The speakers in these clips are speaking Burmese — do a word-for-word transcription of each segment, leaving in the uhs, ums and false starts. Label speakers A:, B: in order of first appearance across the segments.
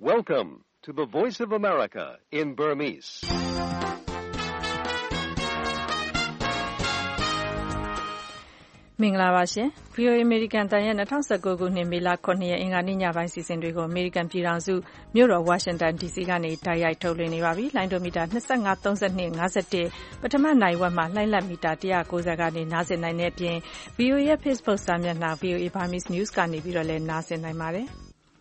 A: Welcome to the Voice of America in Burmese.
B: ။မင်္ဂလာပါရှင်။ ဗွီအိုအေ American တန်ရဲ့၂၀၁၉ခုနှစ်မေလခုနှစ်ရက်အင်္ဂါနေ့ညပိုင်းစီစဉ်တွေကို American ပြည်ထောင်စုမြို့တော် Washington ဒီ စီ ကနေတိုက်ရိုက်ထုတ်လွှင့်နေပါပြီ။လိုင်းဒိုမီတာ၂၅ ၃၂ ၅၁ပထမနိုင်ဝက်မှာလှိုင်းလက်မီတာ၁၉၀ကနေနားဆင်နိုင်တဲ့အပြင် ဗွီအိုအေ ရဲ့ Facebook စာမျက်နှာ ဗွီအိုအေ Burmese News ကနေပြီးတော့လည်းနားဆင်နိုင်ပါတယ်။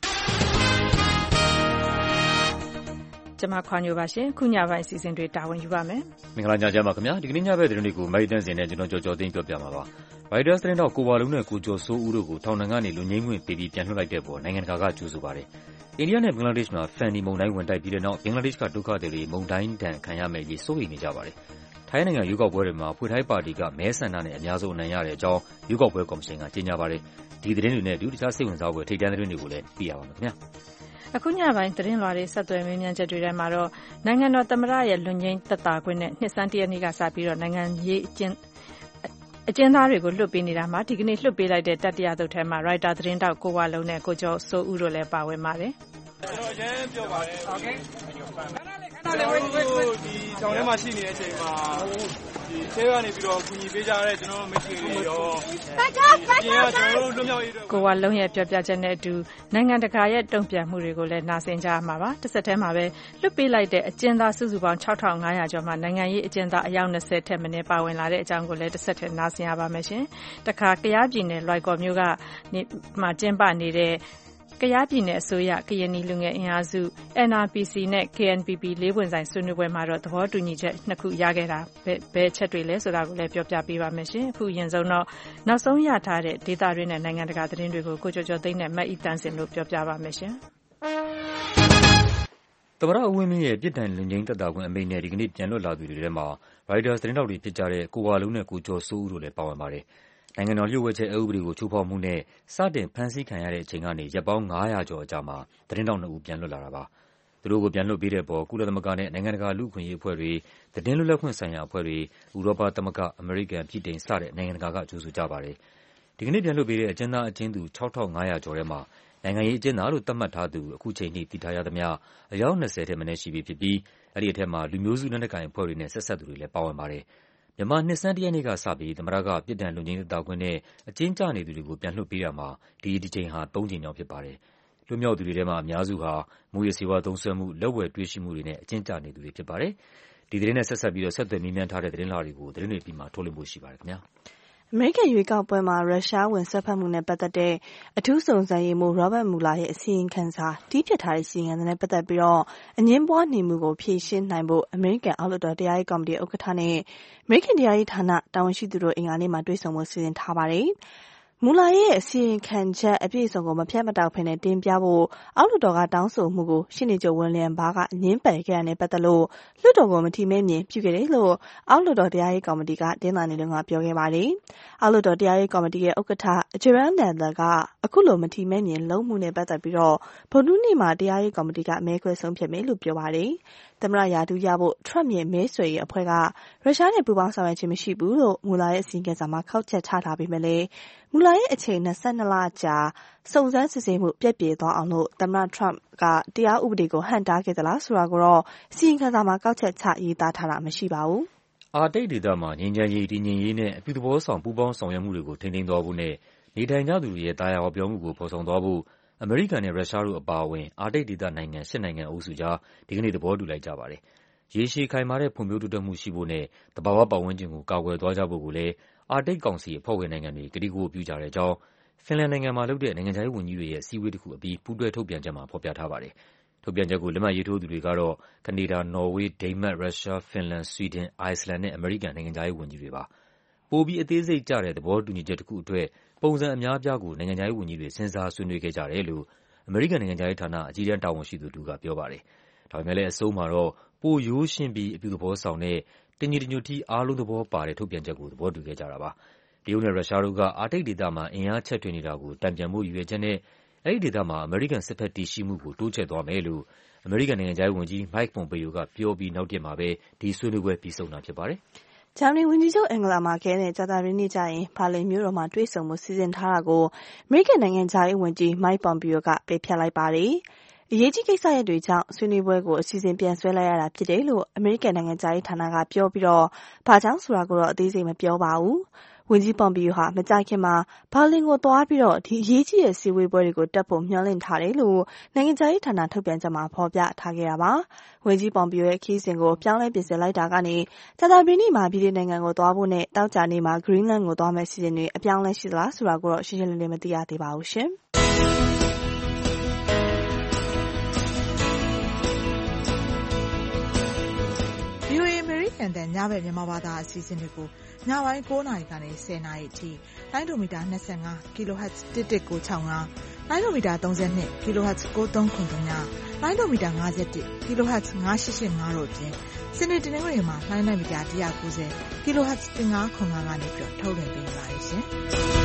B: ကျွန်မခွာညိုပါရှင်ခုညပိုင်းအစီအစဉ်တွေတာဝန်ယူပါမယ်
C: ။မင်္ဂလာညချမ်းပါခင်ဗျာ။ဒီကနေ့ညဘက်သတင်းတွေကိုမိုက်တန်းစင်နဲ့ကျွန်တော်ကြော်ကြော်သိမ်းပြောပြမှာပါ။ Reuters သတင်းတော့ကိုဝါလုံးနဲ့ကိုကျော်စိုးဦးတို့ကိုထောင်ဒဏ်ကနေလွတ်ငြိမ်းခွင့်ပေးပြီးပြန်လွှတ်လိုက်တဲ့ပေါ်နိုင်ငံတကာကကြိုဆိုပါတယ်။အိန္ဒိယနဲ့ဘင်္ဂလားဒေ့ရှ်မှာဖန်နီမုန်တိုင်းဝင်တိုက်ပြီးတဲ့နောက်ဘင်္ဂလားဒေ့ရှ်ကဒုက္ခသည်တွေမုန်တိုင်းဒဏ်ခံရမယ့်အရေးစိုးရိမ်နေကြပါတယ်။ထိုင်းနိုင်ငံရွေးကောက်ပွဲတွေမှာဖွေထိုင်းပါတီကမဲဆန္ဒနဲ့အများဆုံးအနိုင်ရတဲ့အကြောင်းရွေးကောက်ပွဲကော်မရှင်ကကြေညာပါတယ်။ဒီသတင်းတွေနဲ့အတူတခြားစိတ်ဝင်စားဖွယ်ထိပ်တန်းသတင်းတွေကိုလည်းသိရပါမယ်ခင်ဗျာ။
B: အခုညပိုင်းသတင်းလွှာတွေဆက်သွယ်မေးမြန်းချက်တွေထဲမှာတော့နိုင်ငံတော်သမ္မတရဲ့လွတ်ငြိမ်းသက်သာခွင့်နဲ့နှစ်ဆန်းတရက်နေ့ကစပြီးတော့နိုင်ငံရေးအကျဉ်းအကျဉ်းသားတွေကိုလွှတ်ပေးနေတာမှာဒီကနေ့လွှတ်ပေးလိုက်တဲ့တတိယသုတ်ထဲမှာ Reuters သတင်းတောက်ကိုဝါလုံးနဲ့ကိုကျော်စိုးဦးတို့လည်းပါဝင်ပါတယ်
D: ။ကျွန်တော်ရမ်းပြောပါတယ်။ Okay ။ခဏလေးခဏလေးဒီတောင်ထဲမှာရှိနေတဲ့အချိန်မှာဒီဆဲကနေပြီးတော့ကူညီပေးကြတဲ့ကျွန်တော်မိတ်ဆွေတွေရောပတ်ကပတ်ကကျွန်တော်တို့လွတ်မြောက်ရေးအတွက်
B: ကိုဝါလုံးရဲ့ပြောပြချက်နဲ့အတူနိုင်ငံတကာရဲ့တုံ့ပြန်မှုတွေကိုလည်းနားဆင်ကြရမှာပါ။တစ်ဆက်တည်းမှာပဲလွှတ်ပေးလိုက်တဲ့အကျဉ်းသားစုစုပေါင်း၆ထောင်၅ရာကျော်မှာနိုင်ငံရေးအကျဉ်းသားအယောက်၂၀ထက်မနည်းပါဝင်လာတဲ့အကြောင်းကိုလည်းတစ်ဆက်တည်းနားဆင်ရပါမယ်ရှင်။တခါကယားပြည်နယ်လွိုင်ကော်မြို့ကမှာကျင်းပနေတဲ့ကယားပြည်နယ်အစိုးရကရင်နီလူငယ်အင်အားစု N R P C နဲ့ K N P P လေးပွင့်ဆိုင်ဆွေးနွေးပွဲမှာတော့သဘောတူညီချက်နှစ်ခုရခဲ့တာဘယ်ချက်တွေလဲဆိုတာကိုလည်းပြောပြပေးပါမယ်ရှင်။အခုရင်ဆုံးတော့နောက်ဆုံးရထားတဲ့ဒေသတွင်းနဲ့နိုင်ငံတကာသတင်းတွေကိုကိုကျော်ကျော်သိန်းနဲ့မတ်အီတန်းစင်တို့ပြောပြပါမယ်ရှင်
C: ။သမ္မတဦးဝင်းမြင့်ရဲ့ပြည်တိုင်လွတ်ငြိမ်းသက်သာခွင့်အမိန့်နဲ့ဒီကနေ့ပြန်လွတ်လာသူတွေထဲမှာ Reuters သတင်းတောက်တွေဖြစ်ကြတဲ့ကိုဝါလုံးနဲ့ကိုကျော်စိုးဦးတို့လည်းပါဝင်ပါတယ်။နိုင်ငံတော်လျှို့ဝှက်ချက်အက်ဥပဒေကိုချိုးဖောက်မှုနဲ့စတင်ဖမ်းဆီးခံရတဲ့အချိန်ကနေရက်ပေါင်း၅ရာကျော်အကြာမှာသတင်းတောက်နှစ်ဦးပြန်လွတ်လာတာပါ။သူတို့ကိုပြန်လွတ်ပေးတဲ့ပေါ်ကုလသမဂ္ဂနဲ့နိုင်ငံတကာလူ့အခွင့်အရေးအဖွဲ့တွေ၊သတင်းလွတ်လပ်ခွင့်ဆိုင်ရာအဖွဲ့တွေ၊ဥရောပသမဂ္ဂ၊အမေရိကန်၊ဗြိတိန်စတဲ့နိုင်ငံတကာကကြိုဆိုကြပါတယ်။ဒီကနေ့ပြန်လွတ်ပေးတဲ့အကျဉ်းသားအကျဉ်းသူ၆ထောင်၅ရာကျော်ထဲမှာနိုင်ငံရေးအကျဉ်းသားလို့သတ်မှတ်ထားသူအခုချိန်ထိသိထားရသမျှအယောက်၂၀ထက်မနည်းရှိပြီဖြစ်ပြီးအဲဒီအထက်မှာလူမျိုးစုလက်နက်ကိုင်အဖွဲ့တွေနဲ့ဆက်စပ်သူတွေလည်းပါဝင်ပါတယ်။မြန်မာနှစ်ဆန်းတရက်နေ့ကစပြီးသမ္မတကပြည်တိုင်လွတ်ငြိမ်းသက်သာခွင့်နဲ့အကျဉ်းကျနေသူတွေကိုပြန်လွှတ်ပေးတာမှာဒီဒီချိန်ဟာသုံးကြိမ်မြောက်ဖြစ်ပါတယ်။လွတ်မြောက်သူတွေထဲမှာအများစုဟာမူရစေဝါသုံးစွဲမှုလက်ဝယ်တွေ့ရှိမှုတွေနဲ့အကျဉ်းကျနေသူတွေဖြစ်ပါတယ်။ဒီသတင်းနဲ့ဆက်ဆက်ပြီးတော့ဆက်သွယ်မေးမြန်းထားတဲ့သတင်းလာတွေကိုသတင်းတွေပြီးမှထုတ်လွှင့်ဖို့ရှိပါတယ်ခင်ဗျာ။
E: အမေရိကန်ရွေးကောက်ပွဲမှာရုရှားဝင်စွက်ဖက်မှုနဲ့ပတ်သက်တဲ့အထူးစုံစမ်းရေးမှူး Robert Mueller ရဲ့အစီရင်ခံစာတီးပြထားတဲ့အစီရင်ခံစာနဲ့ပတ်သက်ပြီးတော့အငြင်းပွားနေမှုကိုဖြေရှင်းနိုင်ဖို့အမေရိကန်အောက်လွှတ်တော်တရားရေးကော်မတီဥက္ကဋ္ဌနဲ့အမေရိကန်တရားရေးဌာနတာဝန်ရှိသူတို့အင်္ဂါနေ့မှာတွေ့ဆုံဖို့စီစဉ်ထားပါတယ်။မူလာရဲ့အစီရင်ခံချက်အပြည့်အစုံကိုမဖြတ်မတောက်ဖ ೇನೆ တင်ပြဖို့အောက်လွှတ်တော်ကတောင်းဆိုမှုကိုရှင်းနေကြဝန်လျံဘာကငင်းပယ်ခဲ့ရတဲ့ပတ်သက်လို့လွှတ်တော်ကိုမထီမဲ့မြင်ပြုခဲ့တယ်လို့အောက်လွှတ်တော်တရားရေးကော်မတီကတင်းလာနေလို့ကပြောခဲ့ပါတယ်။အောက်လွှတ်တော်တရားရေးကော်မတီရဲ့ဥက္ကဋ္ဌ Jerome Nadler ကအခုလိုမထီမဲ့မြင်လုံးမှုနဲ့ပတ်သက်ပြီးတော့ဗုဒ္ဓနေ့မှာတရားရေးကော်မတီကမဲခွဲဆုံးဖြတ်မယ်လို့ပြောပါတယ်။သမ္မတရာထူးရဖို့ Trump ရဲ့မဲဆွယ်ရေးအဖွဲ့ကရုရှားနဲ့ပူးပေါင်းဆောင်ရွက်ခြင်းမရှိဘူးလို့မူလာရဲ့အစီရင်ခံစာမှာခောက်ချက်ချထားပေမဲ့လည်းမူလာရဲ့အချိန်၂၂လကြာစုံစမ်းစစ်ဆေးမှုပြည့်ပြည့်သွားအောင်လို့သမ္မတ Trump ကတရားဥပဒေကိုဟန့်တားခဲ့သလားဆိုတာကိုတော့အစီရင်ခံစာမှာကောက်ချက်ချရေးသားထားတာမရှိပါဘူး
C: ။အာတိတ်ဒေသမှာငြိမ်းချမ်းရေးတည်ငြိမ်ရေးနဲ့အပြုသဘောဆောင်ပူးပေါင်းဆောင်ရွက်မှုတွေကိုထိန်းသိမ်းသွားဖို့နဲ့နေထိုင်ကြသူတွေရဲ့တာယာဟောပြောမှုကိုဖော်ဆောင်သွားဖို့အမေရိကန်နဲ့ရုရှားတို့အပါအဝင်အာတိတ်ဒေသနိုင်ငံ၈နိုင်ငံအုပ်စုကြားဒီကနေ့သဘောတူလိုက်ကြပါတယ်။ရေရှည်ခိုင်မာတဲ့ဖွံ့ဖြိုးတိုးတက်မှုရှိဖို့နဲ့သဘာဝပတ်ဝန်းကျင်ကိုကာကွယ်သွားကြဖို့ကိုလည်းအာတိတ်ကောင်စီအဖွဲ့ဝင်နိုင်ငံတွေကတိကဝတ်ပြုကြတဲ့အကြောင်းဖင်လန်နိုင်ငံမှာလုပ်တဲ့နိုင်ငံခြားရေးဝန်ကြီးတွေရဲ့အစည်းအဝေးတစ်ခုအပြီးပူးတွဲထုတ်ပြန်ချက်မှာဖော်ပြထားပါတယ်။ထုတ်ပြန်ချက်ကိုလက်မှတ်ရေးထိုးသူတွေကတော့ကနေဒါ၊နော်ဝေး၊ဒိန်းမတ်၊ရုရှား၊ဖင်လန်၊ဆွီဒင်၊အိုက်စလန်နဲ့အမေရိကန်နိုင်ငံခြားရေးဝန်ကြီးတွေပါ။ပိုပြီးအသေးစိတ်ကျတဲ့သဘောတူညီချက်တစ်ခုအတွက်ပုံစံအများအပြားကိုနိုင်ငံခြားရေးဝန်ကြီးတွေစဉ်းစားဆွေးနွေးခဲ့ကြတယ်လို့အမေရိကန်နိုင်ငံခြားရေးဌာနအကြီးတန်းတာဝန်ရှိသူတူကပြောပါတယ်။ဒါပေမဲ့လည်းအဆုံးမှာတော့ပိုရိုးရှင်းပြီးအပြုသဘောဆောင်တဲ့တညီတညွတ်တီအားလုံးသဘောပါတဲ့ထုတ်ပြန်ချက်ကိုသဘောတူခဲ့ကြတာပါ။တရုတ်နဲ့ရုရှားတို့ကအာတိတ်ဒေသမှာအင်အားချဲ့ထွင်နေတာကိုတန်ပြန်ဖို့ရည်ရွယ်ချက်နဲ့အဲဒီဒေသမှာအမေရိကန်စစ်ဘက်တည်ရှိမှုကိုတိုးချဲ့သွားမယ်လို့အမေရိကန်နိုင်ငံခြားရေးဝန်ကြီး Mike Pompeo ကပြောပြီးနောက်တရက်မှာပဲဒီဆွေးနွေးပွဲပြီးဆုံးတာဖြစ်ပါတယ်
E: ။ဂျာမနီဝန်ကြီးချုပ်အင်္ဂလာမာကဲနဲ့ကြာသပတေးနေ့ကျရင်ဘာလင်မြို့တော်မှာတွေ့ဆုံမှုစီစဉ်ထားတာကိုအမေရိကန်နိုင်ငံခြားရေးဝန်ကြီး Mike Pompeo ကပယ်ဖျက်လိုက်ပါတယ်။အရေးကြီးကိစ္စရပ်တွေကြောင့်ဆွေးနွေးပွဲကိုအစီအစဉ်ပြန်ဆွဲလိုက်ရတာဖြစ်တယ်လို့အမေရိကန်နိုင်ငံသားရေးဌာနကပြောပြီးတော့ဘာကြောင့်ဆိုတာကိုတော့အသေးစိတ်မပြောပါဘူး။ဝန်ကြီးပွန်ပီယိုဟာမကြခင်မှာဘာလင်ကိုသွားပြီးတော့ဒီအရေးကြီးတဲ့စည်းဝေးပွဲတွေကိုတက်ဖို့မျှော်လင့်ထားတယ်လို့နိုင်ငံသားရေးဌာနထုတ်ပြန်ချက်မှာဖော်ပြထားခဲ့တာပါ။ဝန်ကြီးပွန်ပီယိုရဲ့ခီးစဉ်ကိုပြောင်းလဲပြင်ဆင်လိုက်တာကနေကြာသပတေးနေ့မှာပြည်ထောင်နိုင်ငံကိုသွားဖို့နဲ့တောက်ကြနေ့မှာ Greenland ကိုသွားမယ့်စီစဉ်တွေအပြောင်းလဲရှိသလားဆိုတာကိုတော့ရှင်းရှင်းလင်းလင်းမသိရသေးပါဘူးရှင်။
F: ဗွီအိုအေ American တန်ညဘက်မြန်မာဘာသာအစီအစဉ်တွေကိုညပိုင်း၉နာရီကနေ၁၀နာရီအထိလိုင်းဒိုမီတာ၂၅ kilohertz တစ်တစ်ကို၆၅လိုင်းဒိုမီတာ၃၂ kilohertz ၉၃ခု၃ညလိုင်းဒိုမီတာ၅၁ kilohertz ၅၈၈၅တို့အပြင်စနေတနင်္ဂနွေမှာလိုင်းဒိုမီတာ၁၉၀ kilohertz ၁၅ခု၅ကနေပြီးထုတ်လွှင့်ပေးနေပါတယ်ရှင်။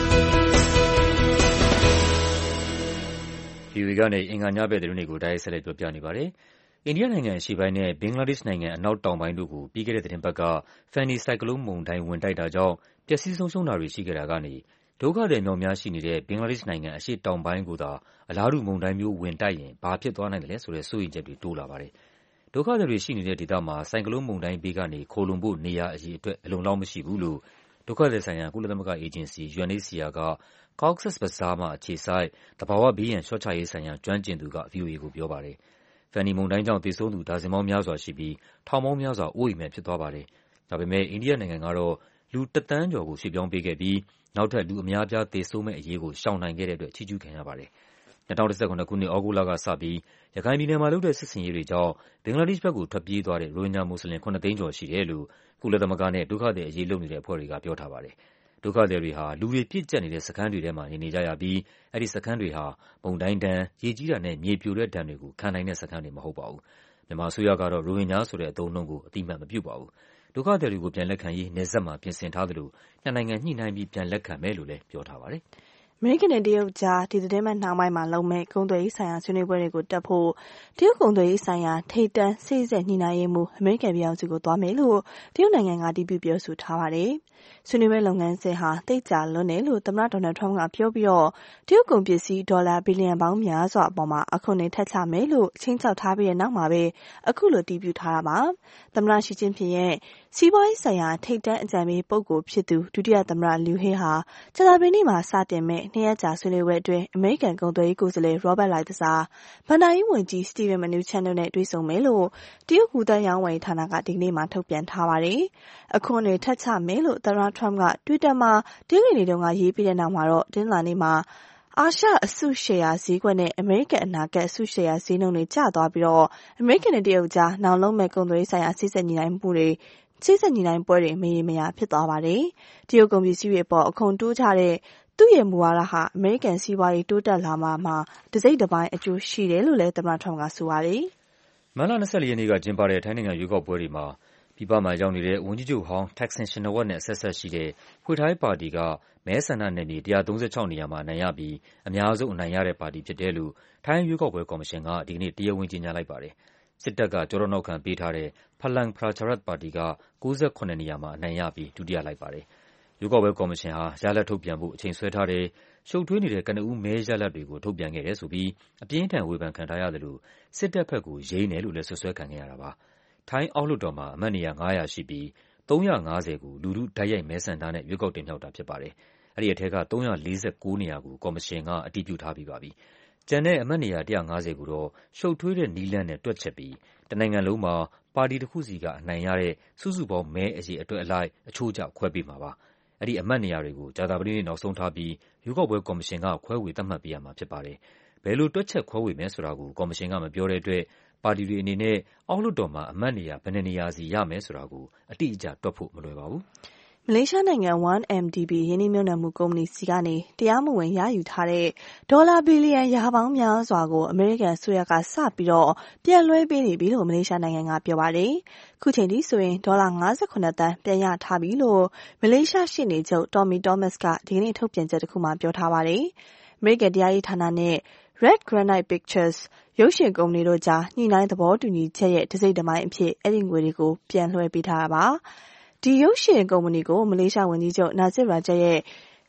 C: ဗွီအိုအေကနေအင်္ဂါညဘက်သတင်းတွေကိုတိုက်ရိုက်ဆက်လက်ပြောပြနေပါတယ်။အိန္ဒိယနိုင်ငံအရှေ့ပိုင်းနဲ့ဘင်္ဂလားဒေ့ရှ်နိုင်ငံအနောက်တောင်ပိုင်းတို့ကိုပြီးခဲ့တဲ့သီတင်းပတ်က Fani ဆိုင်ကလုန်းမုန်တိုင်းဝင်တိုက်တာကြောင့်ပျက်စီးဆုံးရှုံးတာတွေရှိခဲ့တာကနေဒုက္ခသည်အမြောက်အများရှိနေတဲ့ဘင်္ဂလားဒေ့ရှ်နိုင်ငံအရှေ့တောင်ပိုင်းကိုသာအလားတူမုန်တိုင်းမျိုးဝင်တိုက်ရင်ဘာဖြစ်သွားနိုင်သလဲဆိုတဲ့စိုးရိမ်ချက်တွေတိုးလာပါတယ်။ဒုက္ခသည်တွေရှိနေတဲ့ဒေသမှာဆိုင်ကလုန်းမုန်တိုင်းဘေးကနေခိုလှုံဖို့နေရာအရေအတွက်အလုံအလောက်မရှိဘူးလို့ဒုက္ခသည်ဆိုင်ရာကုလသမဂ္ဂအေဂျင်စီ U N H C R က Cox's Bazar မှာအခြေစိုက်သဘာဝဘေးရန်လျှော့ချရေးဆိုင်ရာကျွမ်းကျင်သူက ဗွီအိုအေကိုပြောပါတယ်။ Fani မုန်တိုင်းကြောင့်သေဆုံးသူဒါဇင်ပေါင်းများစွာရှိပြီးထောင်ပေါင်းများစွာအိုးအိမ်မဲ့ဖြစ်သွားပါတယ်။ဒါပေမဲ့အိန္ဒိယနိုင်ငံကတော့လူတစ်သန်းကျော်ကိုရွှေ့ပြောင်းပေးခဲ့ပြီးနောက်ထပ်လူအများအပြားသေဆုံးမယ့်အရေးကိုရှောင်နိုင်ခဲ့တဲ့အတွက်ချီးကျူးခံရပါတယ်။၂၀၁၇ခုနှစ်သြဂုတ်လကစပြီးရခိုင်ပြည်နယ်မှာလုပ်တဲ့စစ်ဆင်ရေးတွေကြောင့်ဘင်္ဂလားဒေ့ရှ်ဘက်ကိုထွက်ပြေးသွားတဲ့ရိုဟင်ဂျာမွတ်ဆလင်ခုနှစ်သိန်းကျော်ရှိတယ်လို့ကုလသမဂ္ဂနဲ့ဒုက္ခသည်အရေးလုပ်နေတဲ့အဖွဲ့တွေကပြောထားပါတယ်။ဒုက္ခသည်တွေဟာလူတွေပြည့်ကျပ်နေတဲ့စခန်းတွေထဲမှာနေနေကြရပြီးအဲဒီစခန်းတွေဟာမုန်တိုင်းဒဏ်၊ရေကြီးတာနဲ့မြေပြိုတဲ့ဒဏ်တွေကိုခံနိုင်တဲ့စခန်းတွေမဟုတ်ပါဘူး။မြန်မာအစိုးရကတော့ရိုဟင်ဂျာဆိုတဲ့အသုံးအနှုန်းကိုအသိအမှတ်မပြုပါဘူး။ဒုက္ခသည်တွေကိုပြန်လက်ခံရေးနယ်စပ်မှာပြင်ဆင်ထားသလိုနှစ်နိုင်ငံညှိနှိုင်းပြီးပြန်လက်ခံမယ်လို့လည်းပြောထားပါတယ်။
E: အမေရိကန်နဲ့တရုတ်ကြားဒီသီတင်းပတ်နှောင်းပိုင်းမှာလုပ်မယ့်ကုန်သွယ်ရေးဆိုင်ရာဆွေးနွေးပွဲတွေကိုတက်ဖို့တရုတ်ကုန်သွယ်ရေးဆိုင်ရာထိပ်တန်းစေ့စပ်ညှိနှိုင်းရေးမှူးအမေရိကန်ပြည်ထောင်စုကိုသွားမယ်လို့တရုတ်နိုင်ငံကအတည်ပြုပြောဆိုထားပါတယ်။ဆွေးနွေးပွဲလုပ်ငန်းစဉ်ဟာသိပ်ကြာလွန်းတယ်လို့သမ္မတဒေါ်နယ်ထရမ့်ကပြောပြီးတော့တရုတ်ကုန်ပစ္စည်းဒေါ်လာဘီလီယံပေါင်းများစွာအပေါ်မှာအခွန်တွေထပ်ချမယ်လို့ခြိမ်းခြောက်ထားပြီးတဲ့နောက်မှာပဲအခုလိုတည်ပြုထားတာပါ။သမ္မတရှီကျင်းဖျင်ရဲ့စီးပွားရေးဆိုင်ရာထိပ်တန်းအကြံပေးပုဂ္ဂိုလ်ဖြစ်သူဒုတိယသမ္မတလျူဟေးဟာကြာသပတေးနေ့မှာစတင်မဲ့နှစ်ရက်ကြာဆွေးနွေးပွဲအတွင်းအမေရိကန်ကုန်သွယ်ရေးကိုယ်စားလှယ် Robert Lighthizer ဘဏ္ဍာရေးဝန်ကြီး Steven Mnuchin တို့နဲ့တွေ့ဆုံမယ်လို့တရုတ်ကူးသန်းရောင်းဝယ်ရေးဌာနကဒီကနေ့မှထုတ်ပြန်ထားပါတယ်။အခွန်တွေထပ်ချမယ်လို့သမ္မတ Trump က Twitter မှာတနင်္ဂနွေနေ့တုန်းကရေးပြီးတဲ့နောက်မှာတော့တနင်္လာနေ့မှာအာရှအစုရှယ်ယာဈေးကွက်နဲ့အမေရိကန်အနာဂတ်အစုရှယ်ယာဈေးနှုန်းတွေကျသွားပြီးတော့အမေရိကန်နဲ့တရုတ်ကြားနောက်လုံးမဲ့ကုန်သွယ်ရေးဆိုင်ရာစိစက်ညီနိုင်မှုတွေစိစက်ညီနိုင်ပွဲတွေမရေမရာဖြစ်သွားပါတယ်။တရုတ်ကုန်ပစ္စည်းတွေအပေါ်အခွန်တိုးချတဲ့သူ့ရဲ့မူဝါဒဟာအမေရိကန်စီးပွားရေးတိုးတက်လာမှာမှာတစိမ့်တစ်ပိုင်းအကျိုးရှိတယ်လို့လည်းသမ္မတထရမ့်ကဆိုပါတယ်
C: ။မတ်လ၂၄ရက်နေ့ကကျင်းပတဲ့ထိုင်းနိုင်ငံရွေးကောက်ပွဲတွေမှာပြည်ပမှာရောက်နေတဲ့ဝန်ကြီးချုပ်ဟောင်း Thaksin Shinawatra နဲ့အဆက်ဆက်ရှိတဲ့Pheu Thai ပါတီကမဲဆန္ဒနယ်မြေ၁၃၆နေရာမှာအနိုင်ရပြီးအများဆုံးအနိုင်ရတဲ့ပါတီဖြစ်တယ်လို့ထိုင်းရွေးကောက်ပွဲကော်မရှင်ကဒီကနေ့တရားဝင်ကြေညာလိုက်ပါတယ်။စစ်တပ်ကကျောထောက်နောက်ခံပေးထားတဲ့ Phalang Pracharat ပါတီက၉၇နေရာမှာအနိုင်ရပြီးဒုတိယလိုက်ပါတယ်။ရွေးကောက်ပွဲကော်မရှင်ဟာရလဒ်ထုတ်ပြန်ဖို့အချိန်ဆွဲထားတယ်၊ရှုပ်ထွေးနေတဲ့ကနဦးမဲရလဒ်တွေကိုထုတ်ပြန်ခဲ့တယ်ဆိုပြီးအပြင်းအထန်ဝေဖန်ခံထားရသလိုစစ်တပ်ဘက်ကိုယိမ်းတယ်လို့လည်းစွပ်စွဲခံခဲ့ရတာပါ။ထိုင်းအောက်လွှတ်တော်မှာအမတ်နေရာငါးရာရှိပြီးသုံးရာငါးဆယ်ကိုလူထုတိုက်ရိုက်မဲဆန္ဒနဲ့ရွေးကောက်တင်မြှောက်တာဖြစ်ပါတယ်။အဲဒီအထဲကသုံးရာလေးဆယ်ကိုးနေရာကိုကော်မရှင်ကအတည်ပြုထားပြီးပါပြီ။ကျန်တဲ့အမတ်နေရာ၁၅၀ကိုတော့ရှုပ်ထွေးတဲ့နည်းလမ်းနဲ့တွက်ချက်ပြီးတနိုင်ငံလုံးမှာပါတီတစ်ခုစီကအနိုင်ရတဲ့စုစုပေါင်းမဲအရေအတွက်အလိုက်အချိုးကျခွဲပေးမှာပါ။အဲဒီအမတ်နေရာတွေကိုကြာသပတေးနေ့နောက်ဆုံးထားပြီးရွေးကောက်ပွဲကော်မရှင်ကခွဲဝေသတ်မှတ်ပေးရမှာဖြစ်ပါတယ်။ဘယ်လိုတွက်ချက်ခွဲဝေမယ်ဆိုတာကိုကော်မရှင်ကမပြောတဲ့အတွက်ပါတီတွေအနေနဲ့အောက်လွှတ်တော်မှာအမတ်နေရာဘယ်နှစ်နေရာစီရမယ်ဆိုတာကိုအတိအကျတွက်ဖို့မလွယ်ပါဘူး
E: ။မလေးရှားနိုင်ငံ one M D B ရင်းနှီးမြှုပ်နှံမှုကုမ္ပဏီဆီကနေတရားမဝင်ရယူထားတဲ့ဒေါ်လာဘီလီယံရာပေါင်းများစွာကိုအမေရိကန်အစိုးရကစပြီးတော့ပြန်လွှဲပေးနေပြီလို့မလေးရှားနိုင်ငံကပြောပါတယ်။ခုချိန်ထိဆိုရင်ဒေါ်လာ၅၇သန်းပြန်ရထားပြီလို့မလေးရှားရှေ့နေချုပ် Tommy Thomas ကဒီကနေ့ထုတ်ပြန်ချက်တစ်ခုမှာပြောထားပါတယ်။အမေရိကန်တရားရေးဌာနနဲ့ Red Granite Pictures ရုပ်ရှင်ကုမ္ပဏီတို့ကြားညှိနှိုင်းသဘောတူညီချက်ရဲ့တစိမ့်တစ်ပိုင်းအဖြစ်အဲ့ဒီငွေတွေကိုပြန်လွှဲပေးထားတာပါ။ဒီရုပ်ရှင်ကုမ္ပဏီကိုမလေးရှားဝန်ကြီးချုပ်နာဇစ်ရာဂျတ်ရဲ့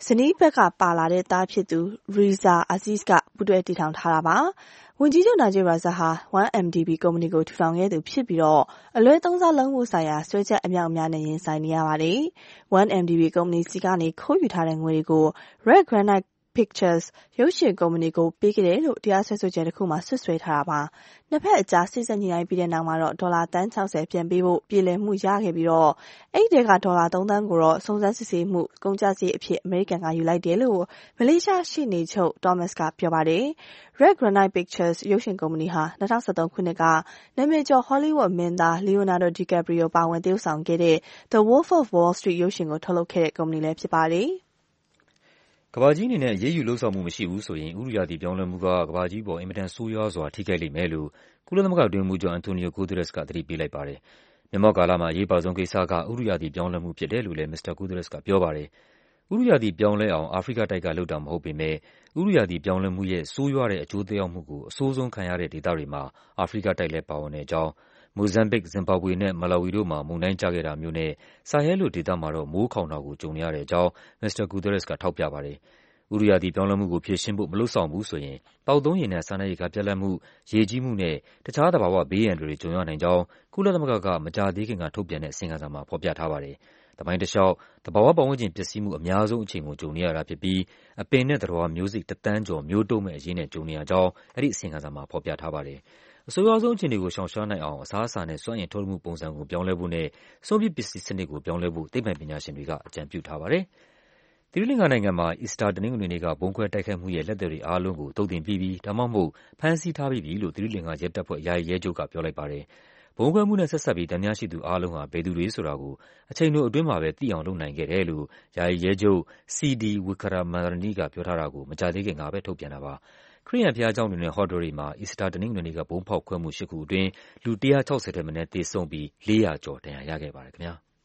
E: ဇနီးဘက်ကပါလာတဲ့သားဖြစ်သူ Reza Aziz ကပူးတွဲတည်ထောင်ထားတာပါ။ဝန်ကြီးချုပ်နာဂျီရာဇာဟာ one M D B ကုမ္ပဏီကိုထူထောင်ခဲ့သူဖြစ်ပြီးတော့အလွဲသုံးစားလုံးမှုဆိုင်ရာဆွဲချက်အမြောက်အများနဲ့ရင်ဆိုင်နေရပါတယ်။ one M D B ကုမ္ပဏီစီကနေခိုးယူထားတဲ့ငွေတွေကို Red Granite Pictures ရုပ်ရှင်ကုမ္ပဏီကိုပေးခဲ့တယ်လို့တရားစွဲဆိုချက်တစ်ခုမှာဆွဆွဲထားတာပါ။နှစ်ဖက်အကြားစိတ်ဆက်ညှိနှိုင်းပြီးတဲ့နောက်မှာတော့ဒေါ်လာတန်း၆၀ပြန်ပေးဖို့ပြည်လည်မှုရခဲ့ပြီးတော့အဲ့ဒီကဒေါ်လာသုံးသန်းကိုတော့စုံစမ်းစစ်ဆေးမှုကုန်ကျစရိတ်အဖြစ်အမေရိကန်ကယူလိုက်တယ်လို့မလေးရှားရှေ့နေချုပ် Thomas ကပြောပါတယ်။ Red Granite Pictures ရုပ်ရှင်ကုမ္ပဏီဟာ၂၀၁၃ခုနှစ်ကနာမည်ကျော် Hollywood မင်းသား Leonardo DiCaprio ပါဝင်သရုပ်ဆောင်ခဲ့တဲ့ The Wolf of Wall Street ရုပ်ရှင်ကိုထုတ်လုပ်ခဲ့တဲ့ကုမ္ပဏီလည်းဖြစ်ပါတယ်။
C: ကမ္ဘာကြီးအနေနဲ့အရေးယူလုပ်ဆောင်မှုမရှိဘူးဆိုရင်ဥတုရာသီပြောင်းလဲမှုကကမ္ဘာကြီးပေါ်အင်မတန်ဆိုးရွားစွာထိခိုက်လိမ့်မယ်လို့ကုလသမဂ္ဂအတွင်းရေးမှူးချုပ် Antonio Guterres ကသတိပေးလိုက်ပါတယ်။မျက်မှောက်ကာလမှာအရေးပါဆုံးကိစ္စကဥတုရာသီပြောင်းလဲမှုဖြစ်တယ်လို့လည်း မစ္စတာ Guterres ကပြောပါတယ်။ဥတုရာသီပြောင်းလဲအောင်အာဖရိကတိုက်ကလုပ်တာမဟုတ်ပေမဲ့ဥတုရာသီပြောင်းလဲမှုရဲ့ဆိုးရွားတဲ့အကျိုးသက်ရောက်မှုကိုအဆိုးဆုံးခံရတဲ့ဒေသတွေမှာအာဖရိကတိုက်လည်းပါဝင်တဲ့အကြောင်း၊ မိုဇမ်ဘစ်၊ဇင်ဘာဘွေနဲ့မာလာဝီတို့မှာမုန်တိုင်းကျခဲ့တာမျိုးနဲ့ဆာဟဲလိုဒေသမှာတော့မိုးခေါင်တာကိုကြုံနေရတဲ့အကြောင်းမစ္စတာ Guterres ကထောက်ပြပါတယ်။ဥတုရာသီပြောင်းလဲမှုကိုဖြေရှင်းဖို့မလုပ်ဆောင်ဘူးဆိုရင်သောက်သုံးရေနဲ့စားနပ်ရိက္ခာပြတ်လတ်မှု၊ရေကြီးမှုနဲ့တခြားသဘာဝဘေးအန္တရာယ်တွေကြုံရနိုင်ကြောင်းကုလသမဂ္ဂကမကြာသေးခင်ကထုတ်ပြန်တဲ့အစီရင်ခံစာမှာဖော်ပြထားပါတယ်။သမိုင်းတလျှောက်သဘာဝပတ်ဝန်းကျင်ပျက်စီးမှုအများဆုံးအချိန်ကိုကြုံနေရတာဖြစ်ပြီးအပင်နဲ့သတ္တဝါမျိုးစိတ်တစ်သန်းကျော်မျိုးတုန်းမဲ့အရေးနဲ့ကြုံနေရကြောင်းအဲဒီအစီရင်ခံစာမှာဖော်ပြထားပါတယ်။အဆိုးရွားဆုံးအခြေအနေကိုရှောင်ရှားနိုင်အောင်အစားအစာနဲ့စွမ်းအင်ထုတ်လုပ်မှုပုံစံကိုပြောင်းလဲဖို့နဲ့စွန့်ပစ်ပစ္စည်းစနစ်ကိုပြောင်းလဲဖို့သိပ္ပံပညာရှင်တွေကအကြံပြုထားပါတယ်။သီရိလင်္ကာနိုင်ငံမှာအီစတာတနင်္ဂနွေနေ့ကဗုံးခွဲတိုက်ခိုက်မှုရဲ့လက်သည်တွေအားလုံးကိုသုတ်သင်ပြီးပြီဒါမှမဟုတ်ဖမ်းဆီးထားပြီးပြီလို့သီရိလင်္ကာရဲတပ်ဖွဲ့ယာယီရဲချုပ်ကပြောလိုက်ပါတယ်။ဗုံးခွဲမှုနဲ့ဆက်စပ်ပြီးသံသယရှိသူအားလုံးဟာဘယ်သူတွေဆိုတာကိုအချိန်တိုအတွင်းမှာပဲသိအောင်လုပ်နိုင်ခဲ့တယ်လို့ယာယီရဲချုပ် စီ ဒီ Wickramanarine ကပြောထားတာကိုမကြာသေးခင်ကပဲထုတ်ပြန်တာပါ။ခရစ်ယာန်ဘုရားကျောင်းတွေနဲ့ဟော့တယ်တွေမှာအီစတာတနင်္ဂနွေနေ့ကဗုံးဖောက်ခွဲမှုရှစ်ခုအတွင်းလူ၁၆၀ထက်မနည်းသေဆုံးပြီးလေးရာကျော်ဒဏ်ရာရခဲ့ပါတယ်ခင်ဗျာ။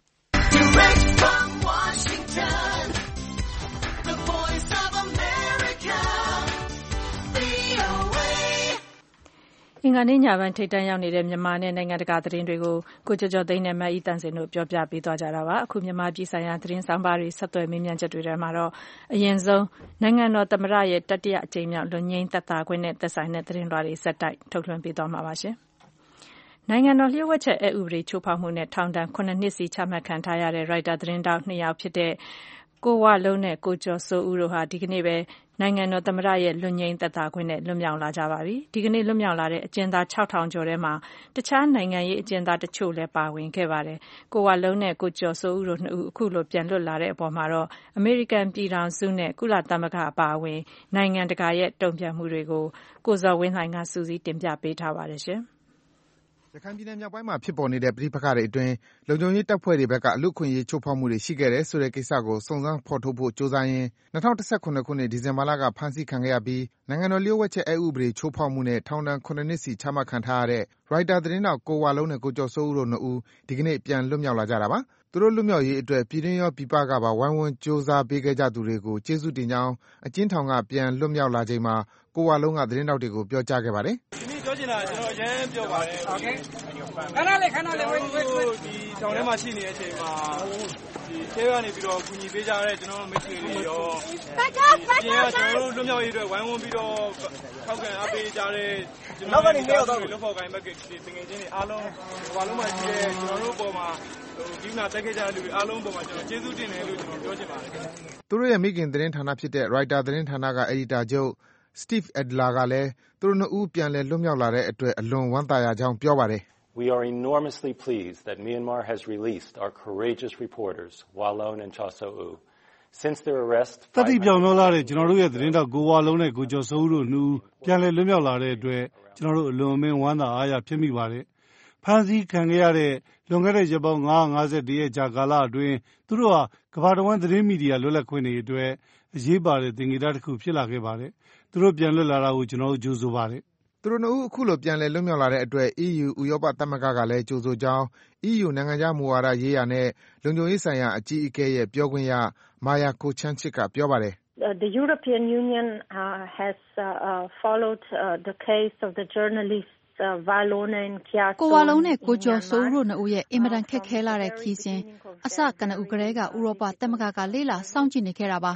B: အင်္ဂါနေ့ညပိုင်းထိပ်တန်းရောက်နေတဲ့မြန်မာနဲ့နိုင်ငံတကာသတင်းတွေကိုကိုကျော်ကျော်သိန်းနဲ့မအိသန့်စင်တို့ပြောပြပေးသွားကြတာပါအခုမြန်မာပြည်ဆိုင်ရာသတင်းဆောင်ပါတွေဆက်သွယ်မေးမြန်းချက်တွေထဲမှာတော့အရင်ဆုံးနိုင်ငံတော်သမ္မတရဲ့တတိယအကြိမ်မြောက်လွတ်ငြိမ်းသက်သာခွင့်နဲ့သက်ဆိုင်တဲ့သတင်းလွှာတွေဆက်တိုက်ထုတ်လွှင့်ပေးသွားမှာပါရှင်နိုင်ငံတော်လျှို့ဝှက်ချက်အက်ဥပဒေချိုးဖောက်မှုနဲ့ထောင်ဒဏ်ခုနှစ်နှစ်စီချမှတ်ခံထားရတဲ့ရိုက်တာသတင်းတောက်နှစ်ယောက်ဖြစ်တဲ့ကိုဝလုံးနဲ့ကိုကျော်စိုးဦးတို့ဟာဒီကနေ့ပဲနိုင်ငံတော်သမ္မတရဲ့လွတ်ငြိမ်းသက်သာခွင့်နဲ့လွတ်မြောက်လာကြပါပြီ။ဒီကနေ့လွတ်မြောက်လာတဲ့အကျဉ်းသားခြောက်ထောင်ကျော်ထဲမှာတခြားနိုင်ငံရေးအကျဉ်းသားတချို့လည်းပါဝင်ခဲ့ပါတယ်။ကိုဝလုံးနဲ့ကိုကျော်စိုးဦးတို့နှစ်ဦးအခုလိုပြန်လွတ်လာတဲ့အပေါ်မှာတော့အမေရိကန်ပြည်ထောင်စုနဲ့ကုလသမဂ္ဂအပါအဝင်နိုင်ငံတကာရဲ့တုံ့ပြန်မှုတွေကိုကိုဇော်ဝင်းလှိုင်ကစူးစီးတင်ပြပေးထားပါတယ်ရှင်။
G: ရခိုင်ပြည်နယ်မြောက်ပိုင်းမှာဖြစ်ပေါ်နေတဲ့ပဋိပက္ခတွေအတွင်းလုံခြုံရေးတပ်ဖွဲ့တွေဘက်ကလူ့အခွင့်အရေးချိုးဖောက်မှုတွေရှိခဲ့တယ်ဆိုတဲ့ကိစ္စကိုစုံစမ်းဖော်ထုတ်ဖို့ကြိုးစားရင်း၂၀၁၇ခုနှစ်ဒီဇင်ဘာလကဖမ်းဆီးခံခဲ့ရပြီးနိုင်ငံတော်လျှို့ဝှက်ချက်အက်ဥပဒေချိုးဖောက်မှုနဲ့ထောင်ဒဏ်ခုနှစ်နှစ်စီချမှတ်ခံထားရတဲ့ရိုက်တာသတင်းတောက်ကိုဝလုံးနဲ့ကိုကျော်စိုးဦးတို့နှစ်ဦးဒီကနေ့ပြန်လွတ်မြောက်လာကြတာပါ။သူတို့လွတ်မြောက်ရေးအတွက်ပြည်တွင်းရောပြည်ပကပါဝိုင်းဝန်းကြိုးစားပေးခဲ့ကြသူတွေကိုကျေးဇူးတင်ကြောင်းအကျဉ်းထောင်ကပြန်လွတ်မြောက်လာချိန်မှာကိုဝလုံးကသတင်းတောက်တွေကိုပြောကြားခဲ့ပါတယ်
D: ။ဒီနေ့ပြောချင်တာကျွန်တော်အရင်ပြောပါတယ်။ Okay ခဏလေးခဏလေး wait wait wait ဒီတောင်ထဲမှာရှိနေတဲ့အချိန်မှာဒီဆေးကနေပြီးတော့ကူညီပေးကြတဲ့ကျွန်တော်မိတ်ဆွေတွေရောဒီကကျွန်တော်တို့လွတ်မြောက်ရေးအတွက်ဝိုင်းဝန်းပြီးတော့ထောက်ခံအားပေးကြတဲ့ကျွန်တော်တို့လောက်ဖော်ကိုင်းဘက်ကဒီငွေချင်းတွေအားလုံးဘာလို့မှရှိတဲ့ကျွန်တော်တို့ပေါ်မှာဟိုဒီနာတက်ခဲ့ကြတဲ့လူတွေအားလုံးပေါ်မှာကျွန်တော်ကျေးဇူးတင်တယ်လို့ကျွန်တော်ပြောချင်ပါတယ်
G: ။သူတို့ရဲ့မိခင်သတင်းဌာနဖြစ်တဲ့ Reuters သတင်းဌာနကအယ်ဒီတာချုပ် Steve Adler ကလည်းသူတို့နှစ်ဦးပြန်လည်လွတ်မြောက်လာတဲ့အတွက်အလွန်ဝမ်းသာရကြောင်းပြောပါတယ်။
H: We are enormously pleased that Myanmar has released our courageous reporters Walon and Kyaw Soe Oo. Since their arrest
I: တတိပြောင်မြောက်လာတဲ့ကျွန်တော်တို့ရဲ့သတင်းတောက်ကိုဝလုံးနဲ့ကိုကျော်စိုးဦးတို့နှစ်ဦးပြန်လည်လွတ်မြောက်လာတဲ့အတွက်ကျွန်တော်တို့အလွန်အမင်းဝမ်းသာအားရဖြစ်မိပါတယ်။ဖမ်းဆီးခံခဲ့ရတဲ့လွန်ခဲ့တဲ့ရက်ပေါင်းငါးရာ၅၁ရက်ကြာကာလအတွင်းသူတို့ဟာကမ္ဘာတဝန်းသတင်းမီဒီယာလွတ်လပ်ခွင့်တွေအတွက်အရေးပါတဲ့သင်္ကေတတစ်ခုဖြစ်လာခဲ့ပါတယ်။သူတို့ပြန်လွတ်လာတာကိုကျွန်တော်တို့ကြိုးဆိုပါတယ်
G: ။သူတို့နှစ်ဦးအခုလိုပြန်လည်လွတ်မြောက်လာတဲ့အတွက် အီးယူ ဥရောပသမဂ္ဂကလည်းကြိုဆိုကြောင်း အီးယူ နိုင်ငံခြားမူဝါဒရေးရာနဲ့လုံခြုံရေးဆိုင်ရာအကြီးအကဲရဲ့ပြောခွင့်ရ Maja Kocijancic ကပြောပါတယ်
J: ။ The European Union uh, has uh, followed uh, the case of the journalists
K: ကိုဝလုံးနဲ့ကိုကျော်စိုးဦးတို့နှစ်ဦးရဲ့အင်မတန်ခက်ခဲလာတဲ့ခီးစဉ်အစကနဦးကလေးကဥရောပသမဂ္ဂကလေးလာစောင့်ကြည့်နေခဲ့တာပါ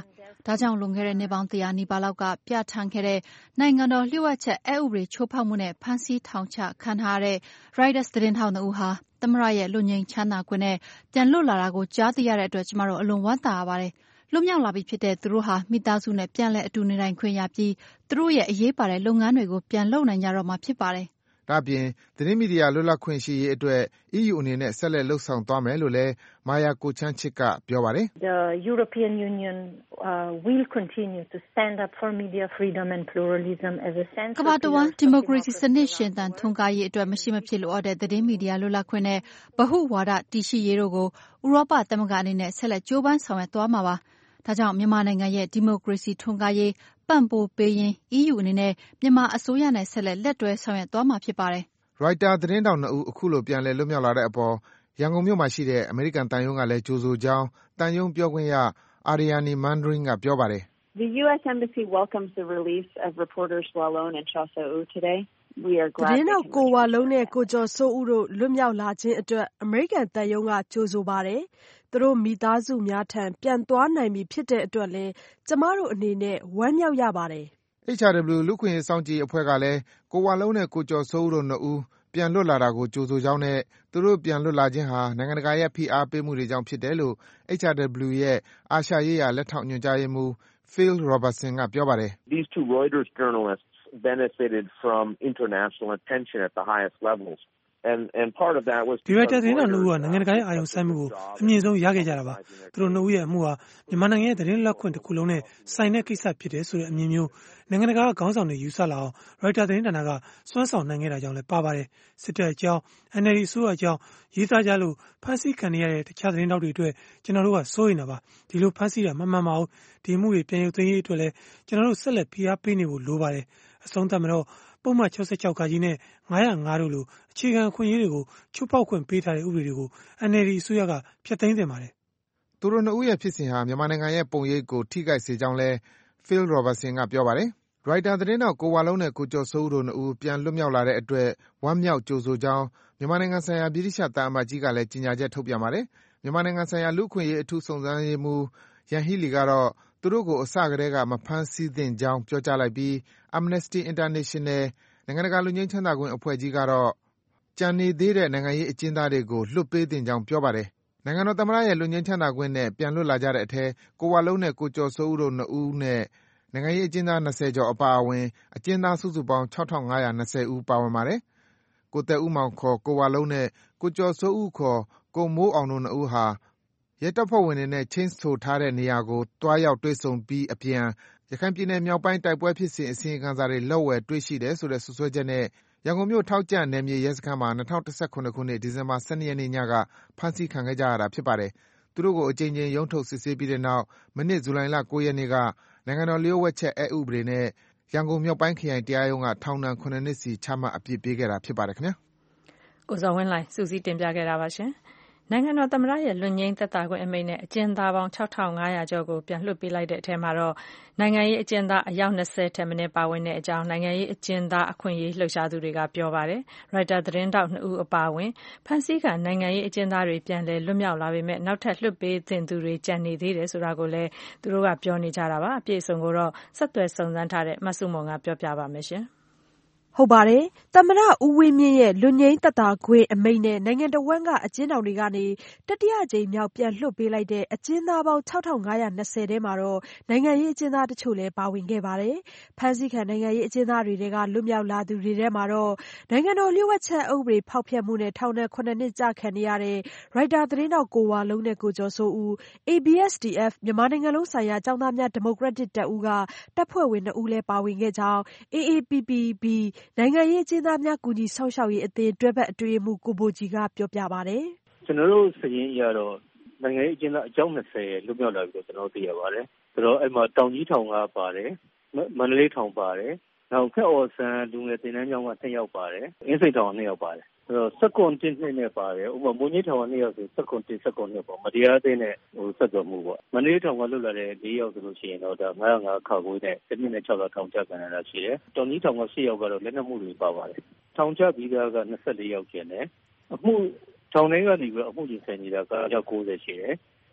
K: ဒါကြောင့်လွန်ခဲ့တဲ့နှစ်ပေါင်းတရာနီးပါးလောက်ကပြဋ္ဌာန်းခဲ့တဲ့နိုင်ငံတော်လျှို့ဝှက်ချက်အက်ဥပဒေချိုးဖောက်မှုနဲ့ဖမ်းဆီးထောင်ချခံထားရတဲ့ Reuters သတင်းထောက်နှစ်ဦးဟာသမ္မတရဲ့လွတ်ငြိမ်းချမ်းသာခွင့်နဲ့ပြန်လွတ်လာတာကိုကြားသိရတဲ့အတွက်ကျမတို့အလွန်ဝမ်းသာရပါတယ်။လွတ်မြောက်လာပြီဖြစ်တဲ့သူတို့ဟာမိသားစုနဲ့ပြန်လည်အတူနေထိုင်ခွင့်ရပြီးသူတို့ရဲ့အရေးပါတဲ့လုပ်ငန်းတွေကိုပြန်လုပ်နိုင်ကြတော့မှာဖြစ်ပါတယ်။
G: ဒါ့အပြင်သတင်းမီဒီယာလွတ်လပ်ခွင့်ရှိရေးအတွက် E U အနေနဲ့ဆက်လက်လှုပ်ဆောင်သွားမယ်လို့လည်း Maja Kocijancic ကပြောပါတယ်။
J: The European Union uh, will continue to stand up for media freedom and pluralism as a central
K: ကမ္ဘာတဝန်းဒီမိုကရေစီစနစ်ရှင်သန်ထွန်းကားရေးအတွက်မရှိမဖြစ်လိုအပ်တဲ့သတင်းမီဒီယာလွတ်လပ်ခွင့်နဲ့ဗဟုဝါဒတည်ရှိရေးတို့ကိုဥရောပသမဂ္ဂအနေနဲ့ဆက်လက်ကြိုးပမ်းဆောင်ရွက်သွားမှာပါ။ဒါကြောင့်မြန်မာနိုင်ငံရဲ့ဒီမိုကရေစီထွန်းကားရေးပံ့ပိုးပေးရင်း E U အနေနဲ့မြန်မာအစိုးရနဲ့ဆက်လက်လက်တွဲဆောင်ရွက်သွားမှာဖြစ်ပါတယ်
G: ။ Reuters သတင်းထောက်နှစ်ဦးအခုလိုပြန်လည်လွတ်မြောက်လာတဲ့အပေါ်ရန်ကုန်မြို့မှာရှိတဲ့အမေရိကန်သံရုံးကလည်းကြိုဆိုကြောင်းသံရုံးပြောခွင့်ရ Aryani Manring ကပြောပါတယ်။
L: The U S Embassy welcomes the release of reporters Wallone and Cha Sow-u today. We are glad
M: သတင်းတော့ကိုဝါလုံးနဲ့ကိုကျော်စိုးဦးတို့လွတ်မြောက်လာခြင်းအတွက်အမေရိကန်သံရုံးကကြိုဆိုပါတယ်။သူတို့မိသားစုများထံပြန်သွားနိုင်ပြီဖြစ်တဲ့အတွက်လည်းကျမတို့အနေနဲ့ဝမ်းမြောက်ရပါတယ်
G: ။ H R W လူ့ခွင့်ရေးစောင့်ကြည့်အဖွဲ့ကလည်းကိုဝါလုံးနဲ့ကိုကျော်စိုးဦးတို့နှစ်ဦးပြန်လွတ်လာတာကိုကြိုဆိုကြောင်းနဲ့သူတို့ပြန်လွတ်လာခြင်းဟာနိုင်ငံတကာရဲ့ဖိအားပေးမှုတွေကြောင့်ဖြစ်တယ်လို့ H R W ရဲ့အာရှရေးရာလက်ထောက်ညွှန်ကြားရေးမှူး Phil Robertson ကပြောပါတယ်။
N: These two Reuters journalists benefited from international attention at the highest levels. And and part of that was
O: ဒီရိုက်တာသတင်းတော်နှစ်ဦးကနိုင်ငံတကာရဲ့အာရုံစိုက်မှုကိုအမြင့်ဆုံးရခဲ့ကြတာပါသူတို့နှစ်ဦးရဲ့အမှုဟာမြန်မာနိုင်ငံရဲ့သတင်းလက်ခွင့်တစ်ခုလုံးနဲ့ဆိုင်တဲ့ကိစ္စဖြစ်တယ်ဆိုတဲ့အမြင်မျိုးနိုင်ငံတကာခေါင်းဆောင်တွေယူဆလာအောင်ရိုက်တာသတင်းဌာနကစွမ်းဆောင်နိုင်ခဲ့တာကြောင့်လည်းပါပါတယ်စစ်တပ်အကြောင်း N L D အစိုးရအကြောင်းရေးသားကြလို့ဖမ်းဆီးခံရတဲ့တခြားသတင်းတောက်တွေအတွက်ကျွန်တော်တို့ကစိုးရိမ်တာပါဒီလိုဖမ်းဆီးတာမမှန်ပါဘူးဒီမှုတွေပြန်ရုပ်သိမ်းရေးအတွက်လည်းကျွန်တော်တို့ဆက်လက်ဖိအားပေးနေဖို့လိုပါတယ်အဆုံးသတ်မှာတော့ပုံမှန်၆၆ကကြီးနဲ့၅၀၅တို့လိုအခြေခံအခွင့်အရေးတွေကိုချိုးဖောက်ခွင့်ပေးထားတဲ့ဥပဒေတွေကို N L D အစိုးရကဖျက်သိမ်းသင့်ပါတယ်
G: ။သူတို့နှစ်ဦးရဲ့ဖြစ်စဉ်ဟာမြန်မာနိုင်ငံရဲ့ပုံရိပ်ကိုထိခိုက်စေကြောင်းလဲ Phil Robertson ကပြောပါတယ်။ Reuters သတင်းထောက်ကိုဝါလုံးနဲ့ကိုကျော်စိုးဦးတို့နှစ်ဦးပြန်လွတ်မြောက်လာတဲ့အတွက်ဝမ်းမြောက်ကြိုဆိုကြောင်းမြန်မာနိုင်ငံဆိုင်ရာဗြိတိသျှသံအမတ်ကြီးကလည်းကြေညာချက်ထုတ်ပြန်ပါတယ်။မြန်မာနိုင်ငံဆိုင်ရာလူ့အခွင့်အရေးအထူးစုံစမ်းရေးမှူး Yanghee Lee ကတော့သူတို့ကိုအစကတည်းကမဖမ်းဆီးသင့်ကြောင်းပြောကြားလိုက်ပြီး Amnesty Internationalနိုင်ငံတကာလွတ်ငြိမ်းချမ်းသာခွင့်အဖွဲ့ကြီးကတော့ကျန်နေသေးတဲ့နိုင်ငံရေးအကျဉ်းသားတွေကိုလွှတ်ပေးသင့်ကြောင်းပြောပါတယ်။နိုင်ငံတော်သမ္မတရဲ့လွတ်ငြိမ်းချမ်းသာခွင့်နဲ့ပြန်လွတ်လာကြတဲ့အထဲကိုဝါလုံးနဲ့ကိုကျော်စိုးဦးတို့နှစ်ဦးနဲ့နိုင်ငံရေးအကျဉ်းသား၂၀ကျော်အပါအဝင်အကျဉ်းသားစုစုပေါင်း၆ထောင်၅ရာ၂၀ဦးပါဝင်ပါတယ်။ကိုသက်ဦးမောင်ခေါ်ကိုဝါလုံးနဲ့ကိုကျော်စိုးဦးခေါ်ကိုမိုးအောင်တို့နှစ်ဦးဟာရဲတပ်ဖွဲ့ဝင်တွေနဲ့ချိန်းဆိုထားတဲ့နေရာကိုသွားရောက်တွေ့ဆုံပြီးအပြန်ရခိုင်ပြည်နယ်မြောက်ပိုင်းတိုက်ပွဲဖြစ်စဉ်အစီရင်ခံစာတွေလက်ဝယ်တွေ့ရှိတယ်ဆိုတဲ့စွပ်စွဲချက်နဲ့ရန်ကုန်မြို့ထောက်ကြန့်နယ်မြေရဲစခန်းမှာ၂၀၁၇ခုနှစ်ဒီဇင်ဘာ၁၂ရက်နေ့ညကဖမ်းဆီးခံခဲ့ကြရတာဖြစ်ပါတယ်။သူတို့ကိုအကြိမ်ကြိမ်ရုံးထုတ်စစ်ဆေးပြီးတဲ့နောက်မနှစ်ဇူလိုင်လ၉ရက်နေ့ကနိုင်ငံတော်လျှို့ဝှက်ချက်အက်ဥပဒေနဲ့ရန်ကုန်မြောက်ပိုင်းခရိုင်တရားရုံးကထောင်ဒဏ်၇နှစ်စီချမှတ်အပြစ်ပေးခဲ့တာဖြစ်ပါတယ်ခင်ဗျာ
B: ။ကိုဇော်ဝင်းလှိုင်စုစည်းတင်ပြခဲ့တာပါရှင်။နိုင်ငံတော်သမ္မတရဲ့လွတ်ငြိမ်းသက်သာခွင့်အမိန့်နဲ့အကျဉ်းသားပေါင်း၆ထောင်၅ရာကျော်ကိုပြန်လွှတ်ပေးလိုက်တဲ့အထဲမှာတော့နိုင်ငံရေးအကျဉ်းသားအယောက်၂၀ထက်မနည်းပါဝင်တဲ့အကြောင်းနိုင်ငံရေးအကျဉ်းသားအခွင့်အရေးလှုပ်ရှားသူတွေကပြောပါတယ်။ Reuters သတင်းထောက်နှစ်ဦးအပါအဝင်ဖမ်းဆီးခံနိုင်ငံရေးအကျဉ်းသားတွေပြန်လည်လွတ်မြောက်လာပေမဲ့နောက်ထပ်လွှတ်ပေးသင့်သူတွေကျန်နေသေးတယ်ဆိုတာကိုလည်းသူတို့ကပြောနေကြတာပါ။အပြည့်အစုံကိုတော့ဆက်သွယ်စုံစမ်းထားတဲ့မဆုမွန်ကပြောပြပါမယ်ရှင်။
M: ဟုတ်ပါတယ်။သမ္မတဦးဝင်းမြင့်ရဲ့လွတ်ငြိမ်းသက်သာခွင့်အမိန့်နဲ့နိုင်ငံတော်ဝန်ကအကျဉ်းထောင်တွေကနေတတိယကြိမ်မြောက်ပြန်လွှတ်ပေးလိုက်တဲ့အကျဉ်းသားပေါင်း၆ထောင်၅ရာ၂၀ထဲမှာတော့နိုင်ငံရေးအကျဉ်းသားတချို့လည်းပါဝင်ခဲ့ပါတယ်။ဖမ်းဆီးခံနိုင်ငံရေးအကျဉ်းသားတွေထဲကလွတ်မြောက်လာသူတွေထဲမှာတော့နိုင်ငံတော်လျှို့ဝှက်ချက်ဥပဒေဖောက်ဖျက်မှုနဲ့ထောင်ဒဏ်၇နှစ်ကျခံနေရတဲ့ Reuters သတင်းထောက်ကိုဝါလုံးနဲ့ကိုကျော်စိုးဦး A B S D F မြန်မာနိုင်ငံလုံးဆိုင်ရာကျောင်းသားများဒီမိုကရက်တစ်တပ်ဦးကတပ်ဖွဲ့ဝင်နှစ်ဦးလည်းပါဝင်ခဲ့ကြောင်း A A P P B နိုင်ငံရေးအကျဉ်းသားများကူညီစောင့်ရှောက်ရေးအသင်းတွဲဘက်အတွင်းရေးမှူးကိုဘိုကြည်ကပြောပြပါတယ်
P: ။ကျွန်တော်တို့စာရင်းအရတော့နိုင်ငံရေးအကျဉ်းသားအယောက်၂၀လွတ်မြောက်လာပြီလို့ကျွန်တော်သိရပါတယ်။ဆိုတော့အဲ့မှာတောင်ကြီးထောင်ကပါတယ်မန္တလေးထောင်ပါတယ်နောက်ခက်အော်ဆန်လူငယ်တင်တန်းကျောင်းက၂ယောက်ပါတယ်အင်းစိန်ထောင်က၂ယောက်ပါတယ်ဆိုတော့စက္ကွန်တစ်နှစ်နဲ့ပါတယ်ဥပမာမွန်ကြီးထောင်က၂ယောက်ဆိုစက္ကွန်တစ်စက္ကွန်နှစ်ပေါ့မတရားအသင်းနဲ့ဟိုဆက်သွယ်မှုပေါ့မန္တလေးထောင်ကလွတ်လာတဲ့၄ယောက်ဆိုလို့ရှိရင်တော့ဒါ၅၀၅ခါကိုနဲ့တစ်နှစ်နဲ့၆လထောင်ချခံရတာရှိတယ်တောင်ကြီးထောင်က၈ယောက်ကတော့လက်နက်မှုတွေပါပါတယ်ထောင်ချပြီးသားက၂၄ယောက်ကျန်တယ်အမှုထောင်ထဲကနေပြီးတော့အမှုကြီးဆိုင်နေတာကအယောက်၉၀ရှိတယ်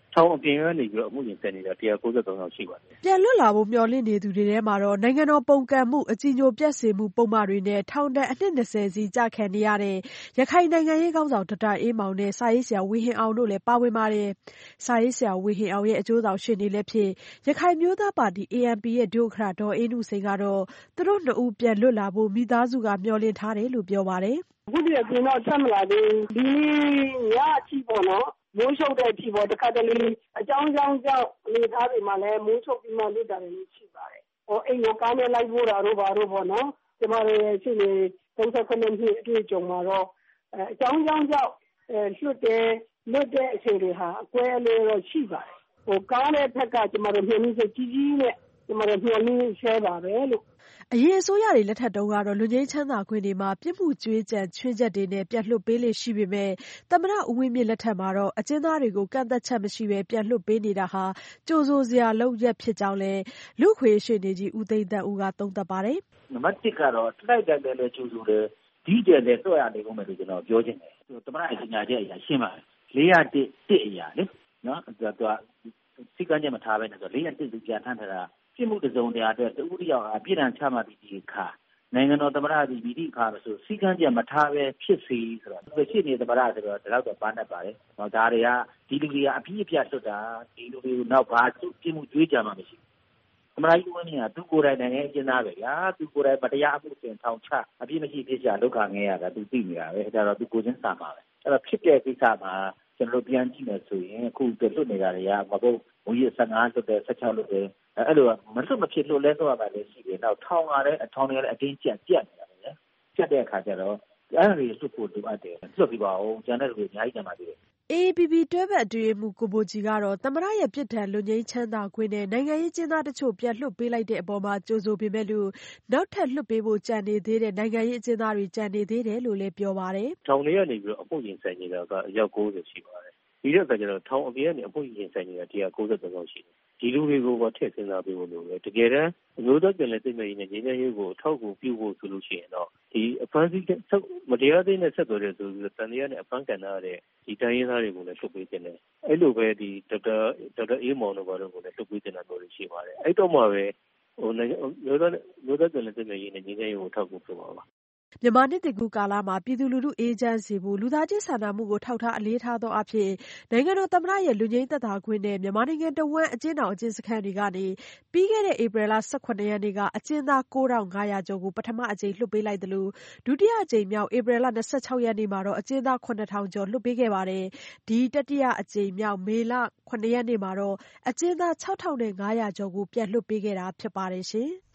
P: ထောင်အပြင်ကနေပြီးတော့အမှုရင်ဆိုင်နေတာone ninety-threeယောက်ရှိပါတယ်
M: ပြန်လွတ်လာဖို့မျှော်လင့်နေသူတွေထဲမှာတော့နိုင်ငံတော်ပုန်ကန်မှုအကြည်ညိုပျက်စေမှုပုံမှန်တွေနဲ့ထောင်ဒဏ်အနှစ်twentyစီကြခံနေရတဲ့ရခိုင်နိုင်ငံရေးခေါင်းဆောင်ဒေါက်တာအေးမောင်နဲ့စာရေးဆရာဝေဟင်အောင်တို့လည်းပါဝင်ပါတယ်။စာရေးဆရာဝေဟင်အောင်ရဲ့အကျိုးဆောင်ရှေ့နေလည်းဖြစ်ရခိုင်မျိုးသားပါတီ A N P ရဲ့ဒုဥက္ကဋ္ဌဒေါ်အေးနုစိန်ကတော့သူတို့နှစ်ဦးပြန်လွတ်လာဖို့မိသားစုကမျှော်လင့်ထားတယ်လို့ပြောပါတယ်
Q: ။အခုဒီအပြင်တော့ဆက်မလာသေးဘူးဒီညအထိပေါ့နော်မိုးချုပ်တဲ့အထိပေါ့တခါတလေအကြောင်းကြောင်းကြောင့်အနေသားတွေမှာလည်းမိုးချုပ်ပြီးမှလွတ်တာတွေရှိပါတယ်။ဟိုအိမ်ကိုကားနဲ့လိုက်ဖို့တာတို့ဘာတို့ပေါ့နော်ကျမတို့ရဲ့ရှိနေthirty-sevenနှစ်အတွေ့အကြုံမှာတော့အဲအကြောင်းကြောင်းကြောင့်အဲလွတ်တယ်လွတ်တဲ့အချိန်တွေဟာအကွဲအလဲတော့ရှိပါတယ်။ဟိုကားတဲ့ဘက်ကကျမတို့မျှော်လင့်ချက်ကြီးကြီးနဲ့ကျမတို့မျှော်လင့်ဆဲပါပဲလို့
M: အရင်အစိုးရတွေလက်ထက်တုန်းကတော့လူငင်းချမ်းသာခွင့်တွေမှာပြစ်မှုကြွေးကြံချွင်းချက်တွေနဲ့ပြန်လွှတ်ပေးလေရှိပေမဲ့သမ္မတဦးဝင်းမြင့်လက်ထက်မှာတော့အကျဉ်းသားတွေကိုကန့်သက်ချက်မရှိဘဲပြန်လွှတ်ပေးနေတာဟာကြိုဆိုစရာလုပ်ရက်ဖြစ်ကြောင်းလဲလူခွေရှေ့နေကြီးဦးသိန်းသန်းဦးကသုံးသပ်ပါတယ်
P: ။နံပါတ်oneကတော့တိုက်တိုက်တယ်လည်းကြိုဆိုတယ်ဒီကျယ်လည်းတွေ့ရနေကုန်မယ်လို့ကျွန်တော်ပြောချင်တယ်။သမ္မတအကြီးညာချက်အရာရှင်းပါတယ်။four oh oneအရာလေနော်သူကစိတ်ကကြမထားပဲနဲ့ဆိုfour oh oneသူပြန်ထမ်းထားတာပြစ်မှုတစုံတရာအတွက်တူတယောက်အပြစ်ဒဏ်ချမှတ်ပြီးဒီခါနိုင်ငံတော်သမ္မတကြီးမိတိခါမဆိုစီကံကြမထားပဲဖြစ်စီဆိုတော့သူရှိနေသမ္မတဆိုတော့ဒါတော့ပါနေပါတယ်။ဟောဒါတွေကဒီလူတွေကအပြည့်အပြတ်လွတ်တာဒီလူတွေကိုနောက်ဘာသူပြစ်မှုကြွေးကြမှာမရှိဘူး။သမ္မတကြီးဝန်ကြီးကသူကိုယ်တိုင်နိုင်ငံအကျဉ်းသားပဲဗျာသူကိုယ်တိုင်မတရားအမှုစင်ထောင်ချအပြစ်မရှိဖြစ်ကြလောက်ခငဲရတာသူသိနေတာပဲဒါတော့သူကိုယ်ချင်းစာမှာပဲအဲ့တော့ဖြစ်တဲ့ကိစ္စမှာကျွန်တော်ပြန်ကြည့်မယ်ဆိုရင်အခုလွတ်နေတာတွေကမဟုတ်ဘူးကြီးfifteenလွတ်တယ်sixteenလွတ်တယ်အဲ့လိုမလွတ်မဖြစ်လို့လဲတော့ပါလေရှိတယ်နောက်ထောင်ရတဲ့အထောင်တွေလည်းအတင်းကျပ်ကျပ်နေတာပဲကျပ်တဲ့အခါကျတော့အဲ့ဒါတွေလွတ်ဖို့လိုအပ်တယ်လွတ်ပြီးပါအောင်ကျန်တဲ့လူတွေအများကြီးကျန်ပါသေးတယ်
M: A A P P တွဲဘက်အတွင်းမှုကိုဘိုကြီးကတော့သမ္မတရဲ့ပြစ်ဒဏ်လွတ်ငြိမ်းချမ်းသာခွင့်နဲ့နိုင်ငံရေးကျဉ်းသားတချို့ပြန်လွှတ်ပေးလိုက်တဲ့အပေါ်မှာကြိုဆိုပေမဲ့လို့နောက်ထပ်လွှတ်ပေးဖို့ကြံနေသေးတဲ့နိုင်ငံရေးအကျဉ်းသားတွေကြံနေသေးတယ်လို့လည်းပြောပါတယ်
P: ။ထောင်ထဲကနေပြီးတော့အမှုရင်ဆိုင်နေတာကအယောက်ninetyရှိပါတယ်။ဒီတော့ကကျတော့ထောင်အပြင်ကနေအမှုရင်ဆိုင်နေတာone ninety-threeယောက်ရှိတယ်။ဒီလူတွေကိုတော့ထည့်စဉ်းစားပေးဖို့လိုတယ်။တကယ်တမ်းအမျိုးသားပြည်နယ်သိမ်းမယ်ရေးနဲ့ငြိမ်းချမ်းရေးကိုအထောက်အကူပြုဖို့ဆိုလို့ရှိရင်တော့ဒီအဖမ်းဆီးမတရားသေးနဲ့ဆက်သွယ်တဲ့ဆိုပြီးတန်တရားနဲ့အဖမ်းခံရတဲ့ဒီတိုင်းရင်းသားတွေကိုလည်းလွှတ်ပေးခြင်းနဲ့အဲ့လိုပဲဒီဒေါက်တာဒေါက်တာအေးမောင်တို့ဘာလို့ကိုလည်းလွှတ်ပေးခြင်းလို့ရှိပါတယ်။အဲ့တော့မှပဲဟိုမျိုးသားမျိုးသားပြည်နယ်သိမ်းမယ်ရေးနဲ့ငြိမ်းချမ်းရေးကိုအထောက်အကူပြုပါပါ
M: မြန်မာနှစ်သစ်ကူးကာလမှာပြည်သူလူထုအေးချမ်းစေဖို့လူသားချင်းစာနာမှုကိုထောက်ထားအလေးထားသောအဖြစ်နိုင်ငံတော်သမ္မတရဲ့လွတ်ငြိမ်းသက်သာခွင့်နဲ့မြန်မာနိုင်ငံတဝန်းအကျဉ်းထောင်အကျဉ်းစခန်းတွေကနေပြီးခဲ့တဲ့ဧပြီလeighteenရက်နေ့ကအကျဉ်းသားnine thousand five hundredကျော်ကိုပထမအကြိမ်လွှတ်ပေးလိုက်သလိုဒုတိယအကြိမ်မြောက်ဧပြီလtwenty-sixရက်နေ့မှာတော့အကျဉ်းသားseven thousandကျော်လွှတ်ပေးခဲ့ပါတယ်။ဒီတတိယအကြိမ်မြောက်မေလsevenရက်နေ့မှာတော့အကျဉ်းသားsix thousand five hundredကျော်ကိုပြန်လွှတ်ပေးခဲ့တာဖြစ်ပါတယ်ရှင်။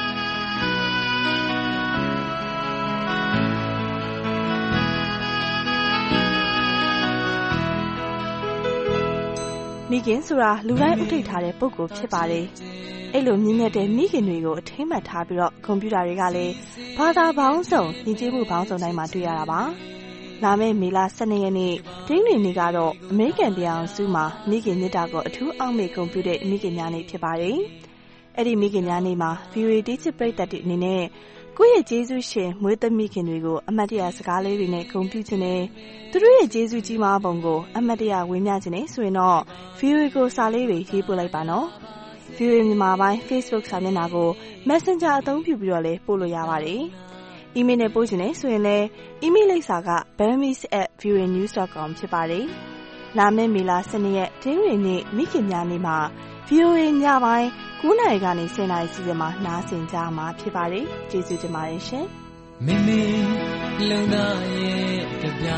E: မိခင်ဆိုတာလူတိုင်းဥထိပ်ထားတဲ့ပုံကိုဖြစ်ပါတယ်။အဲ့လိုမြင့်မြတ်တဲ့မိခင်တွေကိုအထိမ့်မှတ်ထားပြီးတော့ကွန်ပျူတာတွေကလည်းဘာသာပေါင်းစုံညီကျေးမှုပေါင်းစုံတိုင်းမှာတွေ့ရတာပါ။လာမယ့်မေလtwelveရက်နေ့ဒိန်းလင်းနေ့ကတော့အမေရိကန်ပြည်အောင်စုမှာမိခင်မြတ်တာကိုအထူးအောက်မေ့ကွန်ပျူတာမိခင်များနေ့ဖြစ်ပါတယ်။အဲ့ဒီမိခင်များနေ့မှာ V O A တိကျပရိသတ်တွေအနေနဲ့ကိုယ့်ရဲ့ကျေးဇူးရှင်မွေးသမီးခင်တွေကိုအမတ်တရစကားလေးတွေနဲ့ဂုဏ်ပြုခြင်းနဲ့သူတို့ရဲ့ကျေးဇူးကြီးမားပုံကိုအမတ်တရဝေမျှခြင်းနဲ့ဆိုရင်တော့ V O A ကိုစာလေးတွေရေးပို့လိုက်ပါနော်။ V O A မြန်မာပိုင်း Facebook စာမျက်နှာကို Messenger အသုံးပြုပြီးတော့လည်းပို့လို့ရပါတယ်။ email နဲ့ပို့ခြင်းနဲ့ဆိုရင်လည်း email လိပ်စာက burmese at v o a news dot com ဖြစ်ပါတယ်။လာမယ့်မေလtwelveရက်ဒိန်းဝင်နေ့မိခင်များနေ့မှာ V O A ညပိုင်းnineနာရီကနေtenနာရီစီစဉ်မှာနားဆင်ကြမှာဖြစ်ပါတယ်။ကျေးဇူးတင်ပါတယ်ရှင်။မိမိလုံသားရဲ့ကြပြ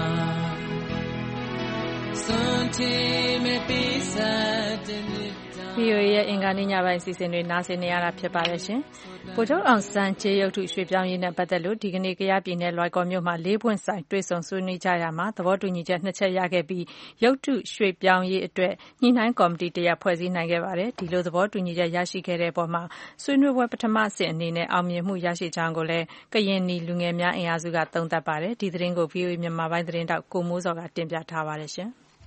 E: စွန်ချေမေပိစတဲ့
B: V O A ရဲ့အင်္ဂါနေ့ညပိုင်းစီစဉ်တွေနားဆင်နေရတာဖြစ်ပါတယ်ရှင်။ဗိုလ်ချုပ်အောင်ဆန်းကျေးရုပ်ထုရွှေ့ပြောင်းရေးနဲ့ပတ်သက်လို့ဒီကနေ့ကယားပြည်နယ်လွိုင်ကော်မြို့မှာလေးပွင့်ဆိုင်တွေ့ဆုံဆွေးနွေးကြရမှာသဘောတူညီချက်နှစ်ချက်ရခဲ့ပြီးရုပ်ထုရွှေ့ပြောင်းရေးအတွက်ညှိနှိုင်းကော်မတီတရပ်ဖွဲ့စည်းနိုင်ခဲ့ပါတယ်။ဒီလိုသဘောတူညီချက်ရရှိခဲ့တဲ့အပေါ်မှာဆွေးနွေးပွဲပထမအဆင့်အနေနဲ့အောင်မြင်မှုရရှိကြောင်းကိုလည်းကရင်နီလူငယ်များအင်အားစုကသုံးသပ်ပါတယ်။ဒီသတင်းကို V O A မြန်မာပိုင်းသတင်းတောက်ကိုမိုးစောကတင်ပြထားပါတယ်ရှင်။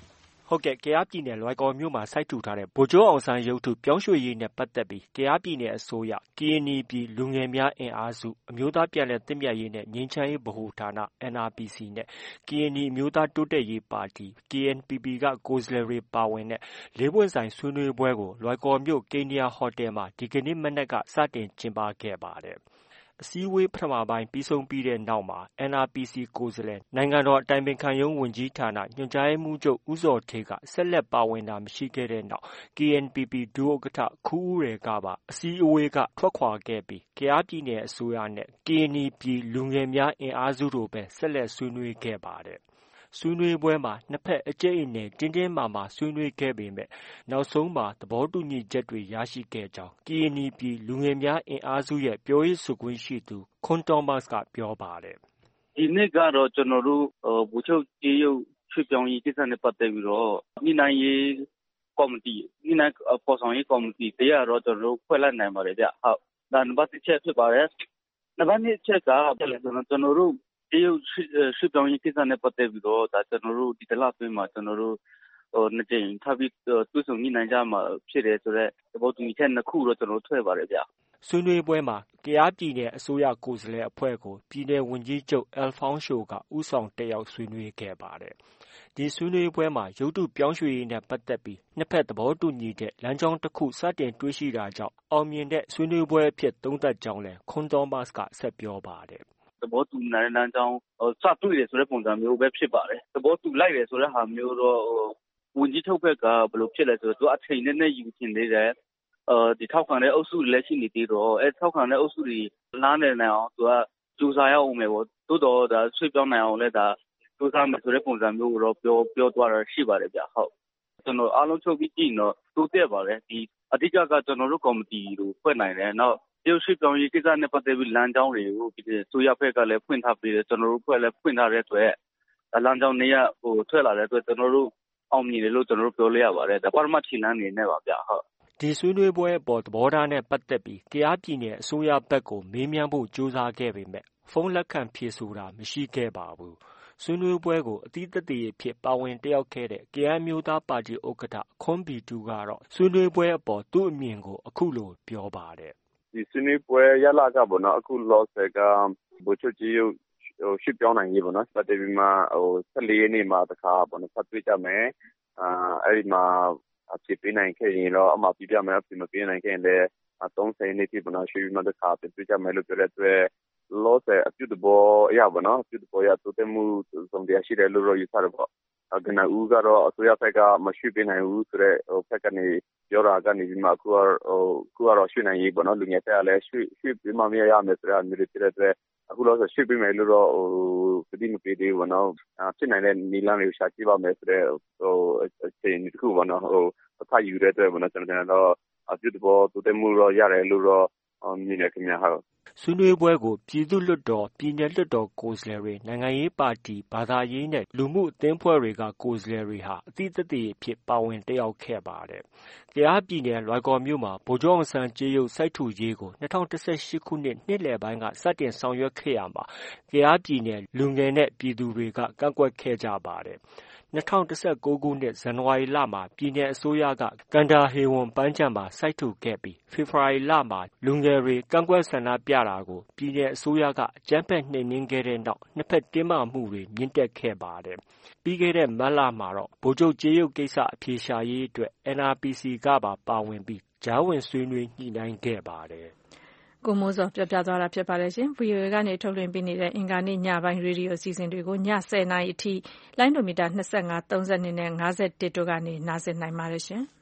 R: ဟုတ်ကဲ့ကယားပြည်နယ်လွိုင်ကော်မြို့မှာစိုက်ထူထားတဲ့ဗိုလ်ချုပ်အောင်ဆန်းရုပ်ထုပြောင်းရွှေ့ရေးနဲ့ပတ်သက်ပြီးကယားပြည်နယ်အစိုးရ ကရင်နီပြည်လူငယ်များအင်အားစုအမျိုးသားပြန်လည်သင့်မြတ်ရေးနဲ့ငြိမ်းချမ်းရေးဗဟိုဌာန N R P C နဲ့ကရင်နီအမျိုးသားတိုးတက်ရေးပါတီ K N P P ကကိုယ်စားလှယ်တွေပါဝင်တဲ့လေးပွင့်ဆိုင်ဆွေးနွေးပွဲကိုလွိုင်ကော်မြို့ကိန်းနီယာဟိုတယ်မှာဒီကနေ့မနက်ကစတင်ကျင်းပခဲ့ပါတယ်။အစည်းအဝေးပထမပိုင်းပြီးဆုံးပြီးတဲ့နောက်မှာ N R P C ကိုယ်စားလှယ်နိုင်ငံတော်အတိုင်ပင်ခံရုံးဝန်ကြီးဌာနညွှန်ကြားရေးမှူးချုပ်ဦးဇော်ဌေးကဆက်လက်ပါဝင်တာမရှိခဲ့တဲ့နောက် K N P P ဒုဥက္ကဋ္ဌခူးဦးရယ်ကပါအစည်းအဝေးကထွက်ခွာခဲ့ပြီးကယားပြည်နယ်အစိုးရနဲ့ကရင်နီပြည်လူငယ်များအင်အားစုတို့ပဲဆက်လက်ဆွေးနွေးခဲ့ပါတယ်။ဆွေးနွေးပွဲမှာနှစ်ဖက်အကျိတ်အနယ်တင်းတင်းမာမာဆွေးနွေးခဲ့ပေမဲ့နောက်ဆုံးမှာသဘောတူညီချက်တွေရရှိခဲ့ကြောင်းကရင်နီပြည်လူငယ်များအင်အားစုရဲ့ပြောရေးဆိုခွင့်ရှိသူခွန်းတော်မတ်ကပြောပါတယ်
P: ။ဒီနေ့ကတော့ကျွန်တော်တို့ဗိုလ်ချုပ်ကြေးရုပ်ရွှေ့ပြောင်းရေးကိစ္စနဲ့ပတ်သက်ပြီးတော့ညှိနှိုင်းရေးကော်မတီညှိနှိုင်းဖော်ဆောင်ရေးကော်မတီတရားတော့ကျွန်တော်တို့ဖွဲ့လိုက်နိုင်ပါတယ်ဗျ။ဟုတ်ဒါနံပါတ်တစ်ချက်ဖြစ်ပါတယ်။နံပါတ်နှစ်ချက်ကကျွန်တော်တို့ဒီရွှေ့ပြောင်းရေးကိစ္စနဲ့ပတ်သက်ပြီးတော့ဒါကျွန်တော်တို့ဒီတလအတွင်းမှာကျွန်တော်တို့ဟိုနှစ်ကြိမ်ထပ်ပြီးတွေ့ဆုံညှိနှိုင်းကြမှာဖြစ်တယ်ဆိုတော့သဘောတူညီချက်နှစ်ခုတော့ကျွန်တော်တို့ထွက်ပါတယ်ဗျ
R: ။ဆွေးနွေးပွဲမှာကယားပြည်နယ်အစိုးရကိုယ်စားလှယ်အဖွဲ့ကိုပြည်နယ်ဝန်ကြီးချုပ်အယ်ဖောင်းရှိုကဦးဆောင်တက်ရောက်ဆွေးနွေးခဲ့ပါတယ်။ဒီဆွေးနွေးပွဲမှာရုပ်တုပြောင်းရွှေ့ရေးနဲ့ပတ်သက်ပြီးနှစ်ဖက်သဘောတူညီတဲ့လမ်းကြောင်းတစ်ခုစတင်တွေ့ရှိတာကြောင့်အောင်မြင်တဲ့ဆွေးနွေးပွဲအဖြစ်သုံးသပ်ကြောင်းလည်းခွန်းတော်မတ်ကဆက်ပြောပါတယ်။
P: သဘောတူနိုင်တဲ့လမ်းကြောင်းစတွေ့တယ်ဆိုတဲ့ပုံစံမျိုးပဲဖြစ်ပါတယ်။သဘောတူလိုက်တယ်ဆိုတဲ့ဟာမျိုးတော့ဝန်ကြီးချုပ်ဘက်ကဘယ်လိုဖြစ်လဲဆိုတော့သူအချိန်နဲ့နဲ့ယူချင်သေးတယ်။အဲဒီထောက်ခံတဲ့အုပ်စုတွေလည်းရှိနေသေးတော့အဲထောက်ခံတဲ့အုပ်စုတွေနားနေနိုင်အောင်သူကကြိုးစားရအောင်မယ်ပေါ့။သို့တော့ဒါဆွေးပြောင်းနိုင်အောင်လည်းဒါကြိုးစားမယ်ဆိုတဲ့ပုံစံမျိုးကိုတော့ပြောပြောသွားတာရှိပါတယ်ဗျ။ဟုတ်ကျွန်တော်အားလုံးချုပ်ပြီးကြည့်တော့တိုးတက်ပါတယ်။ဒီအဓိကကကျွန်တော်တို့ကော်မတီကိုဖွဲ့နိုင်တယ်။နောက်ရုပ်ရွှေ့ပြောင်းရေးကိစ္စနဲ့ပတ်သက်ပြီးလမ်းကြောင်းတွေကိုဆိုရဘက်ကလည်းဖွင့်ထားပေးတယ်ကျွန်တော်တို့ဖွဲ့လည်းဖွင့်ထားတဲ့အတွက်လမ်းကြောင်းနေရဟိုထွက်လာတဲ့အတွက်ကျွန်တော်တို့အောင်မြင်တယ်လို့ကျွန်တော်တို့ပြောလို့ရပါတယ်ဒါပထမခြေလှမ်းနေနဲ့ပါဗျဟုတ်
R: ဒီဆွေးနွေးပွဲအပေါ်သဘောထားနဲ့ပတ်သက်ပြီးကယားပြည်နယ်အစိုးရဘက်ကိုမေးမြန်းဖို့ကြိုးစားခဲ့ပေမဲ့ဖုန်းလက်ခံဖြေဆိုတာမရှိခဲ့ပါဘူးဆွေးနွေးပွဲကိုအသီးသက်သေဖြစ်ပါဝင်တက်ရောက်ခဲ့တဲ့ကယားမျိုးသားပါတီဥက္ကဋ္ဌခွန်ဘီတူကတော့ဆွေးနွေးပွဲအပေါ်သူ့အမြင်ကိုအခုလိုပြောပါတယ်
N: ဒီဆွေးနွေးပွဲရလာကပေါ့နော်အခုလောဆယ်ကဗိုလ်ချုပ်ကြီးရုပ်ဟိုရှစ်ပြောင်းနိုင်ရေးပေါ့နော်ပတ်သက်ပြီးမှဟိုဆက်လေးနေ့မှာတခါပေါ့နော်ဖတ်တွေ့ကြမယ်အာအဲ့ဒီမှာအဖြစ်ပေးနိုင်ခဲ့ရင်တော့အမှပြပြမယ်အဖြစ်မပေးနိုင်ခဲ့ရင်လည်းသုံးဆယ်နေ့ပြပေါ့နော်ရွှေပြီးမှတခါပြတွေ့ကြမယ်လို့ပြောတဲ့အတွက်လောဆယ်အပြုတဘောအရာပေါ့နော်အပြုတဘောရတိုးတက်မှုစုံတရားရှိတယ်လို့တော့ယူဆရပေါ့ကနဦးကတော့အစိုးရဘက်ကမရှိပေးနိုင်ဘူးဆိုတော့ဟိုဘက်ကနေပြောတာကနေပြီးမှအခုကဟိုအခုကတော့ရွှေ့နိုင်ရေးပေါ့နော်လူငယ်တွေကလည်းရွှေ့ရွှေ့ပြီးမှမရရမယ်ဆိုတော့မျိုးတွေဖြစ်တဲ့အတွက်အခုတော့ရွှေ့ပေးမယ်လို့တော့ဟိုသတိမပေးသေးဘူးပေါ့နော်ဖြစ်နိုင်တဲ့နီလန်းတွေကိုရှာကြည့်ပါမယ်ဆိုတော့ဟိုအခြေအနေတစ်ခုပေါ့နော်ဟိုအဖတ်ယူတဲ့အတွက်ပေါ့နော်ကျွန်တော်ကတော့အပြုတဘောတိုးတက်မှုတော့ရတယ်လို့တော့မြင်ရခင်ဗျာဟုတ်
R: ဆွေးနွေးပွဲကိုပြည်သူ့လွှတ်တော်ပြည်နယ်လွှတ်တော်ကိုယ်စားလှယ်တွေနိုင်ငံရေးပါတီဘာသာရေးနဲ့လူမှုအသင်းဖွဲ့တွေကကိုယ်စားလှယ်တွေဟာအသီးသက်သေဖြစ်ပါဝင်တက်ရောက်ခဲ့ပါတယ်။ကယားပြည်နယ်လွိုင်ကော်မြို့မှာဗိုလ်ချုပ်အောင်ဆန်းကြေးရုပ်စိုက်ထူရေးကို၂၀၁၈ခုနှစ်နှစ်လယ်ပိုင်းကစတင်ဆောင်ရွက်ခဲ့ရမှာကယားပြည်နယ်လူငယ်နဲ့ပြည်သူတွေကကန့်ကွက်ခဲ့ကြပါတယ်။၂၀၁၉ခုနှစ်ဇန်နဝါရီလမှာပြည်နယ်အစိုးရကကန်ဒါဟေဝန်ပန်းခြံမှာစိုက်ထူခဲ့ပြီးဖေဖော်ဝါရီလမှာလူငယ်တွေကန့်ကွက်ဆန္ဒပြတာကိုပြည်နယ်အစိုးရကအကြမ်းဖက်နှိမ်နင်းခဲ့တဲ့နောက်နှစ်ဖက်တင်းမာမှုတွေမြင့်တက်ခဲ့ပါတယ်။ပြီးခဲ့တဲ့မတ်လမှာတော့ဗိုလ်ချုပ်ကြေးရုပ်ကိစ္စအဖြေရှာရေးအတွက် N R P C ကပါပါဝင်ပြီးကြားဝင်ဆွေးနွေးညှိနှိုင်းခဲ့ပါတယ်။
B: ကိုမိုးစောပြောပြသွားတာဖြစ်ပါတယ်ရှင်။ V O A ကနေထုတ်လွှင့်ပေးနေတဲ့အင်္ဂါနေ့ညပိုင်းရေဒီယိုအစီအစဉ်တွေကိုညဆယ်နာရီအထိလိုင်းဒိုမီတာ၂၅၊၃၂နဲ့၅၁တို့ကနေနားဆင်နိုင်ပါတယ်ရှင်။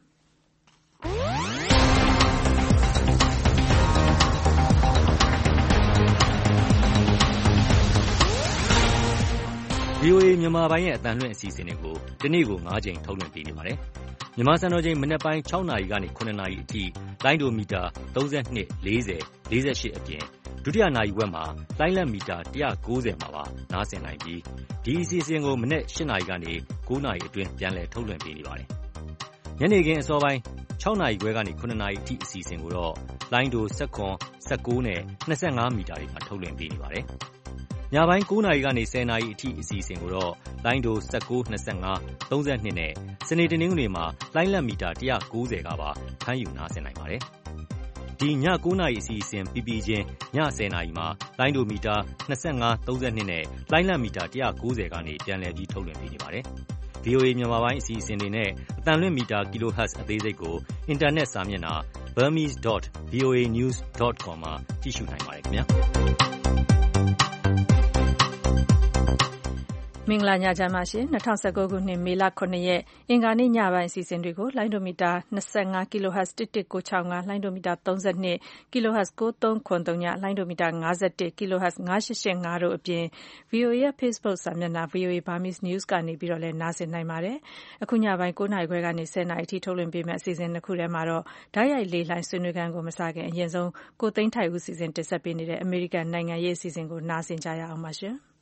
C: V O A မြန်မာပိုင်းရဲ့အသံလွှင့်အစီအစဉ်တွေကိုဒီနေ့ကို၅ကြိမ်ထုတ်လွှင့်ပေးနေပါတယ်။မြန်မာစံတော်ချိန်မနက်ပိုင်း၆နာရီကနေ၇နာရီအထိလိုင်းဒိုမီတာ၃၂၊၄၀၊၄၈အပြင်ဒုတိယနာရီဝက်မှာလိုင်းလက်မီတာ၁၉၀မှာပါနားဆင်နိုင်ပြီးဒီအစီအစဉ်ကိုမနက်၈နာရီကနေ၉နာရီအတွင်းပြန်လည်ထုတ်လွှင့်ပေးနေပါတယ်။ညနေခင်းအစောပိုင်း၆နာရီခွဲကနေ၇နာရီအထိအစီအစဉ်ကိုတော့လိုင်းဒို၁၇၊၁၉နဲ့၂၅မီတာတွေမှာထုတ်လွှင့်ပေးနေပါတယ်။ညပိုင်းကိုးနာရီကနေဆယ်နာရီအထိအစီအစဉ်ကိုတော့လိုင်းဒို၁၉ ၂၅ ၃၂နဲ့စနေတနင်္ဂနွေမှာလိုင်းလတ်မီတာ၁၉၀ကပါဖမ်းယူနားဆင်နိုင်ပါတယ်။ဒီညကိုးနာရီအစီအစဉ်ပြီးပြီးချင်းညဆယ်နာရီမှာလိုင်းဒိုမီတာ၂၅ ၃၂နဲ့လိုင်းလတ်မီတာ၁၉၀ကနေပြန်လည်ပြီးထုတ်လွှင့်ပေးနေပါတယ်။ ဗွီအိုအေ မြန်မာပိုင်းအစီအစဉ်တွေနဲ့အသံလွှင့်မီတာ kilohertz အသေးစိတ်ကိုအင်တာနက်စာမျက်နှာ burmese dot voa news dot com မှာကြည့်ရှုနိုင်ပါတယ်ခင်ဗျာ။
B: မင်္ဂလာညချမ်းပါရှင်၂၀၁၉ခုနှစ်မေလခုနှစ်ရက်အင်္ဂါနေ့ညပိုင်းအစီအစဉ်တွေကိုလိုင်းဒိုမီတာ၂၅ kilohertz တစ်တစ်ကို၆၅လိုင်းဒိုမီတာ၃၂ kilohertz ကိုသုံးခွန်သုံးညလိုင်းဒိုမီတာ၅၁ kilohertz ၅၈၈၅တို့အပြင် ဗွီအိုအေ ရဲ့ Facebook စာမျက်နှာ ဗွီအိုအေ Burmese News ကနေပြီးတော့လည်းနားဆင်နိုင်ပါတယ်။အခုညပိုင်း၉နာရီခွဲကနေ၁၀နာရီအထိထုတ်လွှင့်ပေးမယ့်အစီအစဉ်တစ်ခုထဲမှာတော့ဓာတ်ရိုက်လေးလှိုင်းဆွေးနွေးခန်းကိုမစခင်အရင်ဆုံးကိုသိန်းထိုက်ဦးစီစဉ်တင်ဆက်ပေးနေတဲ့အမေရိကန်နိုင်ငံရေးအစီအစဉ်ကိုနားဆင်ကြရအောင်ပါရှင်။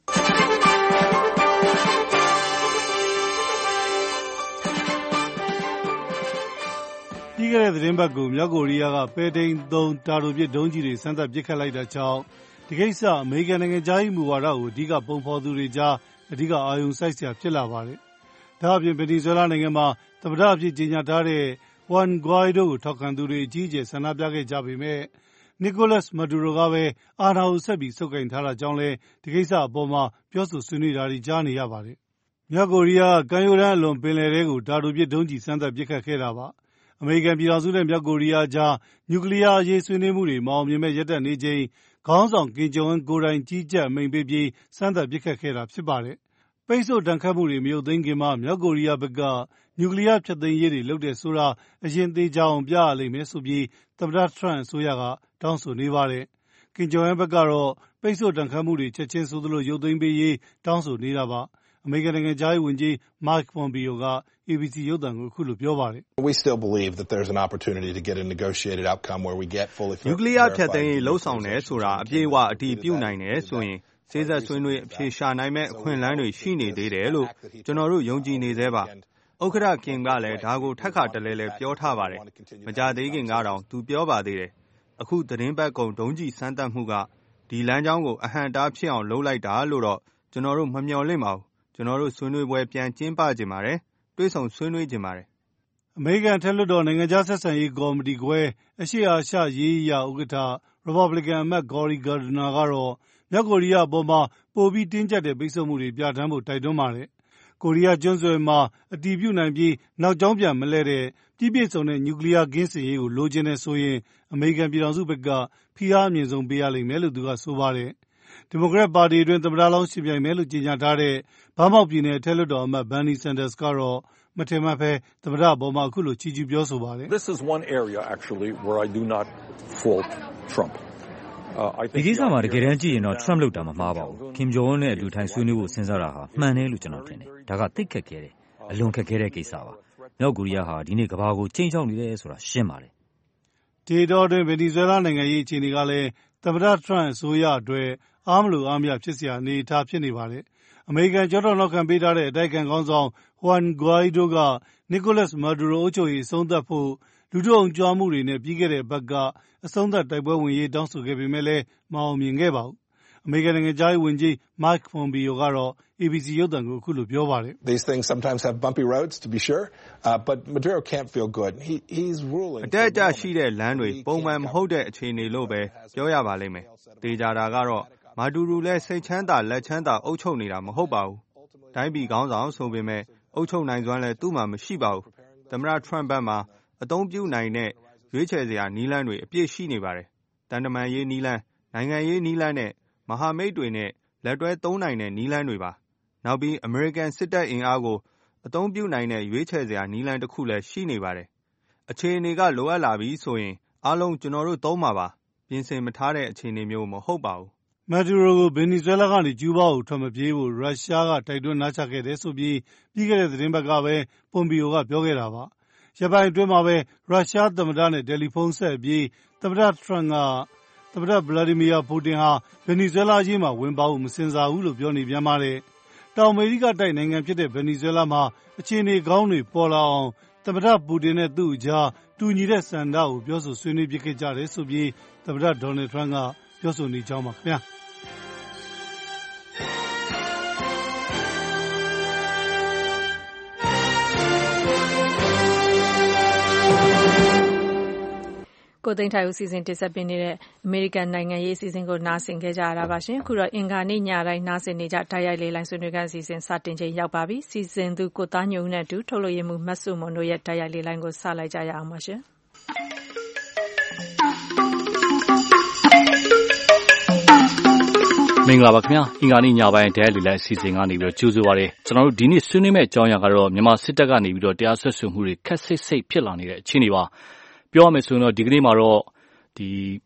I: ပြီးခဲ့တဲ့သတင်းပတ်ကိုမြောက်ကိုရီးယားကပဲထိန်းသုံးတာတိုပစ်ဒုံးကျည်တွေစမ်းသပ်ပစ်ခတ်လိုက်တာကြောင့်ဒီကိစ္စအမေရိကန်နိုင်ငံသားရေးမူဝါဒကိုအဓိကပုံဖော်သူတွေကြားအဓိကအာရုံစိုက်စရာဖြစ်လာပါတယ်။ဒါအပြင်ဗင်နီဇွဲလားနိုင်ငံမှာသမ္မတအဖြစ်ကြေညာထားတဲ့ Juan Guaido ကိုထောက်ခံသူတွေအကြီးအကျယ်ဆန္ဒပြခဲ့ကြပေမဲ့နီကိုလတ်မာဒူရိုကပဲအာဏာကိုဆက်ပြီးဆုပ်ကိုင်ထားတာကြောင့်လည်းဒီကိစ္စအပေါ်မှာပြောဆိုဆွေးနွေးတာတွေကြားနေရပါတယ်။မြောက်ကိုရီးယားကကမ်းရိုးတန်းအလွန်ပင်လယ်ထဲကိုတာတိုပစ်ဒုံးကျည်စမ်းသပ်ပစ်ခတ်ခဲ့တာပါ။အမေရိကန်ပြည်ထောင်စုနဲ့မြောက်ကိုရီးယားကြားနျူကလ িয়ার အရေးဆွေးနွေးမှုတွေမအောင်မြင်မဲ့ရပ်တန့်နေချိန်ခေါင်းဆောင်ကင်ဂျုံအွန်းကိုယ်တိုင်ကြီးကြပ်အမိန့်ပေးပြီးစမ်းသပ်ပစ်ခတ်ခဲ့တာဖြစ်ပါတယ်။ပိတ်ဆို့ဒဏ်ခတ်မှုတွေမရုပ်သိမ်းခင်မှာမြောက်ကိုရီးယားဘက်ကနျူကလ িয়ার ဖျက်သိမ်းရေးတွေလုပ်တယ်ဆိုတာအရင်သေချာအောင်ပြရလိမ့်မယ်ဆိုပြီးသမ္မတထရန့်အစိုးရကတောင်းဆိုနေပါတယ်။ကင်ဂျုံအွန်းဘက်ကတော့ပိတ်ဆို့ဒဏ်ခတ်မှုတွေချက်ချင်းဆိုသလိုရုပ်သိမ်းပေးရေးတောင်းဆိုနေတာပါ။အမေရိကန်နိုင်ငံသားရေးဝန်ကြီး Mike Pompeo က A B C ရုပ်သံကိုအခုလိုပြောပါတယ်။
S: We still believe that there's an opportunity to get a negotiated outcome where we get fully
T: နျူကလ িয়ার ဖျက်သိမ်းရေးလှုပ်ဆောင်တယ်ဆိုတာအပြည့်အဝအတည်ပြုနိုင်တယ်ဆိုရင်စေ့စပ်ဆွေးနွေးအဖြေရှာနိုင်မဲ့အခွင့်အလမ်းတွေရှိနေသေးတယ်လို့ကျွန်တော်တို့ယုံကြည်နေသေးပါ။ဥက္ကဋ္ဌကင်ကလည်းဒါကိုထပ်ခါတလဲလဲပြောထားပါတယ်။မကြသေးခင်ကတော့သူပြောပါသေးတယ်။အခုသတင်းပတ်ကုံဒုံးကျည်စမ်းသပ်မှုကဒီလမ်းကြောင်းကိုအဟန့်တားဖြစ်အောင်လုပ်လိုက်တာလို့တော့ကျွန်တော်တို့မမျှော်လင့်ပါဘူး။ကျွန်တော်တို့ဆွေးနွေးပွဲပြန်ကျင်းပကြပါတယ်။တွေးဆုံဆွေးနွေးကြပါတယ်
I: ။အမေရိကန်ထက်လွှတ်တော်နိုင်ငံခြားဆက်ဆံရေးကော်မတီခွဲအရှေ့အာရှရေးရာဥက္ကဋ္ဌရီပတ်ဘလီကန်အမတ်ဂေါ်ရီဂါဒနာကတော့မြောက်ကိုရီးယားအပေါ်မှာပိုပြီးတင်းကျပ်တဲ့ပိတ်ဆို့မှုတွေပြဋ္ဌာန်းဖို့တိုက်တွန်းပါတယ်။ကိုရီးယားကျွန်းဆွယ်မှာအတည်ပြုနိုင်ပြီးနောက်ကြောင်းပြန်မလဲတဲ့ပြည်ပြည့်စုံတဲ့နျူကလ িয়ার ကင်းစင်ရေးကိုလိုချင်တဲ့ဆိုရင်အမေရိကန်ပြည်ထောင်စုဘက်ကဖိအားအမြင့်ဆုံးပေးရလိမ့်မယ်လို့သူကဆိုပါတယ်။ဒီမိုကရက်ပါတီအတွင်းသမ္မတလောင်းရှင်ပြိုင်မယ်လို့ကြေညာထားတဲ့ဘားမောက်ပြည်နယ်အထက်လွှတ်တော်အမတ်ဘန်နီဆန်ဒါစ်ကတော့မထင်မှတ်ဘဲသမ္မတအပေါ်မှာအခုလိုချီးကျူးပြောဆိုပါတယ်။
U: This is one area actually where I do not fault Trump.
C: ဒီကိစ္စမှာတကယ်တမ်းကြည့်ရင်တော့ Trump လုပ်တာမမှားပါဘူး။ ကင်ဂျုံအွန်းနဲ့အတူထိုင်ဆွေးနွေးဖို့စဉ်းစားတာဟာမှန်တယ်လို့ကျွန်တော်ထင်တယ်။ဒါကသိပ်ခက်ခဲတယ်။အလွန်ခက်ခဲတဲ့ကိစ္စပါ။မြောက်ကိုရီးယားဟာဒီနေ့ကမ္ဘာကိုချိန်ချောက်နေတယ်ဆိုတာရှင်းပါတယ်
I: ။ဒီတော့တွင်ဗင်နီဇွဲလားနိုင်ငံရေးအခြေအနေကလည်းသမ္မတထရန့်အစိုးရအတွက်အားမလို့အားမရဖြစ်စရာအနေအထားဖြစ်နေပါတယ်။အမေရိကန်ကြောတော်နောက်ခံပေးထားတဲ့အတိုက်အခံခေါင်းဆောင်ဟွမ်ဂွိုင်းဒိုကနီကိုလတ်မာဒူရိုအုပ်ချုပ်ရေးအဆုံးသတ်ဖို့လူထုအုံကြွားမှုတွေနဲ့ပြီးခဲ့တဲ့ဘက်ကအဆုံးသတ်တိုက်ပွဲဝင်ရေးတောင်းဆိုခဲ့ပေမဲ့လည်းမအောင်မြင်ခဲ့ပါဘူး။အမေရိကန်နိုင်ငံသားရေးဝန်ကြီး Mike Pompeo ကတော့ A B C ရုပ်သံကိုအခုလိုပြောပါတယ်။
S: These things sometimes have bumpy roads to be sure, uh, but Maduro can't feel good. He he's ruling.
T: အတက်အကျရှိတဲ့လမ်းတွေပုံမှန်မဟုတ်တဲ့အခြေအနေလို့ပဲပြောရပါလိမ့်မယ်။တေချာတာကတော့မာဒူရိုလည်းစိတ်ချမ်းသာလက်ချမ်းသာအုပ်ချုပ်နေတာမဟုတ်ပါဘူး။တိုင်းပြည်ခေါင်းဆောင်ဆိုပေမဲ့အုပ်ချုပ်နိုင်စွမ်းလည်းသူ့မှာမရှိပါဘူး။သမ္မတထရန့်ဘက်မှာအသုံးပြုနိုင်တဲ့ရွေးချယ်စရာနီးလန်းတွေအပြည့်ရှိနေပါတယ်။တန်တမာရေးနီးလန်းနိုင်ငံရေးနီးလန်းနဲ့မဟာမိတ်တွေနဲ့လက်တွဲသုံးနိုင်တဲ့နီးလန်းတွေပါ။နောက်ပြီးအမေရိကန်စစ်တပ်အင်အားကိုအသုံးပြုနိုင်တဲ့ရွေးချယ်စရာနီးလန်းတစ်ခုလည်းရှိနေပါတယ်။အခြေအနေကလိုအပ်လာပြီဆိုရင်အားလုံးကျွန်တော်တို့သုံးပါပါ။ပြင်ဆင်မထားတဲ့အခြေအနေမျိုးမဟုတ်ပါဘူး
I: ။မာဒူရိုကိုဗင်နီဇွဲလားကနေကျူးဘားကိုထွက်မပြေးဖို့ရုရှားကတိုက်တွန်းနှာချခဲ့တယ်ဆိုပြီးပြီးခဲ့တဲ့သတင်းပတ်ကပဲပွန်ပီယိုကပြောခဲ့တာပါ။ရပိုင်းအတွင်းမှာပဲရုရှားသမ္မတနဲ့တယ်လီဖုန်းဆက်ပြီးသမ္မတထရန့်ကသမ္မတဗလာဒီမီယာပူတင်ဟာဗင်နီဇွဲလားအရေးမှာဝင်ပါဖို့မစင်စားဘူးလို့ပြောနေပြန်ပါတယ်။တောင်အမေရိကတိုက်နိုင်ငံဖြစ်တဲ့ဗင်နီဇွဲလားမှာအခြေအနေကောင်းတွေပေါ်လာအောင်သမ္မတပူတင်နဲ့သူ့အကြားတူညီတဲ့ဆန္ဒကိုပြောဆိုဆွေးနွေးဖြစ်ခဲ့ကြတယ်ဆိုပြီးသမ္မတဒေါ်နယ်ထရန့်ကပြောဆိုနေကြောင်းပါခင်ဗျာ။
B: ကိုသိန်းထိုင်ဦးစီစဉ်တင်ဆက်ပေးနေတဲ့အမေရိကန်နိုင်ငံရေးအစီအစဉ်ကိုနားဆင်ခဲ့ကြရတာပါရှင်အခုတော့အင်္ဂါနေ့ညတိုင်းနားဆင်နေကြတိုက်ရိုက်လေးလိုင်းဆွေးနွေးခန်းအစီအစဉ်စတင်ချိန်ရောက်ပါပြီစီစဉ်သူကိုသားညုံနဲ့အတူထုတ်လွှင့်ရမှုမတ်စုမွန်တို့ရဲ့တိုက်ရိုက်လေးလိုင်းကိုစလိုက်ကြရအောင်ပါရှင်
A: မင်္ဂလာပါခင်ဗျာအင်္ဂါနေ့ညပိုင်းဒဲလီလိုက်အစီအစဉ်ကနေပြီးတော့ကြိုဆိုပါရစေကျွန်တော်တို့ဒီနေ့ဆွေးနွေးမယ့်အကြောင်းအရာကတော့မြန်မာစစ်တပ်ကနေပြီးတော့တရားစွဲဆိုမှုတွေခက်ဆိတ်ဆိတ်ဖြစ်လာနေတဲ့အခြေအနေပါပြောရမယ်ဆိုရင်တော့ဒီကနေ့မှာတော့ဒီ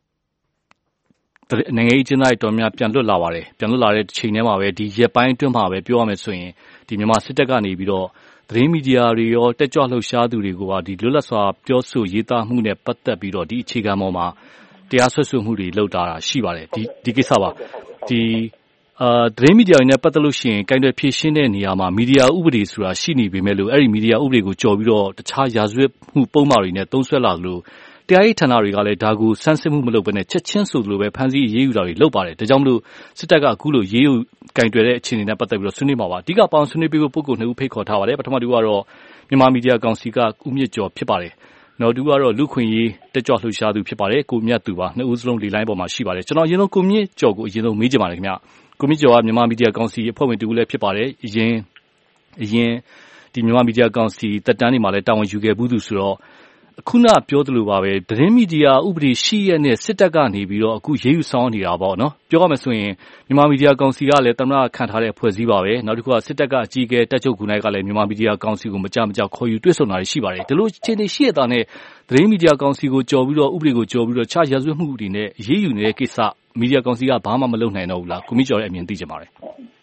A: နိုင်ငံရေးအကျဉ်းသားတွေတော်များပြန်လွတ်လာပါတယ်ပြန်လွတ်လာတဲ့ချိန်ထဲမှာပဲဒီရက်ပိုင်းအတွင်းမှာပဲပြောရမယ်ဆိုရင်ဒီမြန်မာစစ်တပ်ကနေပြီးတော့သတင်းမီဒီယာတွေရောတက်ကြွလှုပ်ရှားသူတွေကဒီလွတ်လပ်စွာပြောဆိုရေးသားမှုနဲ့ပတ်သက်ပြီးတော့ဒီအခြေခံပေါ်မှာတရားစွဲဆိုမှုတွေလုပ်တာရှိပါတယ်ဒီဒီကိစ္စပါဒီအာသတင်းမီဒီယာတွေနဲ့ပတ်သက်လို့ရှိရင်ကိုင်တွယ်ဖြည့်ရှင်းတဲ့နေရာမှာမီဒီယာဥပဒေဆိုတာရှိနေပေမဲ့လို့အဲ့ဒီမီဒီယာဥပဒေကိုကြော်ပြီးတော့တခြားရာဇဝတ်မှုပုံမှန်တွေနဲ့သုံးဆွဲလာလို့တရားရေးဌာနတွေကလည်းဒါကိုစမ်းစစ်မှုမလုပ်ဘဲနဲ့ချက်ချင်းဆိုသလိုပဲဖမ်းဆီးရေးယူတာတွေလုပ်ပါတယ်ဒါကြောင့်မလို့စစ်တပ်ကအခုလိုရေးယူကိုင်တွယ်တဲ့အခြေအနေနဲ့ပတ်သက်ပြီးတော့ဆွေးနွေးမှာပါအဓိကပေါင်းဆွေးနွေးပေးဖို့ပုဂ္ဂိုလ်နှစ်ဦးဖိတ်ခေါ်ထားပါတယ်ပထမတူကတော့မြန်မာမီဒီယာကောင်စီကဦးမြင့်ကျော်ဖြစ်ပါတယ်နောက်တူကတော့လူခွင့်ရေးတက်ကြွလှုပ်ရှားသူဖြစ်ပါတယ်ကိုမြတ်သူပါနှစ်ဦးစလုံးဒီလိုင်းပေါ်မှာရှိပါတယ်ကျွန်တော်အရင်ဆုံးကိုမြင့်ကျော်ကိုအရင်ဆုံးမေးချင်ပါတယ်ခင်ဗျကိုမြင့်ကျော်ကမြန်မာမီဒီယာကောင်စီအဖွဲ့ဝင်တူလည်းဖြစ်ပါတယ်အရင်အရင်ဒီမြန်မာမီဒီယာကောင်စီတက်တန်းတွေမှာလည်းတာဝန်ယူခဲ့ဘူးသူဆိုတော့အခုနပြောသလိုပါပဲသတင်းမီဒီယာဥပဒေရှိရတဲ့စစ်တပ်ကနေပြီးတော့အခုရေးယူဆောင်နေတာပေါ့နော်ပြောရမယ်ဆိုရင်မြန်မာမီဒီယာကောင်စီကလည်းသမ္မတခန့်ထားတဲ့အဖွဲ့အစည်းပါပဲနောက်တစ်ခုကစစ်တပ်ကအကြီးအကဲတက်ချုပ်ကူနိုင်ကလည်းမြန်မာမီဒီယာကောင်စီကိုမကြမကြောက်ခေါ်ယူတွေ့ဆုံတာရှိပါတယ်ဒီလိုအခြေအနေရှိရတာနဲ့သတင်းမီဒီယာကောင်စီကိုကြော်ပြီးတော့ဥပဒေကိုကြော်ပြီးတော့ခြားရာဇဝတ်မှုတွေနဲ့ရေးယူနေတဲ့ကိစ္စမီဒီယာကောင်စီကဘာမှမလုပ်နိုင်တော့ဘူးလားကိုမြင့်ကျော်ရဲ့အမြင်သိချင်ပါတယ်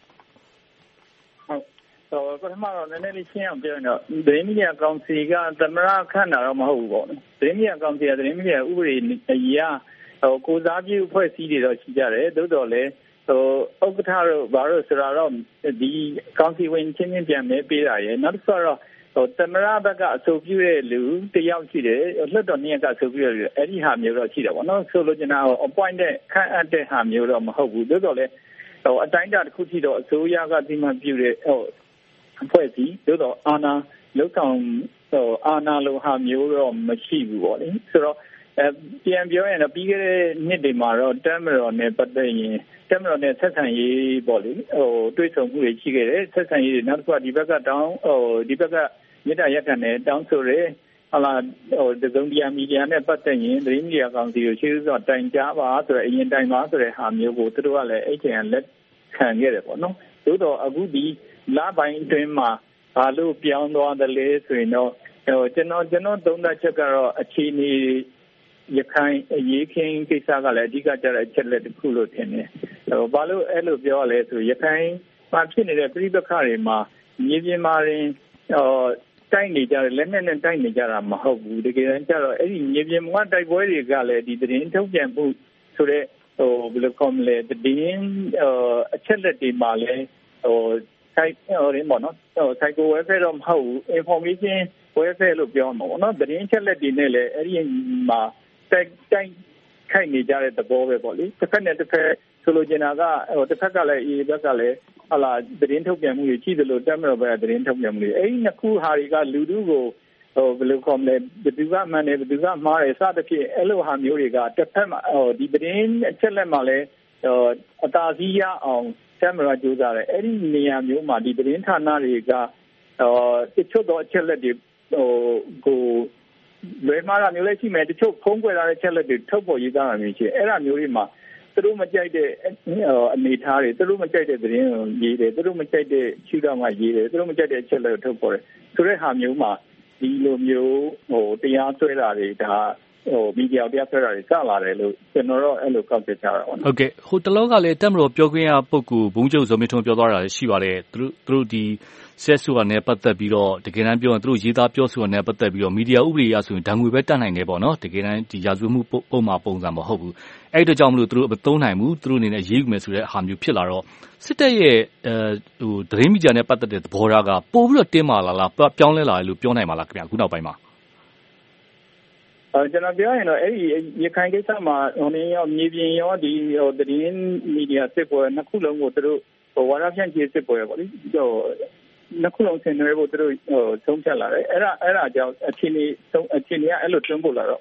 V: ဆိုပထမတော့နည်းနည်းလေးရှင်းအောင်ပြောရင်တော့သတင်းမီဒီယာကောင်စီကသမရခန့်တာတော့မဟုတ်ဘူးပေါ့နော်သတင်းမီဒီယာကောင်စီကသတင်းမီဒီယာဥပဒေအရာဟိုကိုစားပြုအဖွဲ့အစည်းတွေတော့ရှိကြတယ်သို့တော်လည်းဟိုဥက္ကဋ္ဌတို့ဘာလို့ဆိုတော့ဒီကောင်စီဝင်ချင်းချင်းပြန်မဲပေးတာရယ်နောက်တစ်ခုတော့ဟိုသမရဘက်ကအဆိုပြုတဲ့လူတယောက်ရှိတယ်လွှတ်တော်နှစ်ရပ်ကအဆိုပြုရလူအဲ့ဒီဟာမျိုးတော့ရှိတယ်ပေါ့နော်ဆိုလိုချင်တာဟို appointed ခန့်အပ်တဲ့ဟာမျိုးတော့မဟုတ်ဘူးသို့တော်လည်းဟိုအတိုင်းအတာတစ်ခုထိတော့အစိုးရကဒီမှာပြုတဲ့ဟိုအဖွဲ့အစည်းသို့တော့အာဏာလောက်ဆောင်ဟိုအာဏာလိုဟာမျိုးတော့မရှိဘူးပေါ့လေဆိုတော့အဲပြန်ပြောရင်တော့ပြီးခဲ့တဲ့နှစ်တွေမှာတော့တမ်မတော်နဲ့ပတ်သက်ရင်တမ်မတော်နဲ့ဆက်ဆံရေးပေါ့လေဟိုတွေးဆုံမှုတွေရှိခဲ့တယ်ဆက်ဆံရေးနောက်တစ်ခုကဒီဘက်ကတောင်းဟိုဒီဘက်ကမြေတားရက်ကန်နဲ့တောင်းဆိုရဲဟာလာဟိုဒဇုံတရားမီဒီယာနဲ့ပတ်သက်ရင်သတင်းမီဒီယာကောင်စီကိုရှင်းစွာတိုင်ကြားပါဆိုတော့အရင်တိုင်ပါဆိုတဲ့ဟာမျိုးကိုသူတို့ကလည်းအဲ့ချိန်ကလက်ခံခဲ့တယ်ပေါ့နော်သို့တော့အခုဒီလာပိုင်းအတွင်းမှာဘာလို့ပြောင်းသွားတယ်လဲဆိုရင်တော့ဟိုကျွန်တော်ကျွန်တော်သုံးသပ်ချက်ကတော့အခြေအနေရခိုင်အရေးခင်းကိစ္စကလည်းအဓိကကျတဲ့အချက်လက်တစ်ခုလို့ထင်တယ်ဟိုဘာလို့အဲ့လိုပြောရလဲဆိုရခိုင်မှာဖြစ်နေတဲ့ပြည်ပခါတွေမှာမြေပြင်မှာရင်ဟိုတိုက်နေကြတယ်လက်နဲ့နဲ့တိုက်နေကြတာမဟုတ်ဘူးတကယ်တမ်းကျတော့အဲ့ဒီမြေပြင်မှာတိုက်ပွဲတွေကလည်းဒီသတင်းထုတ်ပြန်မှုဆိုတဲ့ဟိုဘယ်လိုကောမလဲသတင်းဟိုအချက်လက်တွေမှာလည်းဟိုဆိုင်ဟိုရင်းပေါ့နော်ဟို psycho welfare တော့မဟုတ်ဘူး information welfare လို့ပြောမှာပေါ့နော်သတင်းချက်လက်တွေနဲ့လည်းအဲ့ဒီမှာတိုက်တိုက်ခိုက်နေကြတဲ့သဘောပဲပေါ့လေတစ်ဖက်နဲ့တစ်ဖက်ဆိုလိုချင်တာကဟိုတစ်ဖက်ကလည်းအေးဘက်ကလည်းဟာလာသတင်းထုတ်ပြန်မှုတွေရှိသလိုတက်မတော်ပဲသတင်းထုတ်ပြန်မှုတွေအဲ့ဒီနှစ်ခုဟာတွေကလူထုကိုဟိုဘယ်လိုကောမလဲဘယ်သူကမှန်တယ်ဘယ်သူကမှားတယ်စသဖြင့်အဲ့လိုဟာမျိုးတွေကတစ်ဖက်မှာဟိုဒီသတင်းအချက်လက်မှာလည်းဟိုအသာစီးရအောင်တမ်မရာကြိုးစားတယ်အဲ့ဒီနေရာမျိုးမှာဒီသတင်းဌာနတွေကဟိုတချို့တော့အချက်လက်တွေဟိုကိုလွယ်မှားတာမျိုးလည်းရှိမယ်တချို့ဖုံးကွယ်လာတဲ့ချက်လက်တွေထုတ်ပေါ်ရေးသားတာမျိုးရှိအဲ့ဒါမျိုးတွေမှာသူတို့မကြိုက်တဲ့အနေထားတွေသူတို့မကြိုက်တဲ့သတင်းကိုရေးတယ်သူတို့မကြိုက်တဲ့ရှုထောင့်ကရေးတယ်သူတို့မကြိုက်တဲ့အချက်လက်ကိုထုတ်ပေါ်တယ်ဆိုတဲ့ဟာမျိုးမှာဒီလိုမျိုးဟိုတရားစွဲတာတွေဒါဟိုမီဒီယာတရားဆွဲတာတွေစလာတယ်လို့ကျွန်တော်တို့အဲ့လိုကောက်ချက်ကြတာပေါ့နော်
A: ဟုတ်ကဲ့ဟိုတလောကလည်းတက်မတော်ပြောခွင့်ရပုဂ္ဂိုလ်ဘုံကျုပ်ဇော်မင်းထွန်းပြောသွားတာလည်းရှိပါတယ်သူတို့သူတို့ဒီဆက်ဆူကနေပတ်သက်ပြီးတော့တကယ်တမ်းပြောရင်သူတို့ရေးသားပြောဆိုနေပတ်သက်ပြီးတော့မီဒီယာဥပဒေအရဆိုရင်ဓာငွေပဲတတ်နိုင်တယ်ပေါ့နော်တကယ်တမ်းဒီရာဇဝတ်မှုပုံမှန်ပုံစံမဟုတ်ဘူးအဲ့အတွက်ကြောင့်မလို့သူတို့မသုံးနိုင်ဘူးသူတို့အနေနဲ့ရေးယူမယ်ဆိုတဲ့ဟာမျိုးဖြစ်လာတော့စစ်တပ်ရဲ့အဲဟိုသတင်းမီဒီယာနဲ့ပတ်သက်တဲ့သဘောထားကပို့ပြီးတော့တင်းမာလာလားပြောင်းလဲလာတယ်လို့ပြောနိုင်မှာလားခင်ဗျအခုနောက်ပိုင်းမှာ
V: အဲကျွန်တော်ပြောရင်တော့အဲ့ဒီရခိုင်ကိစ္စမှာဟိုနေရောမြေပြင်ရောဒီဟိုသတင်းမီဒီယာစစ်ပွဲနှစ်ခုလုံးကိုသူတို့ဟိုဝါရဖြန့်ကျေးစစ်ပွဲပေါ့လေဟိုနှစ်ခုလုံးဆင်နွှဲဖို့သူတို့ဟိုသုံးဖြတ်လာတယ်အဲ့ဒါအဲ့ဒါကြောင့်အခြေအနေသုံးအခြေအနေကအဲ့လိုတွန်းပို့လာတော့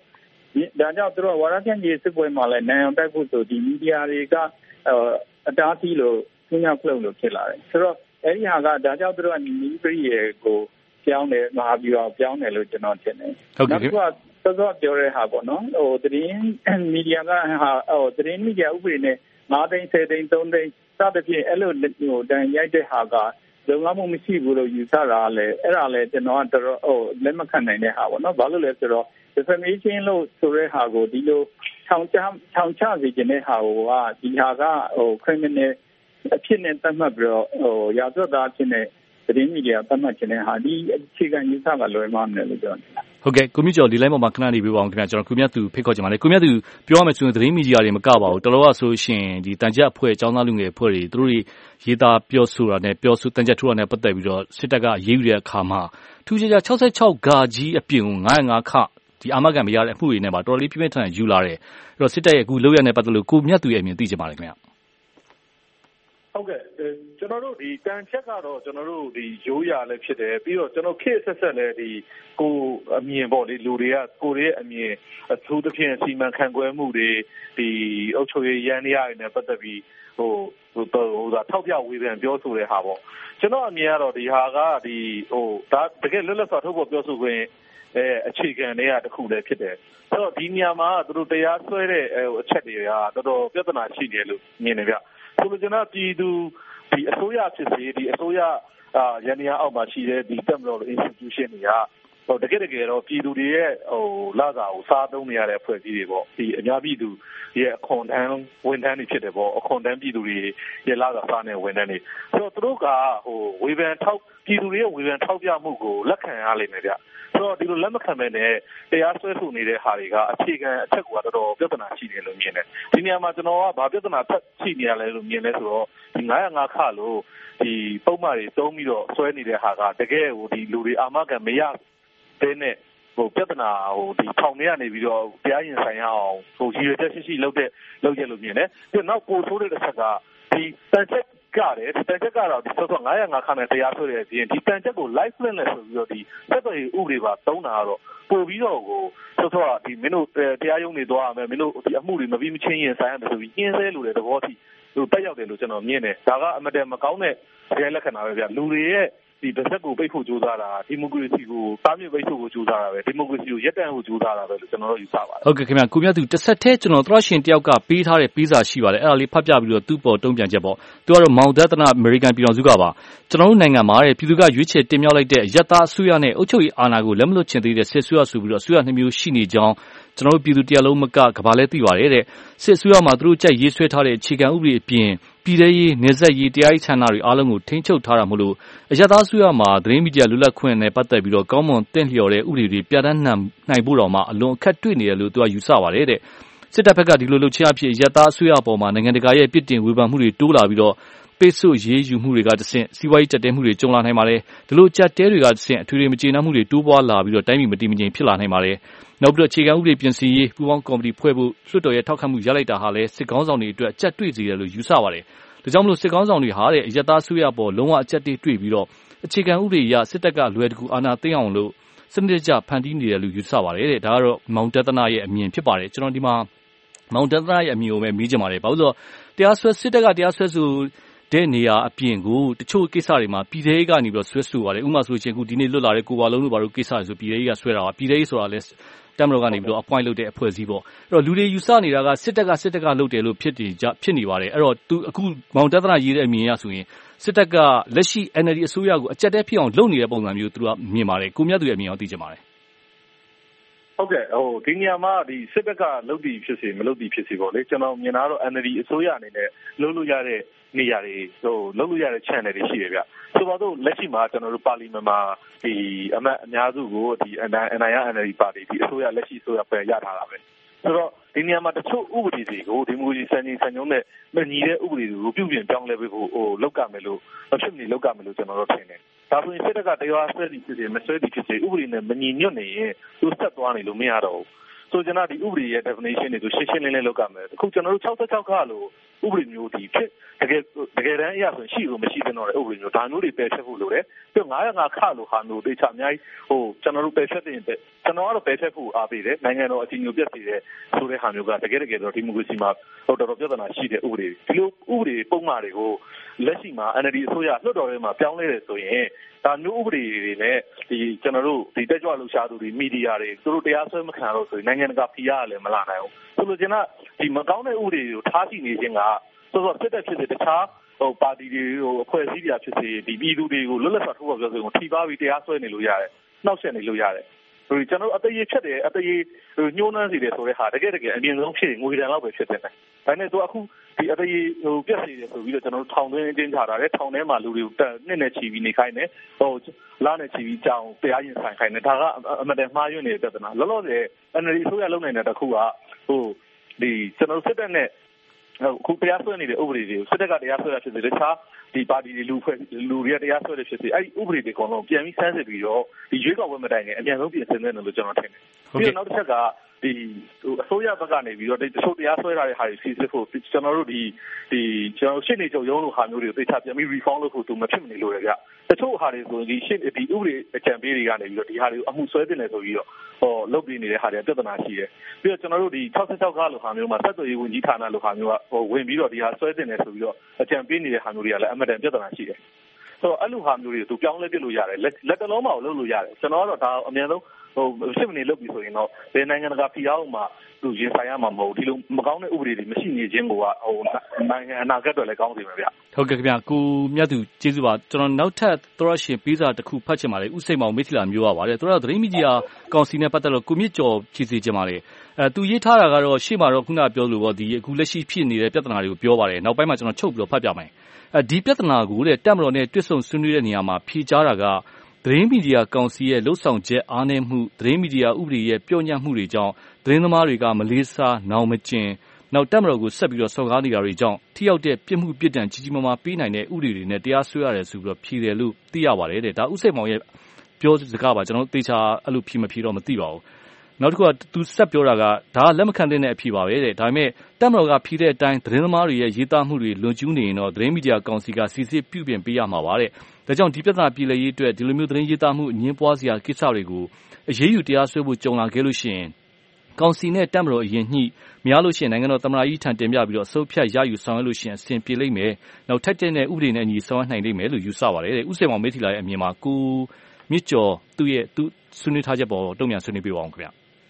V: ဒါကြောင့်သူတို့ဝါရဖြန့်ကြီးစစ်ပွဲမှာလည်းနိုင်အောင်တိုက်ဖို့ဆိုဒီမီဒီယာတွေကအတားအဆီးလို့ညှိနှိုင်းလို့ဖြစ်လာတယ်ဆိုတော့အဲ့ဒီဟာကဒါကြောင့်သူတို့ကမီပရိယေကိုပြောင်းတယ်မဟာဗျူဟာပြောင်းတယ်လို့ကျွန်တော်ထင်တယ်နောက်ကစောစောပြောတဲ့ဟာပေါ့နော်ဟိုသတင်းမီဒီယာကဟာဟိုသတင်းမီဒီယာဥပဒေနဲ့ငါးသိန်းဆယ်သိန်းသုံးသိန်းစသဖြင့်အဲ့လိုဟိုတန်ရိုက်တဲ့ဟာကလုံလောက်မှုမရှိဘူးလို့ယူဆတာလေအဲ့ဒါလည်းကျွန်တော်ကတော်တော်ဟိုလက်မခံနိုင်တဲ့ဟာပေါ့နော်ဘာလို့လဲဆိုတော့ defamation လို့ဆိုတဲ့ဟာကိုဒီလိုထောင်ချထောင်ချစေခြင်းတဲ့ဟာကိုကဒီဟာကဟို criminal အဖြစ်နဲ့သတ်မှတ်ပြီးတော့ဟိုရာဇဝတ်သားအဖြစ်နဲ့သတင်းမီဒီယာသတ်မှတ်ခြင်းတဲ့ဟာဒီအခြေခံယူဆကလွယ်မှာမလဲလို့ပြောနေတာ
A: ဟုတ်ကဲ့ကိုမြင့်ကျော်ဒီလိုင်းပေါ်မှာခဏနေပြပါအောင်ခင်ဗျာကျွန်တော်ကိုမြတ်သူဖိတ်ခေါ်ချင်ပါတယ်ကိုမြတ်သူပြောရမယ်ဆိုရင်သတင်းမီဒီယာတွေမကပါဘူးတော်တော်ကဆိုရှင်ဒီတန်ကြပ်အဖွဲ့အကြောင်းသားလူငယ်အဖွဲ့တွေသူတို့တွေရေးသားပြောဆိုတာနဲ့ပြောဆိုတန်ကြပ်ထိုးတာနဲ့ပတ်သက်ပြီးတော့စစ်တပ်ကရေးယူတဲ့အခါမှာထူးခြားခြား၆၆ဂါကြီးအပြင်ကိုငါးငါးခဒီအာမခံမရတဲ့အမှုတွေနဲ့ပါတော်တော်လေးပြင်းပြင်းထန်ထန်ယူလာတယ်အဲ့တော့စစ်တပ်ရဲ့အခုလုပ်ရတဲ့ပတ်သက်လို့ကိုမြတ်သူရဲ့အမြင်သိချင်ပါတယ်ခင်ဗျာ
D: ဟုတ်ကဲ့ကျွန်တော်တို့ဒီတန်ချက်ကတော့ကျွန်တော်တို့ဒီရိုးရာလည်းဖြစ်တယ်ပြီးတော့ကျွန်တော်ခေတ်ဆက်ဆက်လည်းဒီကိုအမြင်ပေါ့လေလူတွေကကိုရဲ့အမြင်အထူးသဖြင့်စီမံခန့်ခွဲမှုတွေဒီအုပ်ချုပ်ရေးရန်တရားတွေနဲ့ပတ်သက်ပြီးဟိုဟိုဟိုထောက်ပြဝေဖန်ပြောဆိုတဲ့ဟာပေါ့ကျွန်တော်အမြင်ကတော့ဒီဟာကဒီဟိုဒါတကယ်လွတ်လပ်စွာထုတ်ဖော်ပြောဆိုခွင့်အဲအခြေခံတွေကတစ်ခုလည်းဖြစ်တယ်ဆိုတော့ဒီနေရာမှာသူတို့တရားစွဲတဲ့အချက်တွေကတော်တော်ပြဿနာရှိတယ်လို့မြင်နေကြဆိုလိုချင်တာပြည်သူဒီအစိုးရဖြစ်စေဒီအစိုးရအာရန်နီယာအောက်မှာရှိတဲ့ဒီတက်မတော် institution တွေကဟိုတကယ်တကယ်တော့ပြည်သူတွေရဲ့ဟိုလာစာကိုစားသုံးနေရတဲ့အဖွဲ့အစည်းတွေပေါ့ဒီအများပြည်သူရဲ့အခွန်ထမ်းဝန်ထမ်းတွေဖြစ်တယ်ပေါ့အခွန်ထမ်းပြည်သူတွေရဲ့လာစာစားနေဝန်ထမ်းတွေဆိုတော့သူတို့ကဟိုဝေဖန်ထောက်ပြည်သူတွေရဲ့ဝေဖန်ထောက်ပြမှုကိုလက်ခံရလိမ့်မယ်ဗျဆိုတော့ဒီလိုလက်မခံမဲ့နဲ့တရားစွဲဆိုနေတဲ့ဟာတွေကအခြေခံအချက်ကိုတော့ပြဿနာရှိတယ်လို့မြင်တယ်ဒီနေရာမှာကျွန်တော်ကဘာပြဿနာထပ်ရှိနေရလဲလို့မြင်လဲဆိုတော့ဒီငါးရာငါးခလို့ဒီပုံမှန်တွေတုံးပြီးတော့ဆွဲနေတဲ့ဟာကတကယ်ဟိုဒီလူတွေအာမခံမရတဲ့နဲ့ဟိုပြဿနာဟိုဒီထောင်ထဲကနေပြီးတော့တရားရင်ဆိုင်ရအောင်ဟိုရည်ရွယ်ချက်ရှိရှိလုပ်တဲ့လုပ်ရလို့မြင်တယ်ပြီးတော့နောက်ပို့ဆိုးတဲ့တစ်ချက်ကဒီတန်ချက်ကတယ်ဒီတန်ချက်ကတော့ဒီဆိုတော့ငါးရာငါးခနဲ့တရားဆွဲတဲ့အပြင်ဒီတန်ချက်ကို lifeless လဲဆိုပြီးတော့ဒီသက်တော်ဥပဒေပါတုံးတာကတော့ပို့ပြီးတော့ကိုဆိုတော့ဒီမင်းတို့တရားရုံးတွေသွားရမယ်မင်းတို့ဒီအမှုတွေမပြီးမချင်းရင်ဆိုင်ရမယ်ဆိုပြီးညှင်းဆဲလို့တဲ့သဘောထိဟိုတက်ရောက်တယ်လို့ကျွန်တော်မြင်တယ်ဒါကအမတန်မကောင်းတဲ့တရားလက္ခဏာပဲဗျလူတွေရဲ့ဒီတစ်ဆက်ကိုပိတ်ဖို့ကြိုးစားတာဒီမိုကရေစီကိုတားမြစ်ပိတ်ဖို့ကိုကြိုးစားတာပဲဒီမိုကရေစီကိုရပ်တန့်ဖို့ကြိုးစားတာပဲလို့ကျွန်တော်တို့ယူဆပါတယ်
A: ဟုတ်ကဲ့ခင်ဗျာကိုမြတ်သူတစ်ဆက်တည်းကျွန်တော်သရရှင်တယောက်ကပေးထားတဲ့ပေးစာရှိပါတယ်အဲ့ဒါလေးဖတ်ပြပြီးတော့သူ့ပေါ်တုံ့ပြန်ချက်ပေါ့သူကတော့မောင်ဒသနာအမေရိကန်ပြည်တော်စုကပါကျွန်တော်တို့နိုင်ငံမှာတဲ့ပြည်သူကရွေးချယ်တင်မြှောက်လိုက်တဲ့ရပ်သားအစိုးရနဲ့အုပ်ချုပ်ရေးအာဏာကိုလက်မလွတ်ချင်သေးတဲ့စစ်အစိုးရဆိုပြီးတော့အစိုးရနှမျိုးရှိနေကြောင်းကျွန်တော်တို့ပြည်သူတရားလုံးမကကဘာလဲသိပါတယ်တဲ့စစ်အစိုးရမှာသူတို့ကြိုက်ရေးဆွဲထားတဲ့အခြေခံဥပဒေအပြင်ပြည်ထရေးနေဆက်ရေးတရားရေးဌာနတွေအားလုံးကိုထိန်းချုပ်ထားတာမို့လို့အရပ်သားအစိုးရမှာသတင်းမီဒီယာလွတ်လပ်ခွင့်နဲ့ပတ်သက်ပြီးတော့ကောင်းမွန်တင့်လျော်တဲ့ဥပဒေတွေပြဋ္ဌာန်းနိုင်ဖို့တော့မှအလွန်အခက်တွေ့နေတယ်လို့သူကယူဆပါတယ်တဲ့စစ်တပ်ဘက်ကဒီလိုလုပ်ချင်အဖြစ်အရပ်သားအစိုးရအပေါ်မှာနိုင်ငံတကာရဲ့ပြစ်တင်ဝေဖန်မှုတွေတိုးလာပြီးတော့ပိတ်ဆို့ရေးယူမှုတွေကတဆင့်စီးပွားရေးကြက်တဲမှုတွေကြုံလာနိုင်ပါတယ်ဒီလိုကြက်တဲတွေကတဆင့်အထွေထွေမကျေနပ်မှုတွေတိုးပွားလာပြီးတော့တိုင်းပြည်မတည်မငြိမ်ဖြစ်လာနိုင်ပါတယ်နောက်ပြီးတော့အခြေခံဥပဒေပြင်ဆင်ရေးပူးပေါင်းကော်မတီဖွဲ့ဖို့လွှတ်တော်ရဲ့ထောက်ခံမှုရလိုက်တာဟာလည်းစစ်ကောင်းဆောင်တွေအတွက်ကြက်တွေ့စေတယ်လို့ယူဆပါတယ်ဒါကြောင့်မလို့စစ်ကောင်းဆောင်တွေဟာတဲ့အရပ်သားအစိုးရပေါ်လုံးဝအကြက်တွေတွေ့ပြီးတော့အခြေခံဥပဒေအရစစ်တပ်ကလွယ်တကူအာဏာသိမ်းအောင်လို့စနစ်တကျဖန်တီးနေတယ်လို့ယူဆပါတယ်တဲ့ဒါကတော့မောင်တသနာရဲ့အမြင်ဖြစ်ပါတယ်ကျွန်တော်ဒီမှာမောင်တသနာရဲ့အမြင်ကိုပဲမေးချင်ပါတယ်ဘာလို့လဲဆိုတော့တရားစွဲစစ်တပ်ကတရားစွဲဆိုတဲ့နေရာအပြင်ကိုတချို့ကိစ္စတွေမှာပြည်ထောင်ကနေပြီးတော့ဆွဲဆိုပါတယ်ဥပမာဆိုရင်ခုဒီနေ့လွတ်လာတဲ့ကိုပါလုံးတို့ဘာလို့ကိစ္စတွေဆိုပြည်ထောင်ကဆွဲတာပါပြည်ထောင်ဆိုတာလဲတမတော်ကနေပြီးတော့ appoint လုပ်တဲ့အဖွဲ့အစည်းပေါ့အဲ့တော့လူတွေယူဆနေတာကစစ်တပ်ကစစ်တပ်ကလုပ်တယ်လို့ဖြစ်နေကြဖြစ်နေပါတယ်အဲ့တော့သူအခုမောင်တသနာရေးတဲ့အမြင်ရဆိုရင်စစ်တပ်ကလက်ရှိ N L D အစိုးရကိုအကြက်တဲဖြစ်အောင်လုပ်နေတဲ့ပုံစံမျိုးသူကမြင်ပါတယ်ကိုမြတ်သူရဲ့အမြင်အောင်သိချင်ပါတယ်
D: ဟုတ်ကဲ့ဟိုဒီနေရာမှာဒီစစ်တပ်ကလုပ်ပြီးဖြစ်စေမလုပ်ပြီးဖြစ်စေပေါ့လေကျွန်တော်မြင်တာတော့ N L D အစိုးရအနေနဲ့လုပ်လို့ရတဲ့နေရာတွေဟိုလုပ်လို့ရတဲ့ channel တွေရှိတယ်ဗျဆိုတော့လက်ရှိမှာကျွန်တော်တို့ပါလီမန်မှာဒီအမတ်အများစုကိုဒီ N I A N L D ပါတီဒီအစိုးရလက်ရှိအစိုးရဖွဲ့ရထားတာပဲဆိုတော့ဒီနေရာမှာတချို့ဥပဒေတွေကိုဒီမိုကရေစီစံချိန်စံညွှန်းနဲ့မညီတဲ့ဥပဒေတွေကိုပြုပြင်ပြောင်းလဲပေးဖို့ဟိုလောက်ကမယ်လို့မဖြစ်မနေလောက်ကမယ်လို့ကျွန်တော်တို့ထင်တယ်ဒါဆိုရင်စစ်တပ်ကတရားစွဲသည်ဖြစ်စေမစွဲသည်ဖြစ်စေဥပဒေနဲ့မညီညွတ်နေရင်သူဆက်သွားနေလို့မရတော့ဘူးဆိုကျွန်တော်ဒီဥပဒေရဲ့ definition တွေကိုရှင်းရှင်းလင်းလင်းလောက်ကမယ်အခုကျွန်တော်တို့၆၆ခါလို့ဥပဒေမျိုးဒီဖြစ်တကယ်တကယ်တမ်းအရဆိုရှိလို့မရှိတဲ့တော့ဥပဒေမျိုးဒါမျိုးတွေပယ်ဖျက်ဖို့လိုတယ်ပြီးတော့ငါးရငါခလို့ဟာမျိုးတေချာအများကြီးဟိုကျွန်တော်တို့ပယ်ဖျက်တဲ့ကျွန်တော်ကတော့ပယ်ဖျက်ဖို့အားပေးတယ်နိုင်ငံတော်အကြီးအကျယ်ပြတ်စီတဲ့ဆိုတဲ့ဟာမျိုးကတကယ်တကယ်တော့ဒီမိုကရေစီမှာဟိုတော်တော်ပြဿနာရှိတဲ့ဥပဒေဒီလိုဥပဒေပုံမှန်တွေကိုလက်ရှိမှာ N L D အစိုးရလွှတ်တော်ထဲမှာပြောင်းလဲတယ်ဆိုရင်ဒါမျိုးဥပဒေတွေနဲ့ဒီကျွန်တော်တို့ဒီတက်ကြွလှုပ်ရှားသူတွေမီဒီယာတွေသူတို့တရားစွဲမခံတော့ဆိုရင်နိုင်ငံတကာဖိအားလည်းမလာနိုင်ဘူးဆိုလိုချင်တာဒီမကောင်းတဲ့ဥပဒေတွေကိုထားရှိနေခြင်းကဆိုတော့ဖြစ်တဲ့ဖြစ်တဲ့တခြားဟိုပါတီတွေဟိုအဖွဲ့အစည်းတွေဖြစ်စေဒီပြည်သူတွေကိုလွတ်လပ်စွာထုတ်ဖော်ပြောဆိုမှုထိပါပြီးတရားစွဲနေလို့ရတယ်နှောက်ယှက်နေလို့ရတယ်ဟိုကျွန်တော်တို့အသေးဖြတ်တယ်အသေးညှိုးနှမ်းစီတယ်ဆိုတဲ့ဟာတကယ်တကယ်အမြင့်ဆုံးဖြစ်ငွေတန်လောက်ပဲဖြစ်တယ်ဒါနဲ့ဆိုအခုဒီအသေးဟိုပြက်စီတယ်ဆိုပြီးတော့ကျွန်တော်တို့ထောင်သွင်းအတင်းချတာတယ်ထောင်ထဲမှာလူတွေကိုနှစ်နဲ့ချီပြီးနေခိုင်းတယ်ဟိုလာနဲ့ချီပြီးကြောင်တရားရင်ဆိုင်ခိုင်းတယ်ဒါကအမတန်မှားယွင်းနေတဲ့ပြဿနာလောလောဆယ် N L D ဆိုရလုံနိုင်တဲ့တစ်ခုကဟိုဒီကျွန်တော်စစ်တပ်နဲ့အခုတရားစွဲနေတဲ့ဥပဒေတွေစစ်တပ်ကတရားစွဲရဖြစ်စေတခြားဒီပါတီတွေလူဖွဲ့လူတွေကတရားစွဲရဖြစ်စေအဲ့ဒီဥပဒေတွေအကုန်လုံးပြန်ပြီးဆန်းစစ်ပြီးတော့ဒီရွေးကောက်ပွဲမတိုင်ခင်အပြန်ဆုံးပြင်ဆင်နေတယ်လို့ကျွန်တော်ထင်တယ်ပြီးတော့နောက်တစ်ချက်ကဒီအစိုးရဘက်ကနေပြီးတော့တချို့တရားစွဲထားတဲ့ဟာတွေစီစစ်ဖို့ကျွန်တော်တို့ဒီဒီကျွန်တော်ရှင်းနေကြုံရုံးလို့ဟာမျိုးတွေကိုသိချပြန်ပြီး reform လုပ်ဖို့သူမဖြစ်မနေလို့ရကြတချို့ဟာတွေဆိုရင်ဒီရှင်းဒီဥပဒေအကြံပေးတွေကနေပြီးတော့ဒီဟာတွေကိုအမှုဆွဲတင်တယ်ဆိုပြီးတော့ဟောလုပ်ပြီးနေတဲ့ဟာတွေပြဿနာရှိတယ်ပြီးတော့ကျွန်တော်တို့ဒီ၆၆ကားလိုဟာမျိုးမှာစက်သွေးဝင်ကြီးဌာနလိုဟာမျိုးကဟိုဝင်ပြီးတော့ဒီဟာဆွဲတင်တယ်ဆိုပြီးတော့အကြံပေးနေတဲ့ဟာမျိုးတွေကလည်းအမှန်တန်ပြဿနာရှိတယ်ဆိုတော့အဲ့လိုဟာမျိုးတွေသူပြောင်းလဲပြလို့ရတယ်လက်တလုံးမအောင်လုပ်လို့ရတယ်ကျွန်တော်ကတော့ဒါအများဆုံးဟိုရှင်းမနေလုပ်ပြီးဆိုရင်တော့ဒီနိုင်ငံတကာဖိအားမှာသူရင်ဆိုင်ရမှာမဟုတ်ဒီလိုမကောင်းတဲ့ဥပဒေတွေမရှိနေခြင်းကိုကဟိုနိုင်ငံအနာဂတ်တွေလည်းကောင်းစေမှာဗျ
A: ဟုတ်ကဲ့ခင်ဗျကိုမြတ်သူကျေးဇူးပါကျွန်တော်နောက်ထပ်သောရရှင်ပေးစာတစ်ခုဖတ်ချင်ပါတယ်ဥစိန်မောင်မိထီလာမျိုးရပါတယ်သူတို့သတင်းမီဒီယာကောင်စီနဲ့ပတ်သက်လို့ကိုမြင့်ကျော်ဖြည့်စေချင်ပါတယ်အဲသူရေးထားတာကတော့ရှေ့မှာတော့ခုနပြောလို့ပေါ့ဒီအခုလက်ရှိဖြစ်နေတဲ့ပြဿနာတွေကိုပြောပါတယ်နောက်ပိုင်းမှာကျွန်တော်ချုပ်ပြီးတော့ဖတ်ပြမယ်အဲဒီပြဿနာကိုတဲ့တက်မတော်နဲ့တွစ်ဆုံဆွေးနွေးတဲ့နေရာမှာဖြေကြားတာကသတင်းမီဒီယာကောင်စီရဲ့လှုပ်ဆောင်ချက်အားနည်းမှုသတင်းမီဒီယာဥပဒေရဲ့ပြောင်းညံ့မှုတွေကြောင့်သတင်းသမားတွေကမလေးစားနောင်မကျင်နောက်တက်မတော်ကိုဆက်ပြီးတော့စော်ကားနေတာတွေကြောင့်ထိရောက်တဲ့ပြစ်မှုပြစ်ဒဏ်ကြီးကြီးမားမားပေးနိုင်တဲ့ဥပဒေတွေနဲ့တရားစွဲရတယ်ဆိုပြီးတော့ဖြေတယ်လို့သိရပါတယ်တဲ့ဒါဥစိတ်မောင်ရဲ့ပြောစကားပါကျွန်တော်သေချာအဲ့လိုဖြေမဖြေတော့မသိပါဘူးနောက်တစ်ခုကသူဆက်ပြောတာကဒါကလက်မခံတဲ့အဖြေပါပဲတဲ့ဒါပေမဲ့တက်မတော်ကဖြေတဲ့အတိုင်းသတင်းသမားတွေရဲ့ရေးသားမှုတွေလွန်ကျူးနေရင်တော့သတင်းမီဒီယာကောင်စီကစီစစ်ပြုပြင်ပေးရမှာပါတဲ့ဒါကြောင့်ဒီပြဿနာပြည်လည်ရေးအတွက်ဒီလိုမျိုးသတင်းရေးသားမှုအငြင်းပွားစရာကိစ္စတွေကိုအရေးယူတရားစွဲဖို့ကြုံလာခဲ့လို့ရှိရင်ကောင်စီနဲ့တက်မတော်အရင်ညှိမရလို့ရှိရင်နိုင်ငံတော်သမ္မတကြီးထံတင်ပြပြီးတော့အစိုးဖြတ်ရယူဆောင်ရွက်လို့ရှိရင်အဆင်ပြေလိမ့်မယ်နောက်ထပ်တဲ့ဥပဒေနဲ့အညီဆောင်ရွက်နိုင်လိမ့်မယ်လို့ယူဆပါတယ်တဲ့ဥစိန်မောင်မိထီလာရဲ့အမြင်မှာကိုမြင့်ကျော်သူ့ရဲ့သူဆွေးနွေးထားချက်ပေါ်တုံ့ပြန်ဆွေးနွေးပြပါအောင်ခင်ဗျ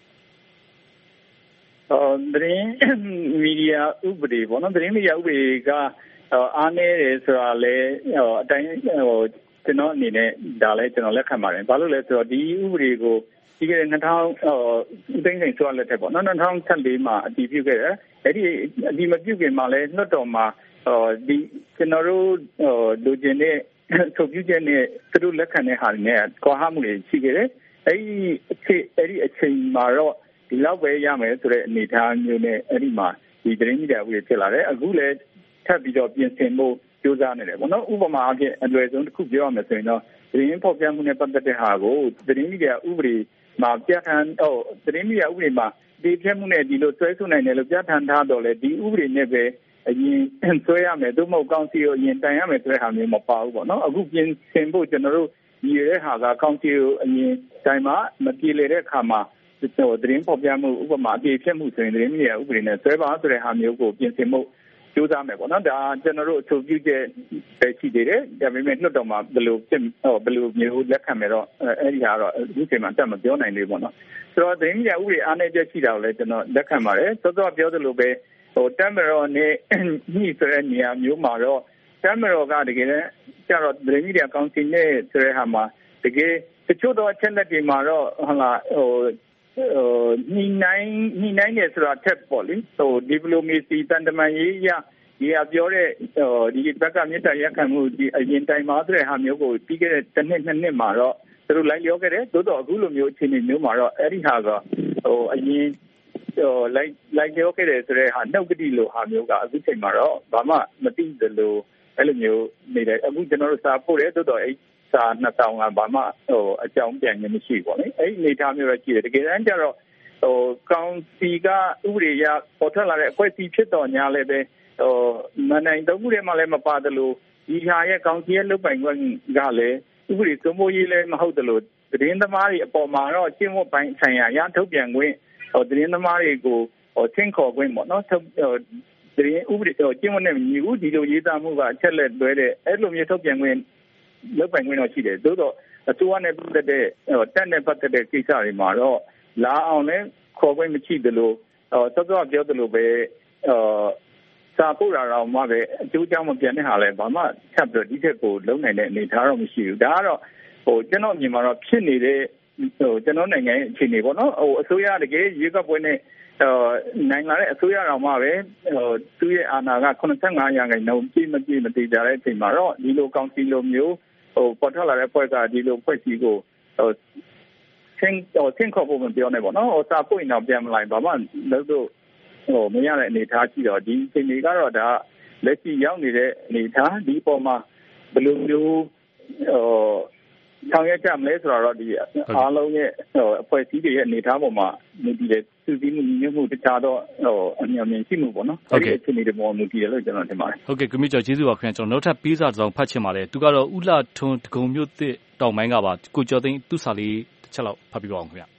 V: အော်သတင်းမီဒီယာဥပဒေပေါ့နော်သတင်းမီဒီယာဥပဒေကအားနည်းတယ်ဆိုတာလဲဟိုအတိုင်းဟိုကျွန်တော်အနေနဲ့ဒါလဲကျွန်တော်လက်ခံပါတယ်ဘာလို့လဲဆိုတော့ဒီဥပဒေကိုဒီကနေ့နှစ်ထောင်ဟိုအသိစိန်ဆိုလက်ထက်ပေါ့နော်နှစ်ထောင်ဆက်လေးမှာအတည်ပြုခဲ့တယ်အဲ့ဒီအတည်မပြုခင်မှာလဲလွှတ်တော်မှာဟိုဒီကျွန်တော်တို့ဟိုလူကျင်တဲ့ဆိုပြုချက်နဲ့သူတို့လက်ခံတဲ့ဟာတွေနဲ့ကွာဟမှုတွေရှိခဲ့တယ်အဲ့ဒီအခြေအဲ့ဒီအချိန်မှာတော့ဒီလောက်ပဲရမယ်ဆိုတဲ့အနေအထားမျိုးနဲ့အဲ့ဒီမှာဒီသတင်းမီဒီယာဥပဒေဖြစ်လာတယ်အခုလည်းထပ်ပြီးတော့ပြင်ဆင်ဖို့ကြိုးစားနေတယ်ပေါ့နော်ဥပမာအဖြစ်အလွယ်ဆုံးတစ်ခုပြောရမယ်ဆိုရင်တော့သတင်းဖော်ပြမှုနဲ့ပတ်သက်တဲ့ဟာကိုသတင်းမီဒီယာဥပဒေမှာပြဋ္ဌာန်းဟိုသတင်းမီဒီယာဥပဒေမှာဒီပြမှုနဲ့ဒီလိုဆွဲဆိုနိုင်တယ်လို့ပြဋ္ဌာန်းထားတော့လေဒီဥပဒေနဲ့ပဲအရင်ဆွဲရမယ်သို့မဟုတ်ကောင်စီကိုအရင်တိုင်ရမယ်ဆိုတဲ့ဟာမျိုးမပါဘူးပေါ့နော်အခုပြင်ဆင်ဖို့ကျွန်တော်တို့ရည်ရတဲ့ဟာကကောင်စီကိုအရင်တိုင်မှာမပြေလည်တဲ့အခါမှာသတင်းဖော်ပြမှုဥပမာအပြေဖြစ်မှုဆိုရင်သတင်းမီဒီယာဥပဒေနဲ့ဆွဲပါဆိုတဲ့ဟာမျိုးကိုပြင်ဆင်မှုကြိုးစားမယ်ပေါ့နော်ဒါကျွန်တော်တို့အဆိုပြုချက်ပဲရှိသေးတယ်ဒါပေမဲ့လွှတ်တော်မှာဘယ်လိုဖြစ်ဟောဘယ်လိုမျိုးလက်ခံမယ်တော့အဲ့ဒီဟာတော့ဒီချိန်မှာတက်မပြောနိုင်သေးဘူးပေါ့နော်ဆိုတော့သတင်းမီဒီယာဥပဒေအားနည်းချက်ရှိတာကိုလည်းကျွန်တော်လက်ခံပါတယ်စောစောပြောသလိုပဲဟိုတက်မတော်နဲ့ညှိဆိုတဲ့နေရာမျိုးမှာတော့တက်မတော်ကတကယ်လည်းကျတော့သတင်းမီဒီယာကောင်စီနဲ့ဆိုတဲ့ဟာမှာတကယ်တချို့တော့အချက်လက်တွေမှာတော့ဟုတ်လားဟိုညှိနှိုင်းညှိနှိုင်းနေဆိုတာထက်ပေါ့လေဟိုဒီပလိုမေစီတန်တမန်ရေးရဒီကပြောတဲ့ဟိုဒီဘက်ကမြေတားရက်ခံမှုဒီအရင်တိုင်းမှာဆိုတဲ့ဟာမျိုးကိုပြီးခဲ့တဲ့တစ်နှစ်နှစ်နှစ်မှာတော့သူတို့လိုက်လျောခဲ့တယ်သို့တော့အခုလိုမျိုးအခြေအနေမျိုးမှာတော့အဲ့ဒီဟာကဟိုအရင်ဟိုလိုက်လိုက်လျောခဲ့တယ်ဆိုတဲ့ဟာနှုတ်ကတိလိုဟာမျိုးကအခုချိန်မှာတော့ဘာမှမသိသလိုအဲ့လိုမျိုးနေတယ်အခုကျွန်တော်တို့စာပို့တယ်သို့တော့အဲ့စာနှစ်ဆောင်ကဘာမှဟိုအကြောင်းပြန်ခြင်းမရှိဘူးပေါ့လေအဲ့ဒီအနေအထားမျိုးတော့ရှိတယ်တကယ်တမ်းကျတော့ဟိုကောင်စီကဥပဒေရပေါ်ထွက်လာတဲ့အဖွဲ့အစည်းဖြစ်တော်ညာလည်းပဲဟိုမနိုင်တော့ဘူးလေမှလည်းမပါတယ်လို့ဒီဟာရဲ့ကောင်စီရဲ့လုပ်ပိုင်ခွင့်ကလည်းဥပဒေစိုးမိုးရေးလည်းမဟုတ်တယ်လို့သတင်းသမားတွေအပေါ်မှာတော့ကျင့်ဝတ်ပိုင်းဆိုင်ရာရထုတ်ပြန်ခွင့်ဟိုသတင်းသမားတွေကိုဟိုချင်းခေါ်ခွင့်ပေါ့နော်ထုတ်သတင်းဥပဒေဟိုကျင့်ဝတ်နဲ့ညီဦးဒီလိုရေးသားမှုကအချက်လက်တွဲတဲ့အဲ့လိုမျိုးထုတ်ပြန်ခွင့်လုပ်ပိုင်ခွင့်တော့ရှိတယ်သို့တော့အစိုးရနဲ့ပတ်သက်တဲ့ဟိုတက်နဲ့ပတ်သက်တဲ့ကိစ္စတွေမှာတော့လာအောင်လဲခေါ်ခွင့်မရှိသလိုဟိုစောစောပြောသလိုပဲဟိုစာပို့တာတော့မှပဲအကျိုးကြောင့်မပြန်တဲ့ဟာလဲဘာမှချက်ပြီးဒီချက်ကိုလုံးနိုင်တဲ့အနေထားတော့မရှိဘူးဒါကတော့ဟိုကျွန်တော်မြင်မှာတော့ဖြစ်နေတဲ့ဟိုကျွန်တော်နိုင်ငံရဲ့အခြေအနေပေါ့နော်ဟိုအစိုးရတကယ်ရွေးကောက်ပွဲနဲ့ဟိုနိုင်လာတဲ့အစိုးရတော်မှပဲဟိုသူ့ရဲ့အာဏာကeighty-fiveရာခိုင်နှုန်းပြည့်မပြည့်မတည်ကြတဲ့အချိန်မှာတော့ဒီလိုကောင်စီလိုမျိုးဟိုပေါ်ထွက်လာတဲ့ဖွဲ့ကဒီလိုဖွဲ့စည်းကိုဟိုသင်ဟိုသင်ခေါ်ဖို့မပြောနဲ့ပေါ့နော်ဟိုစာပွင့်တော့ပြန်မလိုက်ဘာမှလို့တော့ဟိုမရတဲ့အနေထားရှိတော့ဒီအချိန်တွေကတော့ဒါလက်ရှိရောက်နေတဲ့အနေထားဒီပေါ်မှာဘယ်လိုမျိုးဟိုဆောင်ရွက်ကြမလဲဆိုတော့ဒီအားလုံးရဲ့ဟိုအဖွဲ့အစည်းတွေရဲ့အနေထားပေါ်မှာမူတည်တဲ့သူစည်းမှုညှိမှုတခြားတော့ဟိုအမြင်မြင်ရှိမှုပေါ့နော်အဲ့ဒီအခြေအနေတွေပေါ်မူတည်တယ်လို့ကျွန်တော်ထင်ပါတယ်
A: ဟုတ်ကဲ့ကွန်မြူကျော်ကျေးဇူးပါခင်ဗျာကျွန်တော်နောက်ထပ်ပေးစာတစ်စောင်ဖတ်ချင်ပါတယ်သူကတော့ဥလာထွန်းတကုံမြို့သစ်တောင်ပိုင်းကပါကိုကျော်သိန်းသူ့စာလေးတစ်ချက်လောက်ဖတ်ပြပါအောင်ခင်ဗျာ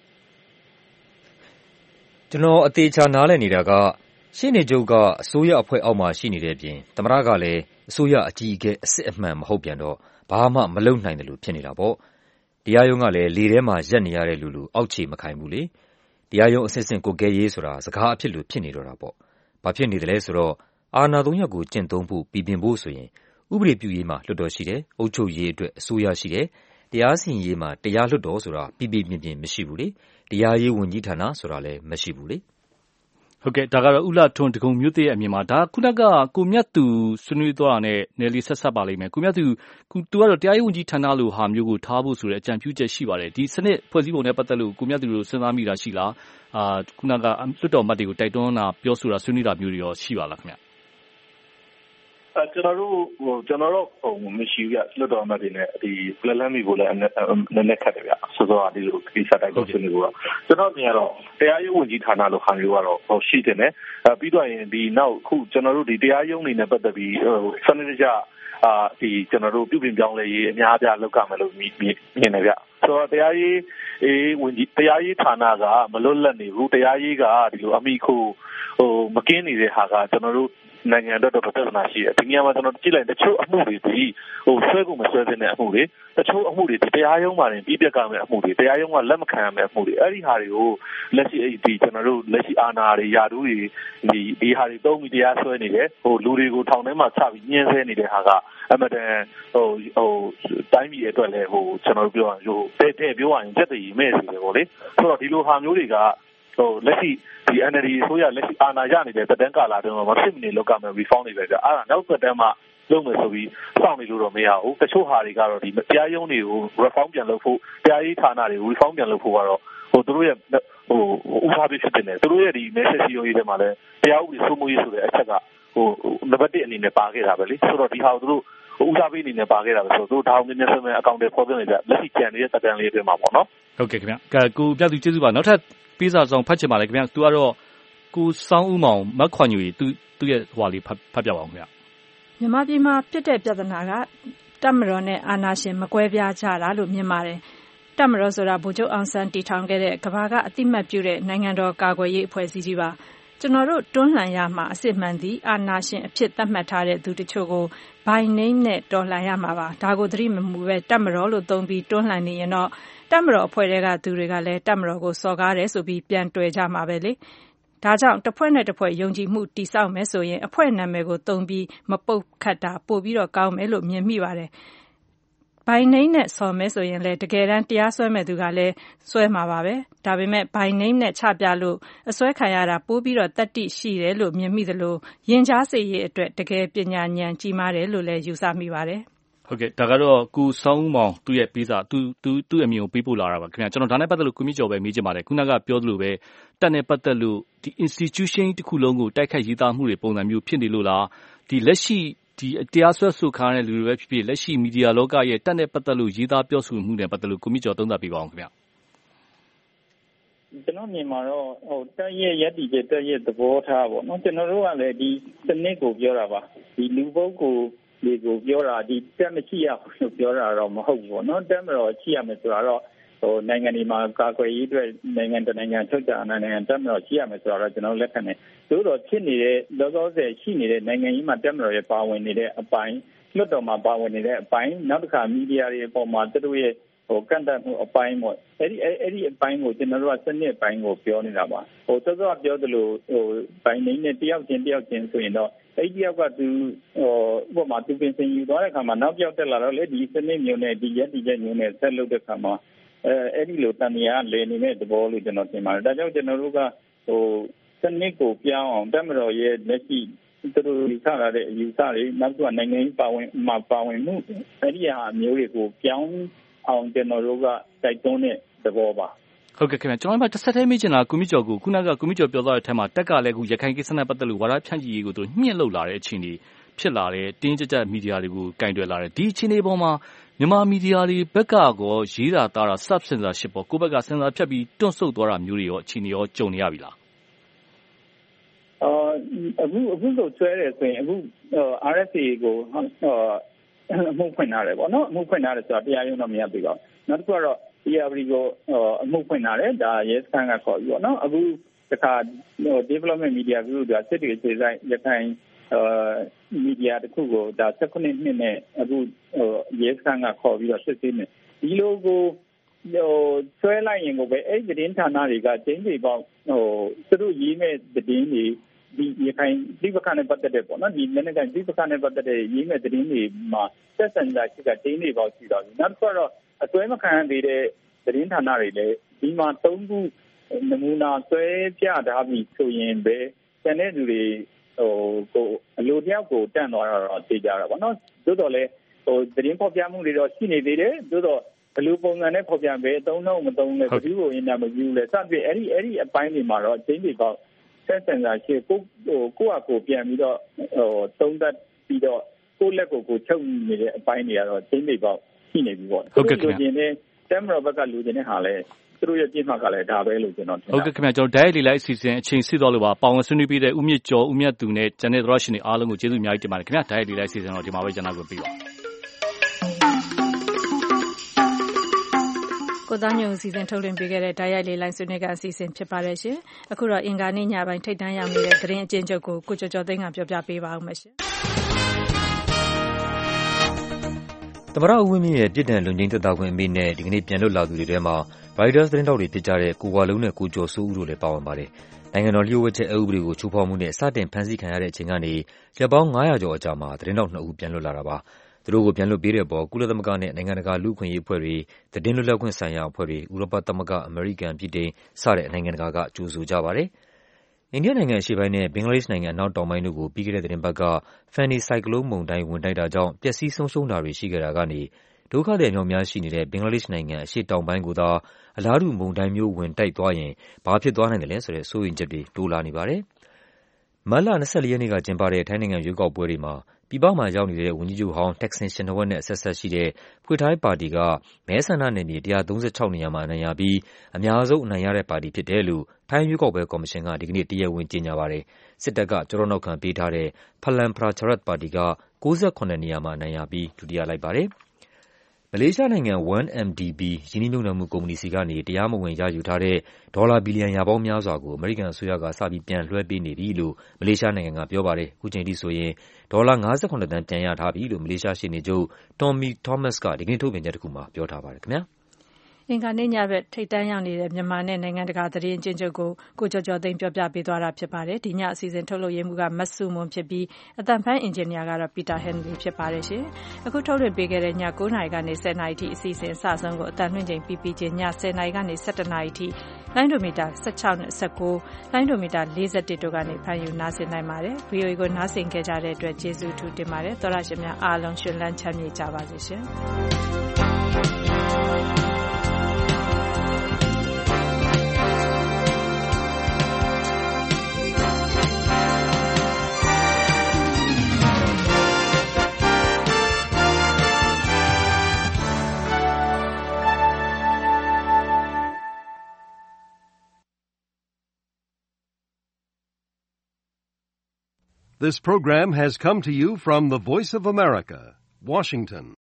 C: ကျွန်တော်အသေးချာနားလည်နေတာကရှင်းနေချုပ်ကအစိုးရအဖွဲ့အောက်မှာရှိနေတဲ့အပြင်သမ္မတကလည်းအစိုးရအကြီးအကဲအစစ်အမှန်မဟုတ်ပြန်တော့ဘာမှမလုပ်နိုင်တယ်လို့ဖြစ်နေတာပေါ့တရားရုံးကလည်းလေထဲမှာရက်နေရတဲ့လူလူအောက်ခြေမခိုင်ဘူးလေတရားရုံးအစစ်စစ်ကိုကဲရေးဆိုတာစကားအဖြစ်လို့ဖြစ်နေတော့တာပေါ့ဘာဖြစ်နေတယ်လဲဆိုတော့အာဏာသုံးရပ်ကိုကျင့်သုံးဖို့ပြည်ပြင်ဖို့ဆိုရင်ဥပဒေပြုရေးမှာလွှတ်တော်ရှိတယ်အုပ်ချုပ်ရေးအတွက်အစိုးရရှိတယ်တရားစီရင်ရေးမှာတရားလွှတ်တော်ဆိုတာပြည်ပြည်ပြင်းပြင်းမရှိဘူးလေတရားရေးဝန်ကြီးဌာနဆိုတာလည်းမရှိဘူးလေ
A: ဟုတ်ကဲ့ဒါကတော့ဥလာထွန်းတကုံမြို့သစ်ရဲ့အမြင်မှာဒါခုနကကိုမြတ်သူဆွေးနွေးသွားတာနဲ့နယ်လီဆက်ဆက်ပါလိမ့်မယ်ကိုမြတ်သူသူကတော့တရားရေးဝန်ကြီးဌာနလိုဟာမျိုးကိုထားဖို့ဆိုတဲ့အကြံပြုချက်ရှိပါတယ်ဒီစနစ်ဖွဲ့စည်းပုံနဲ့ပတ်သက်လို့ကိုမြတ်သူတို့စဉ်းစားမိတာရှိလားအာခုနကလွှတ်တော်မတ်တွေကိုတိုက်တွန်းတာပြောဆိုတာဆွေးနွေးတာမျိုးတွေရောရှိပါလားခင်ဗျ
D: အဲကျွန်တော်တို့ဟိုကျွန်တော်တို့ဟိုမရှိဘူးပြလွတ်တော်မှတ်တွေနဲ့ဒီလက်လမ်းမီကိုလည်းနည်းနည်းခက်တယ်ဗျဆိုတော့ဒီလိုကိစ္စတိုက်လို့ဆွေးနွေးဖို့ကျွန်တော်မြင်ရတော့တရားရေးဝန်ကြီးဌာနလိုဟာမျိုးကတော့ဟိုရှိတယ်နဲ့အဲပြီးတော့ရင်ဒီနောက်ခုကျွန်တော်တို့ဒီတရားရုံးနေနဲ့ပတ်သက်ပြီးဟိုစနစ်တကျအာဒီကျွန်တော်တို့ပြုပြင်ပြောင်းလဲရေးအများအပြားလုပ်ကြမယ်လို့မြင်မြင်နေဗျဆိုတော့တရားရေးအေးဝန်ကြီးတရားရေးဌာနကမလွတ်လပ်နေဘူးတရားရေးကဒီလိုအမိခိုဟိုမကင်းနေတဲ့ဟာကကျွန်တော်တို့နိုင်ငံတော်တော်ပြဿနာရှိတယ်ဒီနေရာမှာကျွန်တော်ကြည့်လိုက်တချို့အမှုတွေဒီဟိုဆွဲကုန်မဆွဲသင့်တဲ့အမှုတွေတချို့အမှုတွေဒီတရားရုံးမှာတင်ပြီးပြက်ကမဲ့အမှုတွေတရားရုံးကလက်မခံရမဲ့အမှုတွေအဲ့ဒီဟာတွေကိုလက်ရှိဒီကျွန်တော်တို့လက်ရှိအာဏာတွေယာတူတွေဒီဒီဟာတွေတုံးပြီးတရားဆွဲနေတယ်ဟိုလူတွေကိုထောင်ထဲမှာချပြီးညှင်းဆဲနေတဲ့ဟာကအမတန်ဟိုဟိုတိုင်းပြည်အတွက်လည်းဟိုကျွန်တော်တို့ပြောရရင်ဟိုတဲ့တဲ့ပြောရရင်တက်တည်မဲ့စီတယ်ပေါ့လေဆိုတော့ဒီလိုဟာမျိုးတွေကဟိုလက်ရှိဒီ N L D ဆိုရလက်ရှိအာဏာရနေတဲ့တက်တန်းကာလာတုန်းကမဖြစ်မနေလောက်ကမဲ့ reform တွေပဲကြအဲ့ဒါနောက်သက်တမ်းမှာလုပ်မယ်ဆိုပြီးစောင့်နေလို့တော့မရဘူးတချို့ဟာတွေကတော့ဒီတရားရုံးတွေကို reform ပြန်လုပ်ဖို့တရားရေးဌာနတွေကို reform ပြန်လုပ်ဖို့ကတော့ဟိုသူတို့ရဲ့ဟိုဥပဒေဖြစ်တယ်သူတို့ရဲ့ဒီ message ရုံးရေးထဲမှာလည်းတရားဥပဒေစိုးမိုးရေးဆိုတဲ့အချက်ကဟိုနံပါတ်oneအနေနဲ့ပါခဲ့တာပဲလေဆိုတော့ဒီဟာကိုသူတို့ဦးစားပေးအနေနဲ့ပါခဲ့တာပဲဆိုတော့သူတို့ဒါအောင်မြင်မြင်ဆက်မဲ့အကောင့်တွေဖော်ပြနေကြလက်ရှိကြံနေတဲ့တက်တန်းလေးအတွင်းမှာပေါ့နော်
A: ဟုတ်ကဲ့ခင်ဗျကိုပြသူကျေးဇူးပါနောက်ထပ်ပေးစာဆောင်ဖတ်ချင်ပါလေခင်ဗျသူကတော့ကိုစောင်းဦးမောင်မက်ခွန်ညူကြီးသူသူ့ရဲ့ဟွာလေးဖတ်ဖတ်ပြပါအောင်ခင်ဗျ
B: မြန်မာပြည်မှာဖြစ်တဲ့ပြဿနာကတပ်မတော်နဲ့အာဏာရှင်မကွဲပြားကြတာလို့မြင်ပါတယ်တပ်မတော်ဆိုတာဗိုလ်ချုပ်အောင်ဆန်းတည်ထောင်ခဲ့တဲ့ကမ္ဘာကအတိမတ်ပြုတဲ့နိုင်ငံတော်ကာကွယ်ရေးအဖွဲ့အစည်းကြီးပါကျွန်တော်တို့တွန်းလှန်ရမှာအစစ်မှန်သည့်အာဏာရှင်အဖြစ်သတ်မှတ်ထားတဲ့သူတချို့ကို by name နဲ့တော်လှန်ရမှာပါဒါကိုသတိမမူပဲတပ်မတော်လို့သုံးပြီးတွန်းလှန်နေရင်တော့တပ်မတော်အဖွဲ့တွေကသူတွေကလည်းတပ်မတော်ကိုစော်ကားတယ်ဆိုပြီးပြန်တွေ့ကြမှာပဲလေဒါကြောင့်တစ်ဖွဲ့နဲ့တစ်ဖွဲ့ယုံကြည်မှုတည်ဆောက်မယ်ဆိုရင်အဖွဲ့နာမည်ကိုသုံးပြီးမပုတ်ခတ်တာပို့ပြီးတော့ကောင်းမယ်လို့မြင်မိပါတယ်။ by name နဲ့ဆော်မယ်ဆိုရင်လည်းတကယ်တမ်းတရားစွဲမဲ့သူကလည်းစွဲမှာပါပဲ။ဒါပေမဲ့ by name နဲ့ချပြလို့အစွဲခံရတာပို့ပြီးတော့တတ္တိရှိတယ်လို့မြင်မိသလိုရင်ကြားစေရေးအတွက်တကယ်ပညာဉာဏ်ကြီးမားတယ်လို့လည်းယူဆမိပါတယ်။
A: ဟုတ်ကဲ့ဒါကတော့ကိုစောင်းမောင်သူ့ရဲ့ပေးစာသူသူသူ့အမြင်ကိုပေးပို့လာတာပါခင်ဗျာကျွန်တော်ဒါနဲ့ပတ်သက်လို့ကိုမြင့်ကျော်ပဲမေးချင်ပါတယ်ခုနကပြောသလိုပဲတက်နဲ့ပတ်သက်လို့ဒီ institution တစ်ခုလုံးကိုတိုက်ခိုက်ရေးသားမှုတွေပုံစံမျိုးဖြစ်နေလို့လားဒီလက်ရှိဒီတရားစွဲဆိုခံရတဲ့လူတွေပဲဖြစ်ဖြစ်လက်ရှိမီဒီယာလောကရဲ့တက်နဲ့ပတ်သက်လို့ရေးသားပြောဆိုမှုတွေပတ်သက်လို့ကိုမြင့်ကျော်သုံးသပ်ပေးပါအောင်ခင်ဗျာ
V: ကျွန်တော်မြင်မှာတော့ဟိုတက်ရဲ့ရက်တီကျတက်ရဲ့သဘောထားပေါ့နော်ကျွန်တော်တို့ကလည်းဒီစနစ်ကိုပြောတာပါဒီလူပုဂ္ဂိုလ်တွေကိုပြောတာဒီတက်မရှိရလို့ပြောတာတော့မဟုတ်ဘူးပေါ့နော်တက်မတော်ရှိရမယ်ဆိုတာတော့ဟိုနိုင်ငံဒီမှာကာကွယ်ရေးအတွက်နိုင်ငံတနိုင်ငံထုတ်ကြနိုင်ငံတက်မတော်ရှိရမယ်ဆိုတာတော့ကျွန်တော်လက်ခံတယ်သို့တော်ဖြစ်နေတဲ့လောလောဆယ်ရှိနေတဲ့နိုင်ငံရေးမှာတက်မတော်ရဲ့ပါဝင်နေတဲ့အပိုင်းလွတ်တော်မှာပါဝင်နေတဲ့အပိုင်းနောက်တစ်ခါမီဒီယာတွေအပေါ်မှာသူတို့ရဲ့ဟိုကန့်တတ်မှုအပိုင်းပေါ့အဲ့ဒီအဲ့ဒီအပိုင်းကိုကျွန်တော်တို့ကစနစ်အပိုင်းကိုပြောနေတာပါဟိုစောစောကပြောသလိုဟိုဘိုင်းနေနဲ့တယောက်ချင်းတယောက်ချင်းဆိုရင်တော့အဲ့ဒီတယောက်ကသူဟိုဥပမာသူပင်စင်ယူသွားတဲ့အခါမှာနောက်ပြောက်တက်လာတော့လေဒီစနစ်မျိုးနဲ့ဒီရက်ဒီချက်မျိုးနဲ့ဆက်လုပ်တဲ့အခါမှာအဲအဲ့ဒီလိုတန်ရာလေနေတဲ့သဘောလို့ကျွန်တော်ထင်ပါတယ်ဒါကြောင့်ကျွန်တော်တို့ကဟိုစနစ်ကိုပြောင်းအောင်တက်မတော်ရဲ့လက်ရှိသူတို့ယူဆလာတဲ့အယူဆတွေနောက်သူကနိုင်ငံရေးပါဝင်မှာပါဝင်မှုအဲ့ဒီဟာမျိုးတွေကိုပြောင်းအောင်ကျွန်တော်တို့ကတိုက်တွန်းတဲ့သဘောပါ
A: ဟုတ်ကဲ့ခင်ဗျကျွန်တော်တို့တစ်ဆက်တည်းမေးချင်တာကုမိကျော်ကိုခုနကကုမိကျော်ပြောသွားတဲ့အထက်မှာတက်ကလည်းခုရခိုင်ကိစ္စနဲ့ပတ်သက်လို့ဝါဒဖြန့်ချီရေးကိုသူညှင့်လုပ်လာတဲ့အခြေအနေဖြစ်လာတယ်တင်းကြပ်ကြပ်မီဒီယာတွေကိုကင်တွယ်လာတယ်ဒီအခြေအနေပေါ်မှာမြန်မာမီဒီယာတွေဘက်ကကောရေးတာတာတာ sub censorship ပေါ့ကိုယ့်ဘက်ကစင်ဆာဖြတ်ပြီးတွန့်ဆုတ်သွားတာမျိုးတွေရောအခြေအနေရောကြုံနေရပြီလား
V: အော်အခုအခုဆိုဆွဲတယ်ဆိုရင်အခု R S A ကိုအမှုဖွင့်ထားတယ်ပေါ့နော်အမှုဖွင့်ထားတယ်ဆိုတော့တရားရုံးတော့မရသေးပါဘူးနောက်တစ်ခုကတော့ P R D ကိုအမှုဖွင့်ထားတယ်ဒါရဲစခန်းကခေါ်ပြီးပေါ့နော်အခုတခါ development media group ကစစ်တွေခြေဆိုင်ရခိုင်မီဒီယာတခုကိုဒါ၁၉နှစ်နဲ့အခုရဲစခန်းကခေါ်ပြီးတော့စစ်ဆေးနေဒီလိုကိုဟိုဆွဲလိုက်ရင်ကိုပဲအဲ့ဒီသတင်းဌာနတွေကကျင်းတွေပေါင်းဟိုသူတို့ရေးမဲ့သတင်းတွေဒီရခိုင်ဒီပကနဲ့ပတ်သက်တဲ့ပေါ့နော်ဒီလက်နက်ကန်ဒီပကနဲ့ပတ်သက်တဲ့ရေးမဲ့သတင်းတွေမှာဆက်ဆံတာရှိတာတင်းတွေပေါင်းရှိတော့နောက်တစ်ခါတော့အတွဲမခံသေးတဲ့သတင်းဌာနတွေလည်းဒီမှာသုံးခုနမူနာဆွဲပြထားပြီးဆိုရင်ပဲကျန်တဲ့လူတွေဟိုကိုအလိုတယောက်ကိုတန့်သွားတော့သိကြတာပေါ့နော်သို့တော်လည်းဟိုသတင်းဖော်ပြမှုတွေတော့ရှိနေသေးတယ်သို့တော်ဘယ်လိုပုံစံနဲ့ဖော်ပြပဲအသုံးတော့မသုံးလဲဘယ်သူ့ကိုအင်တာမယူလဲစသဖြင့်အဲ့ဒီအဲ့ဒီအပိုင်းတွေမှာတော့အချင်းတွေပေါ့ဆက်ဆံတာရှိကိုဟိုကိုယ့်အကိုပြန်ပြီးတော့ဟိုသုံးသပ်ပြီးတော့ကိုယ့်လက်ကိုကိုချုပ်နေတဲ့အပိုင်းတွေကတော့အချင်းတွေပေါ့ရှိနေပြီပေါ့
A: ဟုတ်ကဲ့ခင်ဗျာ
V: လူချင်းနဲ့တမ်မတော်ဘက်ကလူချင်းနဲ့ဟာလဲသူတို့ရဲ့ပြစ်မှတ်ကလည်းဒါပဲလို့ကျွန်တော်ထင်
A: ပါတယ်ဟုတ်ကဲ့ခင်ဗျာကျွန်တော် diet လေးလိုက်အစီအစဉ်အချိန်စစ်တော့လို့ပါပါဝင်ဆွေးနွေးပေးတဲ့ဦးမြင့်ကျော်ဦးမြတ်သူနဲ့ကျန်တဲ့သရရှင်တွေအားလုံးကိုကျေးဇူးအများကြီးတင်ပါတယ်ခင်ဗျာ diet လေးလိုက်အစီအစဉ်တော့ဒီမှာပဲကျွန်တော်ကိုပြီးပါ
B: ကိုသားညုံစီစဉ်ထုတ်လွှင့်ပေးခဲ့တဲ့ဓာတ်ရိုက်လေးလိုင်းဆွေးနွေးကအစီအစဉ်ဖြစ်ပါတယ်ရှင်။အခုတော့အင်္ဂါနေ့ညပိုင်းထိပ်တန်းရောက်နေတဲ့သတင်းအကျဉ်းချုပ်ကိုကိုကျော်ကျော်သိန်းကပြောပြပေးပါဦးမယ်ရှင်။
C: သမ္မတဦးဝင်းမြင့်ရဲ့ပြစ်ဒဏ်လွတ်ငြိမ်းသက်သာခွင့်အမိန့်နဲ့ဒီကနေ့ပြန်လွတ်လာသူတွေထဲမှာ Reuters သတင်းထောက်တွေဖြစ်ကြတဲ့ကိုဝလုံးနဲ့ကိုကျော်စိုးဦးတို့လည်းပါဝင်ပါတယ်။နိုင်ငံတော်လျှို့ဝှက်ချက်အက်ဥပဒေကိုချိုးဖောက်မှုနဲ့စတင်ဖမ်းဆီးခံရတဲ့အချိန်ကနေရက်ပေါင်းငါးရာကျော်အကြာမှာသတင်းထောက်နှစ်ဦးပြန်လွတ်လာတာပါ။သူတို့ကိုပြန်လွှတ်ပေးတဲ့အပေါ်ကုလသမဂ္ဂနဲ့နိုင်ငံတကာလူ့အခွင့်အရေးအဖွဲ့တွေ၊သတင်းလွတ်လပ်ခွင့်ဆိုင်ရာအဖွဲ့တွေ၊ဥရောပသမဂ္ဂ၊အမေရိကန်၊ဗြိတိန်စတဲ့နိုင်ငံတကာကကြိုဆိုကြပါတယ်။အိန္ဒိယနိုင်ငံအရှေ့ပိုင်းနဲ့ဘင်္ဂလားဒေ့ရှ်နိုင်ငံအနောက်တောင်ပိုင်းတို့ကိုပြီးခဲ့တဲ့သီတင်းပတ်က Fani ဆိုင်ကလုန်းမုန်တိုင်းဝင်တိုက်တာကြောင့်ပျက်စီးဆုံးရှုံးတာတွေရှိခဲ့တာကနေဒုက္ခသည်အမြောက်အများရှိနေတဲ့ဘင်္ဂလားဒေ့ရှ်နိုင်ငံအရှေ့တောင်ပိုင်းကိုသာအလားတူမုန်တိုင်းမျိုးဝင်တိုက်သွားရင်ဘာဖြစ်သွားနိုင်သလဲဆိုတဲ့စိုးရိမ်ချက်တွေတိုးလာနေပါတယ်။မတ်လ၂၄ရက်နေ့ကကျင်းပတဲ့ထိုင်းနိုင်ငံရွေးကောက်ပွဲတွေမှာပြည်ပမှာရောက်နေတဲ့ဝန်ကြီးချုပ်ဟောင်းတက်ဆင်ရှင်နဝက်နဲ့အဆက်ဆက်ရှိတဲ့ဖွေထိုင်းပါတီကမဲဆန္ဒနယ်မြေ၁၃၆နေရာမှာအနိုင်ရပြီးအများဆုံးအနိုင်ရတဲ့ပါတီဖြစ်တယ်လို့ထိုင်းရွေးကောက်ပွဲကော်မရှင်ကဒီကနေ့တရားဝင်ကြေညာပါတယ်။စစ်တပ်ကကျောထောက်နောက်ခံပေးထားတဲ့ Phalang Pracharat ပါတီက၉၇နေရာမှာအနိုင်ရပြီးဒုတိယလိုက်ပါတယ်။မလေးရှားနိုင်ငံ one M D B ရင်းနှီးမြှုပ်နှံမှုကုမ္ပဏီဆီကနေတရားမဝင်ရယူထားတဲ့ဒေါ်လာဘီလီယံရာပေါင်းများစွာကိုအမေရိကန်အစိုးရကစပြီးပြန်လွှဲပေးနေပြီလို့မလေးရှားနိုင်ငံကပြောပါတယ်။အခုချိန်ထိဆိုရင်ဒေါ်လာ၅၇သန်းပြန်ရထားပြီလို့မလေးရှားရှေ့နေချုပ် Tommy Thomas ကဒီကနေ့ထုတ်ပြန်ချက်တစ်ခုမှာပြောထားပါတယ်ခင်ဗျာ။
B: အင်္ဂါနေ့ညဘက်ထိပ်တန်းရောက်နေတဲ့မြန်မာနဲ့နိုင်ငံတကာသတင်းအကျဉ်းချုပ်ကိုကိုကျော်ကျော်သိန်းပြောပြပေးသွားတာဖြစ်ပါတယ်။ဒီညအစီအစဉ်ထုတ်လုပ်ရေးမှူးကမတ်စုမွန်ဖြစ်ပြီးအသံဖမ်းအင်ဂျင်နီယာကတော့ပီတာဟန်လီဖြစ်ပါတယ်ရှင်။အခုထုတ်လွှင့်ပေးခဲ့တဲ့ည၉နာရီကနေ၁၀နာရီထိအစီအစဉ်အစဆုံးကိုအသံလွှင့်ချိန်ပြီးပြီးချင်းည၁၀နာရီကနေ၁၁နာရီထိလိုင်းဒိုမီတာ၁၆နဲ့၁၉လိုင်းဒိုမီတာ၄၁တို့ကနေဖမ်းယူနားဆင်နိုင်ပါတယ်။ V O A ကိုနားဆင်ခဲ့ကြတဲ့အတွက်ကျေးဇူးထူးတင်ပါတယ်။သောရရှင်များအားလုံးရှင်လန်းချမ်းမြေ့ကြပါစေရှင်။
F: This program has come to you from the Voice of America, Washington.